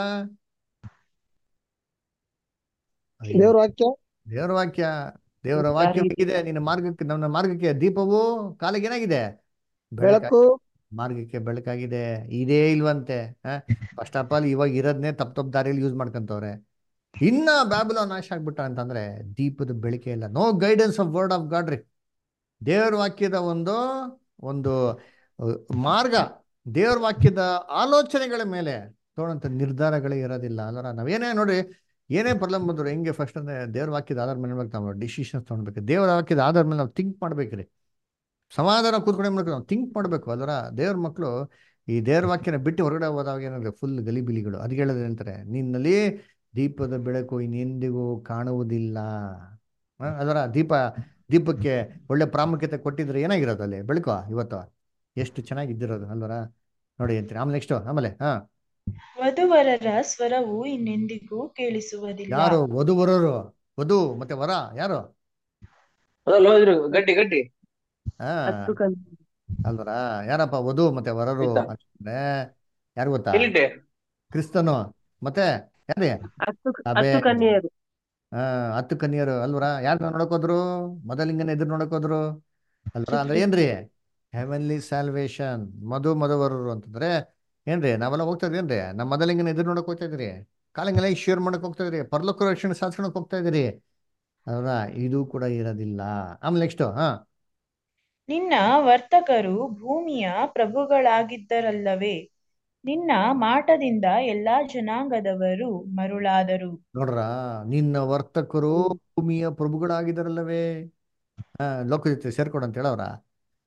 S1: ಅಯ್ಯೋ,
S2: ದೇವ್ರ ವಾಕ್ಯ
S1: ದೇವರ ವಾಕ್ಯ. ದೇವರ ವಾಕ್ಯ ಇದೆ ನಿನ್ನ ಮಾರ್ಗಕ್ಕೆ, ನನ್ನ ಮಾರ್ಗಕ್ಕೆ ದೀಪವು ಕಾಲಿಗೆ ಏನಾಗಿದೆ? ಬೆಳಕ.
S2: ಬೆಳಕು.
S1: ಮಾರ್ಗಕ್ಕೆ ಬೆಳಕಾಗಿದೆ. ಇದೇ ಇಲ್ವಂತೆ. ಫಸ್ಟ್ ಆಫ್ ಆಲ್ ಇವಾಗ ಇರೋದನ್ನೇ ತಪ್ಪು ತಪ್ಪು ದಾರಿಯಲ್ಲಿ ಯೂಸ್ ಮಾಡ್ಕೊಂತವ್ರೆ. ಇನ್ನ ಬ್ಯಾಬಿಲೋನ್ ನಾಶ ಆಗ್ಬಿಟ್ಟ ಅಂತಂದ್ರೆ ದೀಪದ ಬೆಳಕೆ ಇಲ್ಲ. No guidance of word of God ರೀ. ದೇವರ ವಾಕ್ಯದ ಒಂದು ಒಂದು ಅಹ್, ಮಾರ್ಗ, ದೇವರ ವಾಕ್ಯದ ಆಲೋಚನೆಗಳ ಮೇಲೆ ತಗೊಳ್ಳೋಂಥ ನಿರ್ಧಾರಗಳೇ ಇರೋದಿಲ್ಲ. ಅಲ್ಲರ ನಾವೇನೇ ನೋಡ್ರಿ, ಏನೇ ಪ್ರಾಬ್ಲಮ್ ಬಂದ್ರು ಹೆಂಗೆ ಫಸ್ಟ್ ಅಂದ್ರೆ ದೇವ್ರ ವಾಕ್ಯದ ಆಧಾರ ಮೇಲೆ ನಾವು ಡಿಸಿಷನ್ಸ್ ತೊಗೊಳ್ಬೇಕು. ದೇವರ ವಾಕ್ಯದ ಆಧಾರ ಮೇಲೆ ನಾವು ಥಿಂಕ್ ಮಾಡ್ಬೇಕ್ರಿ. ಸಮಾಧಾನ ಕೂತ್ಕೊಂಡೆ ಮಾಡ್ಬೇಕು, ನಾವು ಥಿಂಕ್ ಮಾಡಬೇಕು. ಅದರ ದೇವ್ರ ಮಕ್ಕಳು ಈ ದೇವ್ರ ವಾಕ್ಯನ ಬಿಟ್ಟು ಹೊರಗಡೆ ಹೋದಾಗ ಏನಾದ್ರೆ ಫುಲ್ ಗಲಿಬಿಲಿಗಳು. ಅದಕ್ಕೆ ಹೇಳೋದು ಹೇಳ್ತಾರೆ, ನಿನ್ನಲ್ಲಿ ದೀಪದ ಬೆಳಕು ಇನ್ನೆಂದಿಗೂ ಕಾಣುವುದಿಲ್ಲ. ಆ, ಅದರ ದೀಪ ದೀಪಕ್ಕೆ ಒಳ್ಳೆ ಪ್ರಾಮುಖ್ಯತೆ ಕೊಟ್ಟಿದ್ರೆ ಏನಾಗಿರೋದು ಅಲ್ಲಿ ಬೆಳಕು ಇವತ್ತು ಎಷ್ಟು ಚೆನ್ನಾಗಿದ್ದಿರೋದು ಅಲ್ವರ ನೋಡಿ ಅಂತೀರಿ. ಆಮೇಲೆ ನೆಕ್ಸ್ಟ್ ಆಮೇಲೆ ಹಾ
S3: ವಧುವರರ ಸ್ವರವು ಇನ್ನೆಂದಿಗೂ ಕೇಳಿಸುವುದಿಲ್ಲ.
S1: ಯಾರು ವಧುವರರು? ವಧು ಮತ್ತೆ ವರ ಯಾರು?
S5: ಅದ್ರಲ್ಲಿ ಹೋದ್ರು ಗಟ್ಟಿ ಗಟ್ಟಿ
S1: ಹಾ
S5: ಹತ್ತು ಕನ್
S1: ಅಲ್ವರ ಯಾರಪ್ಪ ವಧು ಮತ್ತೆ ವರರು
S5: ಆಯ್ತಾ?
S1: ಅಂತಂದ್ರೆ ಯಾರು ಗೊತ್ತಾ?
S5: ಎಲ್ಲಿಟ್ಟೆ
S1: ಕ್ರಿಸ್ತನು ಮತ್ತೆ ಯಾರೇ
S5: ಹತ್ತು
S1: ಸಭೆ.
S5: ಹತ್ತು ಕನ್ಯೆಯರು.
S1: ಹಾ ಹತ್ತು ಕನ್ಯರು ಅಲ್ವರ. ಯಾರನ್ನ ನೋಡಕೋದ್ರು? ಮೊದಲಿಂಗನ ಎದುರು ನೋಡಕೋದ್ರು ಅಲ್ವರ. ಅಂದ್ರೆ ಏನ್ರಿ? ಹೆವೆನ್ಲಿ ಸ್ಯಾಲ್ವೇಶನ್, ಮಧು ಮಧುವರರು ಅಂತಂದ್ರೆ ಏನ್ರಿ? ನಾವೆಲ್ಲ ಹೋಗ್ತಾ ಇದ್ರಿ ಏನ್ರಿ? ನಮ್ಮ ಮೊದಲಿಂಗನ ಎದುರು ನೋಡಕ್ ಹೋಗ್ತಾ ಇದ್ರಿ, ಕಾಲಿಂಗೆಲ್ಲ ಶೇರ್ ಮಾಡಕ್ ಹೋಗ್ತಾ ಇದ್ರಿ, ಪರಲೋಕ ರಕ್ಷಣೆ ಶಾಸ್ತ್ರಕ್ಕೆ ಹೋಗ್ತಾ ಇದ್ರಿ ಅಲ್ವರ. ಇದು ಕೂಡ ಇರೋದಿಲ್ಲ. ಆಮೇಲೆ ನೆಕ್ಸ್ಟ್ ಹಾ
S3: ನಿನ್ನ ವರ್ತಕರು ಭೂಮಿಯ ಪ್ರಭುಗಳಾಗಿದ್ದರಲ್ಲವೇ, ನಿನ್ನ ಮಾಟದಿಂದ ಎಲ್ಲಾ ಜನಾಂಗದವರು ಮರುಳಾದರು.
S1: ನೋಡ್ರ, ನಿನ್ನ ವರ್ತಕರು ಭೂಮಿಯ ಪ್ರಭುಗಳಾಗಿದ್ದಾರಲ್ಲವೇ. ಹಾ ಲೋಕಜೊತೆ ಸೇರ್ಕೊಡು ಅಂತ ಹೇಳವ್ರ.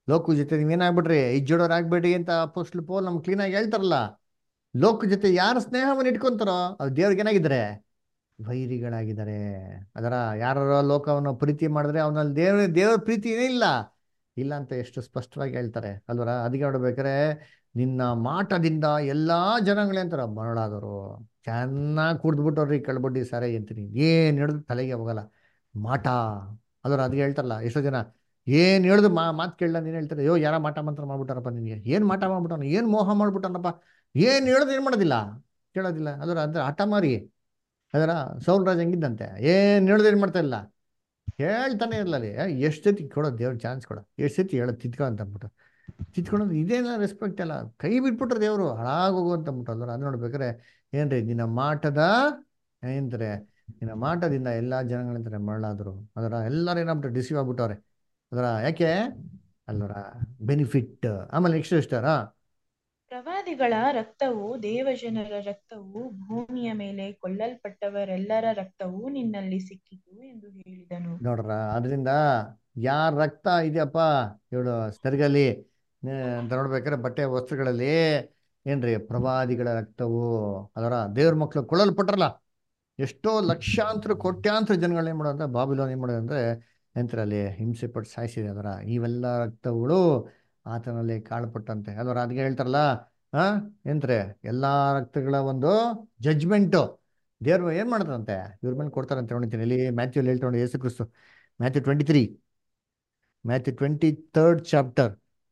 S1: ಲೋಕ ಜೊತೆ ನೀವೇನಾಗ್ಬಿಟ್ರಿ ಇಜ್ಜೋಡೋರ್ ಆಗ್ಬೇಡಿ ಅಂತ ಅಪೊಸ್ತಲ ಪೌಲ್ ನಮ್ಗೆ ಕ್ಲೀನಾಗಿ ಹೇಳ್ತಾರಲ್ಲ. ಲೋಕ ಜೊತೆ ಯಾರು ಸ್ನೇಹವನ್ನು ಇಟ್ಕೊಂತಾರೋ ಅದು ದೇವ್ರಿಗೆ ಏನಾಗಿದ್ದಾರೆ, ವೈರಿಗಳಾಗಿದ್ದಾರೆ. ಅದರ ಯಾರ ಲೋಕವನ್ನು ಪ್ರೀತಿ ಮಾಡಿದ್ರೆ ಅವನಲ್ಲಿ ದೇವ್ರ ದೇವರ ಪ್ರೀತಿ ಏನೇ ಇಲ್ಲ ಇಲ್ಲ ಅಂತ ಎಷ್ಟು ಸ್ಪಷ್ಟವಾಗಿ ಹೇಳ್ತಾರೆ ಅಲ್ವರ. ಅದಕ್ಕೆ ನೋಡ್ಬೇಕಾರೆ ನಿನ್ನ ಮಾಟದಿಂದ ಎಲ್ಲಾ ಜನಗಳೇ ಅಂತಾರ ಮರಳಾದರು. ಚೆನ್ನಾಗಿ ಕುಡ್ದ್ಬಿಟ್ಟವ್ರಿ ಕಳ್ಬಡ್ಡಿ ಸಾರೇ ಅಂತೀನಿ, ಏನ್ ಹೇಳಿದ್ರು ತಲೆಗೆ ಹೋಗಲ್ಲ ಮಾಟ ಅಲ್ವರ. ಅದಕ್ಕೆ ಹೇಳ್ತಾರಲ್ಲ ಎಷ್ಟೋ ಜನ ಏನ್ ಹೇಳಿದ್ರು ಮಾ ಮಾತು ಕೇಳಲ್ಲ ನೀನು ಹೇಳ್ತಾರೆ, ಅಯ್ಯೋ ಯಾರ ಮಾಟ ಮಂತ್ರ ಮಾಡ್ಬಿಟ್ಟಾರಪ್ಪ ನಿನಗೆ, ಏನ್ ಮಾಟ ಮಾಡ್ಬಿಟ್ಟಾನ, ಏನ್ ಮೋಹ ಮಾಡ್ಬಿಟ್ಟಾನಪ್ಪ, ಏನ್ ಹೇಳಿದ್ರು ಏನ್ ಮಾಡೋದಿಲ್ಲ ಕೇಳೋದಿಲ್ಲ ಅಲ್ವರ. ಅಂದ್ರೆ ಹಠ ಮಾರಿ ಅದರ ಸೌಲ್ ರಾಜ ಹೆಂಗಿದ್ದಂತೆ, ಏನ್ ಹೇಳಿದ್ರು ಏನ್ ಮಾಡ್ತಾ ಇಲ್ಲ, ಹೇಳ್ತಾನೆ ಇರಲಿ. ಎಷ್ಟು ಸತಿ ಕೊಡೋದು ದೇವ್ರ ಚಾನ್ಸ್ ಕೊಡ, ಎಷ್ಟು ಸತಿ ಹೇಳೋದು ತಿದ್ಕೊ ಅಂತ ಅಂದ್ಬಿಟ್ಟು ತಿದ್ಕೊಳೋದು ಇದೇನ ರೆಸ್ಪೆಕ್ಟ್ ಎಲ್ಲ ಕೈ ಬಿಟ್ಬಿಟ್ರೆ ದೇವರು ಹಾಳಾಗೋಗು ಅಂತ ಅಂದ್ಬಿಟ್ಟು ಅಲ್ವರ. ಅದು ನೋಡ್ಬೇಕಾರೆ ಏನ್ರಿ ನಿನ್ನ ಮಾಟದ ಏನಂತಾರೆ, ನಿನ್ನ ಮಾಟದಿಂದ ಎಲ್ಲಾ ಜನಗಳಿಂತಾರೆ ಮರಳಾದ್ರು ಅದರ. ಎಲ್ಲರೂ ಏನಾಗ್ಬಿಟ್ಟು ಡಿಸೀವ್ ಆಗ್ಬಿಟ್ಟವ್ರೆ ಅದರ. ಯಾಕೆ ಅಲ್ವರ, ಬೆನಿಫಿಟ್. ಆಮೇಲೆ ನೆಕ್ಸ್ಟ್ ಇಷ್ಟಾರ
S3: ಪ್ರವಾದಿಗಳ ರಕ್ತವು ದೇವಜನರ ರಕ್ತವು ಭೂಮಿಯ ಮೇಲೆ ಕೊಲ್ಲಲ್ಪಟ್ಟವರೆಲ್ಲರ ರಕ್ತವು ನಿನ್ನಲ್ಲಿ ಸಿಕ್ಕಿತು ಎಂದು ಹೇಳಿದನು.
S1: ನೋಡ್ರ. ಅದರಿಂದ ಯಾರ ರಕ್ತ ಇದೆಯಪ್ಪ ಇವಳು ಸರಿಗಲ್ಲಿ ಅಂತ ನೋಡ್ಬೇಕಾದ್ರೆ ಬಟ್ಟೆ ವಸ್ತ್ರಗಳಲ್ಲಿ ಏನ್ರಿ ಪ್ರವಾದಿಗಳ ರಕ್ತವು ಅದರ. ದೇವ್ರ ಮಕ್ಳು ಕೊಳ್ಳಲ್ಪಟ್ರಲ್ಲ, ಎಷ್ಟೋ ಲಕ್ಷಾಂತರ ಕೋಟ್ಯಾಂತರ ಜನಗಳು ಏನ್ ಮಾಡೋದಂದ್ರೆ ಬಾಬಿಲೋನ್ ಏನ್ ಮಾಡೋದಂದ್ರೆ ಎಂತರಲ್ಲಿ ಹಿಂಸೆ ಪಟ್ಟು ಸಾಯಿಸಿದೆ ಅದರ. ಇವೆಲ್ಲ ರಕ್ತಗಳು ಆತನಲ್ಲಿ ಕಾಳ್ಪಟ್ಟಂತೆ ಅದರ. ಅದಕ್ಕೆ ಹೇಳ್ತಾರಲ್ಲ ಆ ಎಂತ್ರೆ ಎಲ್ಲಾ ರಕ್ತಗಳ ಒಂದು ಜಡ್ಜ್ಮೆಂಟು ದೇವ್ರು ಏನ್ ಮಾಡ್ತಾರಂತೆ ಇವ್ರ ಮೇಲೆ ಕೊಡ್ತಾರಂತೆ. ನೋಡಿತೀನಿ ಇಲ್ಲಿ ಮ್ಯಾಥ್ಯೂ ಹೇಳ್ತಾ ನೋಡಿ, ಯೇಸು ಕ್ರಿಸ್ತು Matthew twenty three Matthew twenty third chapter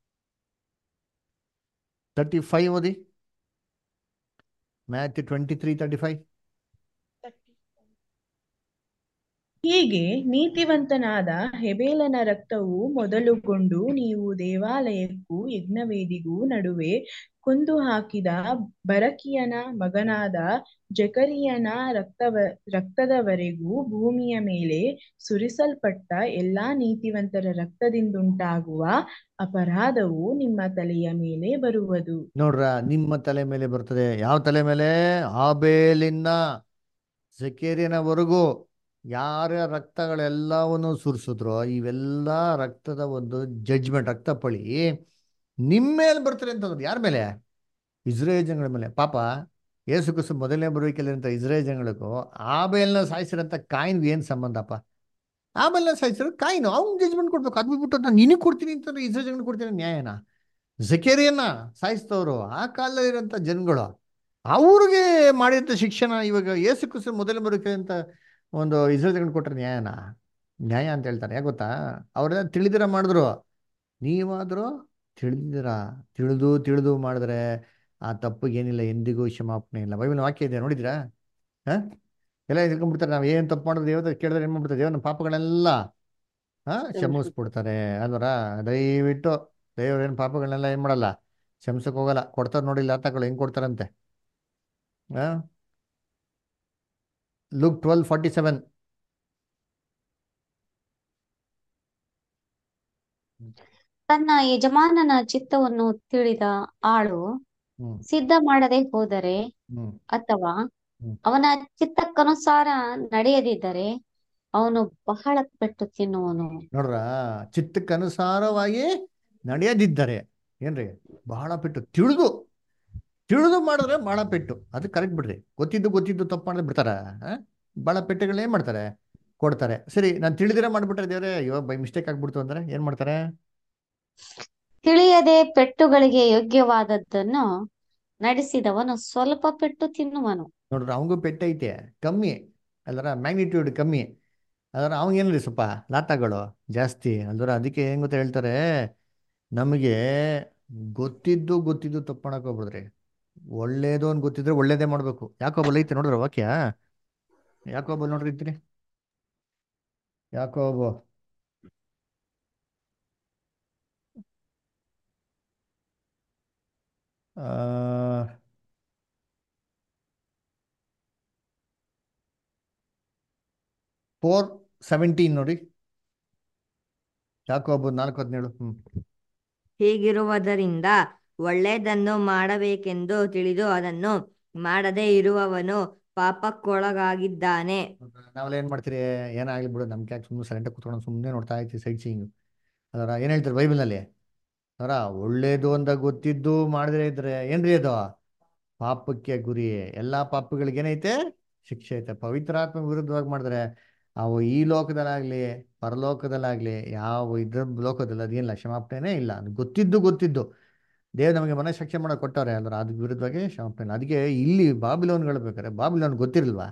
S1: thirty five ಓದಿ. Matthew twenty three thirty five.
S3: ಹೀಗೆ ನೀತಿವಂತನಾದ ಹೆಬೇಲನ ರಕ್ತವು ಮೊದಲುಗೊಂಡು ನೀವು ದೇವಾಲಯಕ್ಕೂ ಯಜ್ಞವೇದಿಗೂ ನಡುವೆ ಕೊಂದು ಹಾಕಿದ ಬರಕಿಯನ ಮಗನಾದ ಜಕರಿಯನ ರಕ್ತವ ರಕ್ತದವರೆಗೂ ಭೂಮಿಯ ಮೇಲೆ ಸುರಿಸಲ್ಪಟ್ಟ ಎಲ್ಲಾ ನೀತಿವಂತರ ರಕ್ತದಿಂದುಂಟಾಗುವ ಅಪರಾಧವು ನಿಮ್ಮ ತಲೆಯ ಮೇಲೆ ಬರುವುದು.
S1: ನೋಡ್ರ, ನಿಮ್ಮ ತಲೆ ಮೇಲೆ ಬರ್ತದೆ. ಯಾವ ತಲೆ ಮೇಲೆ? ಆಬೇಲಿನ ಜಕೇರಿಯನವರೆಗೂ ಯಾರ ರಕ್ತಗಳೆಲ್ಲವನ್ನು ಸುರಿಸಿದ್ರೋ ಇವೆಲ್ಲ ರಕ್ತದ ಒಂದು ಜಡ್ಜ್ಮೆಂಟ್, ರಕ್ತ ಪಳಿ ನಿಮ್ಮ ಮೇಲೆ ಬರ್ತಾರೆ ಅಂತಂದ್ರೆ ಯಾರ ಮೇಲೆ? ಇಸ್ರೇಲ್ ಜನಗಳ ಮೇಲೆ. ಪಾಪ ಯೇಸು ಕ್ರಿಸ್ತು ಮೊದಲನೇ ಬರುವಿಕೆಯಲ್ಲಿರಂತ ಇಸ್ರೇಲ್ ಜನಗಳಿಗೂ ಆಬೇಲ್ನ ಸಾಯಿಸಿರಂತ ಕಾಯಿನ್ಗೆ ಏನ್ ಸಂಬಂಧಪ್ಪ? ಆಬೇಲ್ನ ಸಾಯಿಸಿರೋ ಕಾಯಿನು ಅವ್ನು ಜಡ್ಜ್ಮೆಂಟ್ ಕೊಡ್ಬೇಕು. ಅದು ಬಿಟ್ಬಿಟ್ಟು ನಾನು ನಿನಗೆ ಕೊಡ್ತೀನಿ ಅಂತಂದ್ರೆ ಇಸ್ರೇಲ್ ಜನಗಳಿಗೆ ಕೊಡ್ತೀನಿ ನ್ಯಾಯನ? ಜಕೇರಿಯನ್ನ ಸಾಯಿಸ್ತವ್ರು ಆ ಕಾಲದಲ್ಲಿರೋಂಥ ಜನಗಳು, ಅವ್ರಿಗೆ ಮಾಡಿದಂಥ ಶಿಕ್ಷಣ ಇವಾಗ ಯೇಸು ಕ್ರಿಸ್ತು ಮೊದಲನೇ ಬರುವಿಕೆ ಅಂತ ಒಂದು ಇಸ್ರೇಲ್ ಜನಗಳು ಕೊಟ್ಟರೆ ನ್ಯಾಯನ? ನ್ಯಾಯ ಅಂತ ಹೇಳ್ತಾರೆ. ಯಾಕೆ ಗೊತ್ತಾ? ಅವ್ರೆಲ್ಲ ತಿಳಿದಿರ ಮಾಡಿದ್ರು, ನೀವಾದರೂ ತಿಳಿದಿರ ತಿಳಿದು ತಿಳಿದು ಮಾಡಿದ್ರೆ ಆ ತಪ್ಪಿಗೆ ಏನಿಲ್ಲ, ಎಂದಿಗೂ ಕ್ಷಮಾಪಣೆ ಇಲ್ಲ. ಬೈಬಲ್ ವಾಕ್ಯ ಇದೆ ನೋಡಿದ್ರಾ? ಹಾ, ಎಲ್ಲ ತಿಳ್ಕೊಂಡ್ಬಿಡ್ತಾರೆ. ನಾವು ಏನು ತಪ್ಪು ಮಾಡಿದ್ರೆ ದೇವ್ರ ಕೇಳಿದ್ರೆ ಏನು ಮಾಡ್ಬಿಡ್ತಾರೆ, ದೇವ್ರ ಪಾಪಗಳೆಲ್ಲ ಹಾ ಕ್ಷಮಿಸ್ಬಿಡ್ತಾರೆ ಅಲ್ವರ. ದಯವಿಟ್ಟು ದೇವ್ರೇನು ಪಾಪಗಳನ್ನೆಲ್ಲ ಏನು ಮಾಡಲ್ಲ, ಕ್ಷಮಿಸಕ್ಕೆ ಹೋಗಲ್ಲ. ಕೊಡ್ತಾರೆ ನೋಡಿಲ್ಲ ತಗೊಳ್ಳಿ ಹೆಂಗ್ ಕೊಡ್ತಾರಂತೆ. ಹಾ, ಲುಕ್ ಟ್ವೆಲ್ ಫಾರ್ಟಿ ಸೆವೆನ್.
S4: ತನ್ನ ಯಜಮಾನನ ಚಿತ್ತವನ್ನು ತಿಳಿದ ಆಳು
S1: ಹ್ಮ್
S4: ಸಿದ್ಧ ಮಾಡದೆ ಹೋದರೆ
S1: ಹ್ಮ್
S4: ಅಥವಾ
S1: ಹ್ಮ್
S4: ಅವನ ಚಿತ್ತಕ್ಕನುಸಾರ ನಡೆಯದಿದ್ದರೆ ಅವನು ಬಹಳ ಪೆಟ್ಟು ತಿನ್ನುವನು.
S1: ನೋಡ್ರ, ಚಿತ್ತಕ್ಕನುಸಾರವಾಗಿ ನಡೆಯದಿದ್ದರೆ ಏನ್ರಿ ಬಹಳ ಪೆಟ್ಟು. ತಿಳಿದು ತಿಳಿದು ಮಾಡಿದ್ರೆ ಬಹಳ ಪೆಟ್ಟು. ಅದು ಕರೆಕ್ಟ್ ಬಿಡ್ರಿ. ಗೊತ್ತಿದ್ದು ಗೊತ್ತಿದ್ದು ತಪ್ಪು ಮಾಡಿದ್ರೆ ಬಿಡ್ತಾರ? ಬಹಳ ಪೆಟ್ಟುಗಳು ಏನ್ ಮಾಡ್ತಾರೆ, ಕೊಡ್ತಾರೆ. ಸರಿ, ನಾನು ತಿಳಿದಿರ ಮಾಡ್ಬಿಟ್ರೆ ದೇವ್ರೆ ಇವಾಗ ಬೈ ಮಿಸ್ಟೇಕ್ ಆಗ್ಬಿಡ್ತು ಅಂದ್ರೆ ಏನ್ ಮಾಡ್ತಾರೆ?
S4: ತಿಳಿಯದೆ ಪೆಟ್ಟುಗಳಿಗೆ ಯೋಗ್ಯವಾದದ್ದನ್ನು ನಡೆಸಿದವನು ಸ್ವಲ್ಪ ಪೆಟ್ಟು ತಿನ್ನುವನು.
S1: ನೋಡ್ರಿ, ಅವಂಗೂ ಪೆಟ್ಟೈತೆ, ಕಮ್ಮಿ ಅಲ್ವರ, ಮ್ಯಾಗ್ನಿಟ್ಯೂಡ್ ಕಮ್ಮಿ ಅದರ. ಅವ್ನು ಏನ್ರಿ ಸ್ವಲ್ಪ ಲಾಟಗಳು ಜಾಸ್ತಿ ಅಲ್ವರ. ಅದಕ್ಕೆ ಏನ್ ಗೊತ್ತಾ ಹೇಳ್ತಾರೆ, ನಮಗೆ ಗೊತ್ತಿದ್ದು ಗೊತ್ತಿದ್ದು ತಪ್ಪು ಮಾಡಕ್ ಹೋಗ್ಬಿಡ್ರಿ. ಒಳ್ಳೇದು ಅಂತ ಗೊತ್ತಿದ್ರೆ ಒಳ್ಳೇದೇ ಮಾಡ್ಬೇಕು. ಯಾಕೋಬಲ್ ಐತೆ ನೋಡ್ರಿ ವಾಕ್ಯ. ಯಾಕೋಬಲ್ ನೋಡ್ರಿ ಇರ್ತೀನಿ, ಯಾಕೋಬ ಆ ಫೋರ್ ಸೆವೆಂಟೀನ್ ನೋಡಿ. ಯಾಕೋಬ ನಾಲ್ಕು ಹದಿನೇಳು. ಹ್ಮ್
S6: ಹೀಗಿರುವುದರಿಂದ ಒಳ್ಳೆಯದನ್ನು ಮಾಡಬೇಕೆಂದು ತಿಳಿದು ಅದನ್ನು ಮಾಡದೇ ಇರುವವನು ಪಾಪಕ್ಕೊಳಗಾಗಿದ್ದಾನೆ.
S1: ನಾವೆಲ್ಲ ಏನ್ ಮಾಡ್ತೀರಿ, ಏನಾಗ್ಲಿ ಬಿಡು ನಮ್ಗೆ ಯಾಕೆ ಸುಮ್ಮನೆ ಸೈಲೆಂಟ್ ಕೂತ್ಕೊಂಡು ಸುಮ್ಮನೆ ನೋಡ್ತಾ ಇರ್ತೀವಿ ಸೈಟ್ ಸೀಯಿಂಗ್ ಅದರ. ಏನ್ ಹೇಳ್ತಾರೆ ಬೈಬಲ್ನಲ್ಲಿ? ಅವರ ಒಳ್ಳೇದು ಅಂತ ಗೊತ್ತಿದ್ದು ಮಾಡಿದ್ರೆ ಇದ್ರೆ ಏನ್ರಿ ಅದು ಪಾಪಕ್ಕೆ ಗುರಿ. ಎಲ್ಲ ಪಾಪಗಳಿಗೆ ಏನೈತೆ ಶಿಕ್ಷೆ ಐತೆ. ಪವಿತ್ರಾತ್ಮ ವಿರುದ್ಧವಾಗಿ ಮಾಡಿದ್ರೆ ಅವು ಈ ಲೋಕದಲ್ಲಾಗ್ಲಿ ಪರಲೋಕದಲ್ಲಾಗ್ಲಿ ಯಾವ ಇದ್ರ ಲೋಕದಲ್ಲಿ ಅದೇನಿಲ್ಲ, ಕ್ಷಮಾಪಣೆನೇ ಇಲ್ಲ. ಅದು ಗೊತ್ತಿದ್ದು ಗೊತ್ತಿದ್ದು ದೇವ್ರು ನಮಗೆ ಮನಃಶಿಕ್ಷೆ ಮಾಡೋ ಕೊಟ್ಟವ್ರೆ ಅಂದ್ರೆ ಅದ್ರ ವಿರುದ್ಧವಾಗಿ ಕ್ಷಮಾಪಣೆ ಇಲ್ಲ. ಅದಕ್ಕೆ ಇಲ್ಲಿ ಬಾಬಿಲೋನ್ಗಳು ಬೇಕಾರೆ ಬಾಬಿಲೋನ್ ಗೊತ್ತಿರಲ್ವಾ?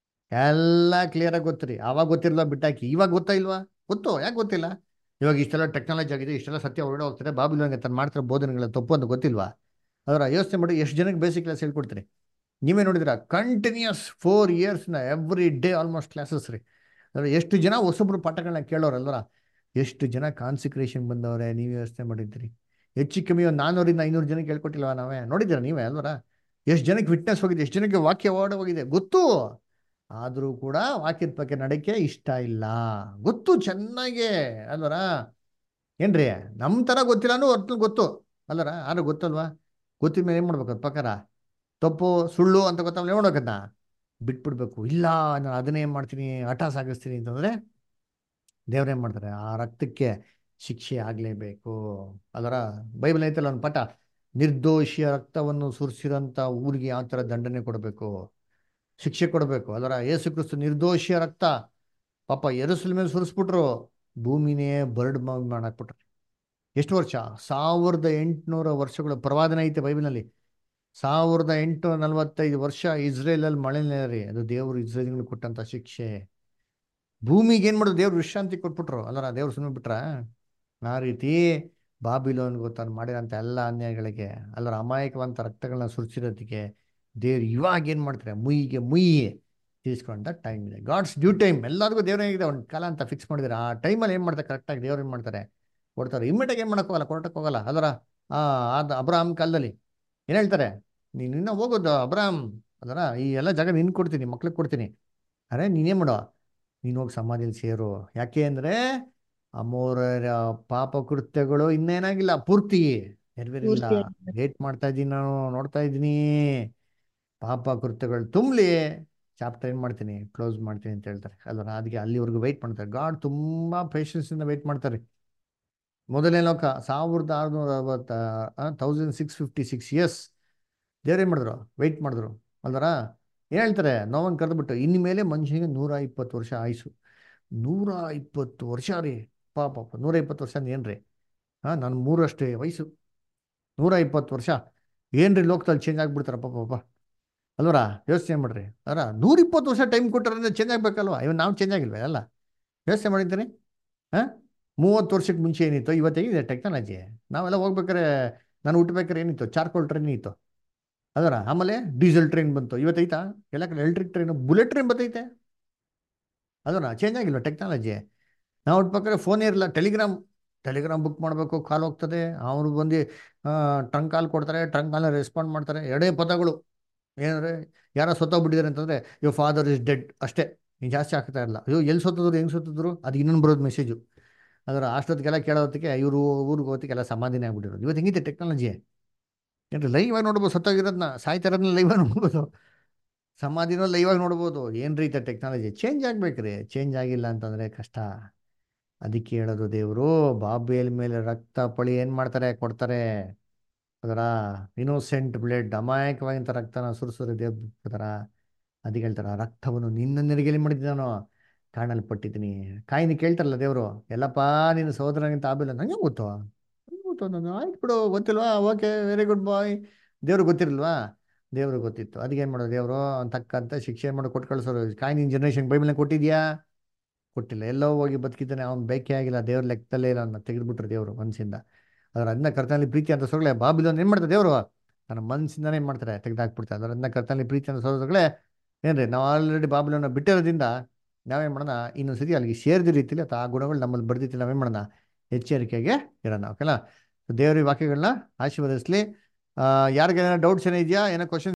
S1: ಎಲ್ಲ ಕ್ಲಿಯರಾಗಿ ಗೊತ್ತಿರಿ. ಆವಾಗ ಗೊತ್ತಿರಲ್ವಾ ಬಿಟ್ಟಾಕಿ, ಇವಾಗ ಗೊತ್ತಾ ಇಲ್ವಾ? ಗೊತ್ತು. ಯಾಕೆ ಗೊತ್ತಿಲ್ಲ? ಇವಾಗ ಇಷ್ಟೆಲ್ಲ ಟೆಕ್ನಾಲಜಿ ಆಗಿದೆ, ಇಷ್ಟೆಲ್ಲ ಸತ್ಯ ಹೊರಗಡೆ ಹೋಗ್ತಾರೆ, ಬಾಬಿಲೋನ್ಗೆ ತಾನು ಮಾಡ್ತಿರೋ ಬೋಧನೆಗಳ ತಪ್ಪು ಅಂತ ಗೊತ್ತಿಲ್ವಾ? ಅದರ ಯೋಚನೆ ಮಾಡಿ ಎಷ್ಟು ಜನಕ್ಕೆ ಬೇಸಿಕ್ ಕ್ಲಾಸ್ ಹೇಳ್ಕೊಡ್ತೀರಿ. ನೀವೇ ನೋಡಿದಿರ ಕಂಟಿನ್ಯೂಸ್ ಫೋರ್ ಇಯರ್ಸ್ನ ಎವ್ರಿ ಡೇ ಆಲ್ಮೋಸ್ಟ್ ಕ್ಲಾಸಸ್ ರೀ. ಅಂದ್ರೆ ಎಷ್ಟು ಜನ ಹೊಸೊಬ್ರು ಪಾಠಗಳನ್ನ ಕೇಳೋರಲ್ವರ, ಎಷ್ಟು ಜನ ಕಾನ್ಸಿಕ್ರೇಷನ್ ಬಂದವ್ರೆ ನೀವು ಯೋಚನೆ ಮಾಡಿದ್ದೀರಿ. ಹೆಚ್ಚು ಕಮ್ಮಿ ಒಂದು ನಾನ್ನೂರಿಂದ ಐನೂರು ಜನಕ್ಕೆ ಹೇಳ್ಕೊಟ್ಟಿಲ್ವಾ ನಾವೇ? ನೋಡಿದ್ದೀರ ನೀವೇ ಅಲ್ವರ? ಎಷ್ಟು ಜನಕ್ಕೆ ವಿಟ್ನೆಸ್ ಹೋಗಿದೆ, ಎಷ್ಟು ಜನಕ್ಕೆ ವಾಕ್ಯ ಓಡ ಹೋಗಿದೆ ಗೊತ್ತು. ಆದರೂ ಕೂಡ ವಾಕ್ಯದ ಬಗ್ಗೆ ನಡಕ್ಕೆ ಇಷ್ಟ ಇಲ್ಲ, ಗೊತ್ತು ಚೆನ್ನಾಗೆ ಅಲ್ವರ? ಏನ್ರಿ ನಮ್ಮ ಥರ ಗೊತ್ತಿಲ್ಲ ಅನ್ನೋ ಒಟ್ಟು ಗೊತ್ತು ಅಲ್ಲರ? ಆದ್ರೆ ಗೊತ್ತಲ್ವಾ? ಗೊತ್ತಿದ ಮೇಲೆ ಏನು ಮಾಡ್ಬೇಕು? ಅದ್ ಪ್ರಕಾರ ತಪ್ಪು ಸುಳ್ಳು ಅಂತ ಗೊತ್ತಾಗಲಿ ನೋಡೋಕನ್ನ ಬಿಟ್ಬಿಡ್ಬೇಕು. ಇಲ್ಲ ನಾನು ಅದನ್ನೇ ಏನು ಮಾಡ್ತೀನಿ, ಹಠ ಸಾಗಿಸ್ತೀನಿ ಅಂತಂದರೆ ದೇವ್ರೇನು ಮಾಡ್ತಾರೆ? ಆ ರಕ್ತಕ್ಕೆ ಶಿಕ್ಷೆ ಆಗಲೇಬೇಕು. ಅದರ ಬೈಬಲ್ ಐತಲ್ಲ ಒಂದು ಪಾಠ, ನಿರ್ದೋಷಿಯ ರಕ್ತವನ್ನು ಸುರಿಸಿರೋಂಥ ಊರಿಗೆ ಯಾವ ಥರ ದಂಡನೆ ಕೊಡಬೇಕು, ಶಿಕ್ಷೆ ಕೊಡಬೇಕು. ಅದರ ಯೇಸು ಕ್ರಿಸ್ತು ನಿರ್ದೋಷಿಯ ರಕ್ತ ಪಾಪ ಎರಸಲ ಮೇಲೆ ಸುರಿಸ್ಬಿಟ್ರು, ಭೂಮಿನೇ ಬರ್ಡ್ ಮಾಡಾಕ್ಬಿಟ್ರು. ಎಷ್ಟು ವರ್ಷ? ಸಾವಿರದ ಎಂಟುನೂರ ವರ್ಷಗಳ ಪ್ರವಾದನೆ ಐತೆ ಬೈಬಲ್ನಲ್ಲಿ. ಸಾವಿರದ ಎಂಟುನೂರ ನಲವತ್ತೈದು ವರ್ಷ ಇಸ್ರೇಲಲ್ಲಿ ಮಳೆ ರೀ. ಅದು ದೇವರು ಇಸ್ರೇಲ್ಗಳಿಗೆ ಕೊಟ್ಟಂತ ಶಿಕ್ಷೆ. ಭೂಮಿಗೆ ಏನು ಮಾಡೋದು? ದೇವ್ರು ವಿಶ್ರಾಂತಿ ಕೊಟ್ಬಿಟ್ರು ಅಲ್ಲರ? ದೇವ್ರು ಸುಮ್ಮನೆ ಬಿಟ್ರ? ಆ ರೀತಿ ಬಾಬಿಲೋನ್ಗೂ ತಾನು ಮಾಡಿರೋಂಥ ಎಲ್ಲ ಅನ್ಯಾಯಗಳಿಗೆ ಅಲ್ಲರ ಅಮಾಯಕವಂತ ರಕ್ತಗಳನ್ನ ಸುರಿಸಿರೋದಕ್ಕೆ ದೇವ್ರು ಇವಾಗ ಏನು ಮಾಡ್ತಾರೆ? ಮುಯ್ಯಿಗೆ ಮುಯ್ಯಿ ತೀರಿಸ್ಕೊಂಡ ಟೈಮ್ ಇದೆ. God's due time. ಎಲ್ಲರಿಗೂ ದೇವ್ರು ಏನಿದೆ ಒಂದು ಕಾಲ ಅಂತ ಫಿಕ್ಸ್ ಮಾಡಿದ್ರೆ ಆ ಟೈಮಲ್ಲಿ ಏನು ಮಾಡ್ತಾರೆ? ಕರೆಕ್ಟಾಗಿ ದೇವ್ರು ಏನು ಮಾಡ್ತಾರೆ? ಕೊಡ್ತಾರೆ. ಇಮ್ಮಿಡಿಯಾಗಿ ಏನು ಮಾಡೋಕ್ಕೋಗಲ್ಲ, ಕೊರಟಕ್ಕೆ ಹೋಗಲ್ಲ ಅದರ. ಆ ಅದು ಅಬ್ರಹಾಮ್ ಕಾಲದಲ್ಲಿ ಏನು ಹೇಳ್ತಾರೆ? ನೀನು ಇನ್ನೂ ಹೋಗೋದು ಅಬ್ರಹಾಮ್ ಅದರ, ಈ ಎಲ್ಲ ಜಾಗ ನಿನ್ಗೆ ಕೊಡ್ತೀನಿ, ಮಕ್ಳಿಗೆ ಕೊಡ್ತೀನಿ. ಅರೆ ನೀನೇನು ಮಾಡೋ? ನೀನು ಹೋಗಿ ಸಮಾಧಿಯಲ್ಲಿ ಸೇರು. ಯಾಕೆ ಅಂದರೆ ಅಮೋರರ ಪಾಪ ಕೃತ್ಯಗಳು ಇನ್ನೇನಾಗಿಲ್ಲ, ಪೂರ್ತಿ ನೆರವೇರಿಲ್ಲ. ವೇಟ್ ಮಾಡ್ತಾ ಇದ್ದೀನಿ ನಾನು, ನೋಡ್ತಾ ಇದ್ದೀನಿ. ಪಾಪ ಕೃತ್ಯಗಳು ತುಂಬಲಿ, ಚಾಪ್ಟರ್ ಏನು ಮಾಡ್ತೀನಿ? ಕ್ಲೋಸ್ ಮಾಡ್ತೀನಿ ಅಂತ ಹೇಳ್ತಾರೆ ಅಲ್ವ? ಅದಕ್ಕೆ ಅಲ್ಲಿವರೆಗೂ ವೆಯ್ಟ್ ಮಾಡ್ತಾರೆ. ಗಾಡ್ ತುಂಬ ಪೇಷನ್ಸಿಂದ ವೆಯ್ಟ್ ಮಾಡ್ತಾರೆ. ಮೊದಲನೇ ಲೋಕ ಸಾವಿರದ ಆರುನೂರ ಅರವತ್ತ thousand six fifty six years ದೇವ್ರೇನು ಮಾಡಿದ್ರು? ವೆಯ್ಟ್ ಮಾಡಿದ್ರು ಅಲ್ವರ? ಏನು ಹೇಳ್ತಾರೆ? ನೋವನ್ನು ಕರೆದ್ಬಿಟ್ಟು ಇನ್ಮೇಲೆ ಮನುಷ್ಯನಿಗೆ ನೂರ ಇಪ್ಪತ್ತು ವರ್ಷ ಆಯುಸು. ನೂರ ಇಪ್ಪತ್ತು ವರ್ಷ ರೀ ಪಾಪ. ನೂರ ಇಪ್ಪತ್ತು ವರ್ಷ ಏನ್ರಿ? ಹಾಂ, ನಾನು ಮೂರಷ್ಟೇ ವಯಸ್ಸು, ನೂರ ಇಪ್ಪತ್ತು ವರ್ಷ ಏನ್ರಿ ಲೋಕದಲ್ಲಿ ಚೇಂಜ್ ಆಗಿಬಿಡ್ತಾರಪ್ಪ ಪಾಪ ಅಲ್ವರ? ಯೋಚನೆ ಮಾಡ್ರಿ. ಅರ ನೂರ ಇಪ್ಪತ್ತು ವರ್ಷ ಟೈಮ್ ಕೊಟ್ಟರೆ ಚೇಂಜ್ ಆಗಬೇಕಲ್ವ? ಇವನು ನಾವು ಚೇಂಜ್ ಆಗಿಲ್ವೇ ಅಲ್ಲ? ಯೋಚನೆ ಮಾಡಿದ್ದೀನಿ. ಹಾಂ, ಮೂವತ್ತು ವರ್ಷಕ್ಕೆ ಮುಂಚೆ ಏನಿತ್ತು, ಇವತ್ತೇನಿದೆ ಟೆಕ್ನಾಲಜಿ. ನಾವೆಲ್ಲ ಹೋಗ್ಬೇಕಾರೆ, ನಾನು ಹುಟ್ಟಬೇಕಾರೆ ಏನಿತ್ತು? ಚಾರ್ಕೋಲ್ ಟ್ರೈನ್ ಇತ್ತು ಅದರ. ಆಮೇಲೆ ಡೀಸೆಲ್ ಟ್ರೈನ್ ಬಂತು. ಇವತ್ತೈತಾ? ಎಲ್ಲ ಕಡೆ ಎಲೆಕ್ಟ್ರಿಕ್ ಟ್ರೈನು, ಬುಲೆಟ್ ಟ್ರೈನ್ ಬರ್ತೈತೆ ಅದರ. ಚೇಂಜ್ ಆಗಿಲ್ವ ಟೆಕ್ನಾಲಜಿ? ನಾವು ಹುಟ್ಟಬೇಕಾದ್ರೆ ಫೋನೇ ಇರಲ್ಲ. ಟೆಲಿಗ್ರಾಮ್ ಟೆಲಿಗ್ರಾಮ್ ಬುಕ್ ಮಾಡಬೇಕು, ಕಾಲ್ ಹೋಗ್ತದೆ, ಅವರು ಬಂದು ಟ್ರಂಕ್ ಕಾಲ್ ಕೊಡ್ತಾರೆ, ಟ್ರಂಕ್ ಕಾಲಲ್ಲಿ ರೆಸ್ಪಾಂಡ್ ಮಾಡ್ತಾರೆ. ಎರಡೇ ಪದಗಳು ಏನಂದರೆ, ಯಾರೋ ಸತ್ತೋಗ್ಬಿಟ್ಟಿದ್ದಾರೆ ಅಂತಂದರೆ ಯೋ ಫಾದರ್ ಇಸ್ ಡೆಡ್ ಅಷ್ಟೇ. ನೀನು ಜಾಸ್ತಿ ಆಗ್ತಾ ಇರಲ್ಲ. ಅಯ್ಯೋ ಎಲ್ಲಿ ಸತ್ತಿದ್ರು, ಹೆಂಗೆ ಸತ್ತಿದ್ರು, ಅದು ಇನ್ನೊಂದು ಬರೋದು ಮೆಸೇಜು. ಅದರ ಅಷ್ಟೊತ್ತಿಗೆಲ್ಲ ಕೇಳೋದಕ್ಕೆ ಇವರು ಊರಿಗೆ ಹೋಗೋದಕ್ಕೆಲ್ಲ ಸಮಾಧಾನ ಆಗ್ಬಿಟ್ಟಿರೋದು. ಇವತ್ತು ಹೆಂಗಿದೆ ಟೆಕ್ನಾಲಜಿ? ಏನ್ರಿ ಲೈವ್ ಆಗಿ ನೋಡ್ಬೋದು, ಸತ್ತೋಗಿರೋದನ್ನ, ಸಾಯ್ತಾ ಇರೋದನ್ನ ಲೈವ್ ಆಗಿ ನೋಡ್ಬೋದು, ಸಮಾಧಿನೂ ಲೈವ್ ಆಗಿ ನೋಡ್ಬೋದು. ಏನು ರೀತಿ ಟೆಕ್ನಾಲಜಿ ಚೇಂಜ್ ಆಗ್ಬೇಕ್ರಿ. ಚೇಂಜ್ ಆಗಿಲ್ಲ ಅಂತಂದರೆ ಕಷ್ಟ. ಅದಕ್ಕೆ ಹೇಳೋದು ದೇವರು ಬಾಬೇಲ್ ಮೇಲೆ ರಕ್ತ ಪಳಿ ಏನು ಮಾಡ್ತಾರೆ? ಕೊಡ್ತಾರೆ. ಅದರ ಇನ್ನೋಸೆಂಟ್ ಬ್ಲಡ್, ಅಮಾಯಕವಾಗಿಂತ ರಕ್ತನ ಸುರಿಸೋರು ದೇವ್ ಅದರ. ಅದಕ್ಕೆ ಹೇಳ್ತಾರೆ, ರಕ್ತವನ್ನು ನಿನ್ನ ನೆರಿಗೆಲಿ ಮಾಡಿದ್ದಾನೋ ಕಾಣಲ್ಪಟ್ಟಿದ್ದೀನಿ. ಕಾಯಿನಿ ಕೇಳ್ತಾರಲ್ಲ ದೇವರು, ಎಲ್ಲಪ್ಪ ನೀನು ಸಹೋದರನಿಗಿಂತ ಆಬಿಲ್ಲ. ನನಗೆ ಗೊತ್ತು, ಗೊತ್ತು ನಾನು, ಆಯ್ತು ಬಿಡು, ಗೊತ್ತಿಲ್ವಾ? Okay, very good boy. ದೇವ್ರಿಗೆ ಗೊತ್ತಿರಲ್ವಾ? ದೇವ್ರಿಗೆ ಗೊತ್ತಿತ್ತು. ಅದಕ್ಕೆ ಏನು ಮಾಡೋದು ದೇವರು? ತಕ್ಕಂತ ಶಿಕ್ಷೆ ಮಾಡಿ ಕೊಟ್ಟು ಕಳಿಸೋರು. ಕಾಯಿನಿ ಜನ್ರೇಷನ್ ಬೈಬಲ್ನ ಕೊಟ್ಟಿದ್ಯಾ? ಕೊಟ್ಟಿಲ್ಲ. ಎಲ್ಲೋ ಹೋಗಿ ಬದುಕಿದ್ದಾನೆ, ಅವ್ನು ಬೇಕೇ ಆಗಿಲ್ಲ, ದೇವ್ರ ಲೆಕ್ಕದಲ್ಲೇ ಇಲ್ಲ, ಅವನ್ನ ತೆಗೆದುಬಿಟ್ರು ದೇವರು ಮನಸ್ಸಿಂದ. ಅದರ ಅದನ್ನ ಕರ್ತನಲ್ಲಿ ಪ್ರೀತಿ ಅಂತ ಸೊಗಳೆ ಬಾಬಿಲೋನ್ ಏನು ಮಾಡ್ತಾರೆ ದೇವರು? ತನ್ನ ಮನಸ್ಸಿಂದನೇ ಏನು ಮಾಡ್ತಾರೆ? ತೆಗೆದಾಕ್ಬಿಡ್ತಾರೆ. ಅದರ ಅದನ್ನ ಕರ್ತನಲ್ಲಿ ಪ್ರೀತಿ ಅಂತ ಸೊಗಳೆ ಏನ್ರಿ? ನಾವು ಆಲ್ರೆಡಿ ಬಾಬಿಲೋನ ಬಿಟ್ಟಿರೋದ್ರಿಂದ ನಾವೇನು ಮಾಡೋಣ? ಇನ್ನೊಂದು ಸತಿ ಅಲ್ಲಿಗೆ ಸೇರಿದ ರೀತಿಯಲ್ಲಿ ಅಥವಾ ಆ ಗುಣಗಳು ನಮ್ಮಲ್ಲಿ ಬರ್ದಿತ್ತು ನಾವೇನು ಮಾಡೋಣ? ಎಚ್ಚರಿಕೆಗೆ ಇರೋಣ. ಓಕೆನಾ? ದೇವ್ರ ವಾಕ್ಯಗಳನ್ನ ಆಶೀರ್ವದಿಸಲಿ. ಯಾರಿಗೇನೋ ಡೌಟ್ಸ್ ಏನೋ ಇದೆಯಾ? ಏನೋ ಕ್ವಶನ್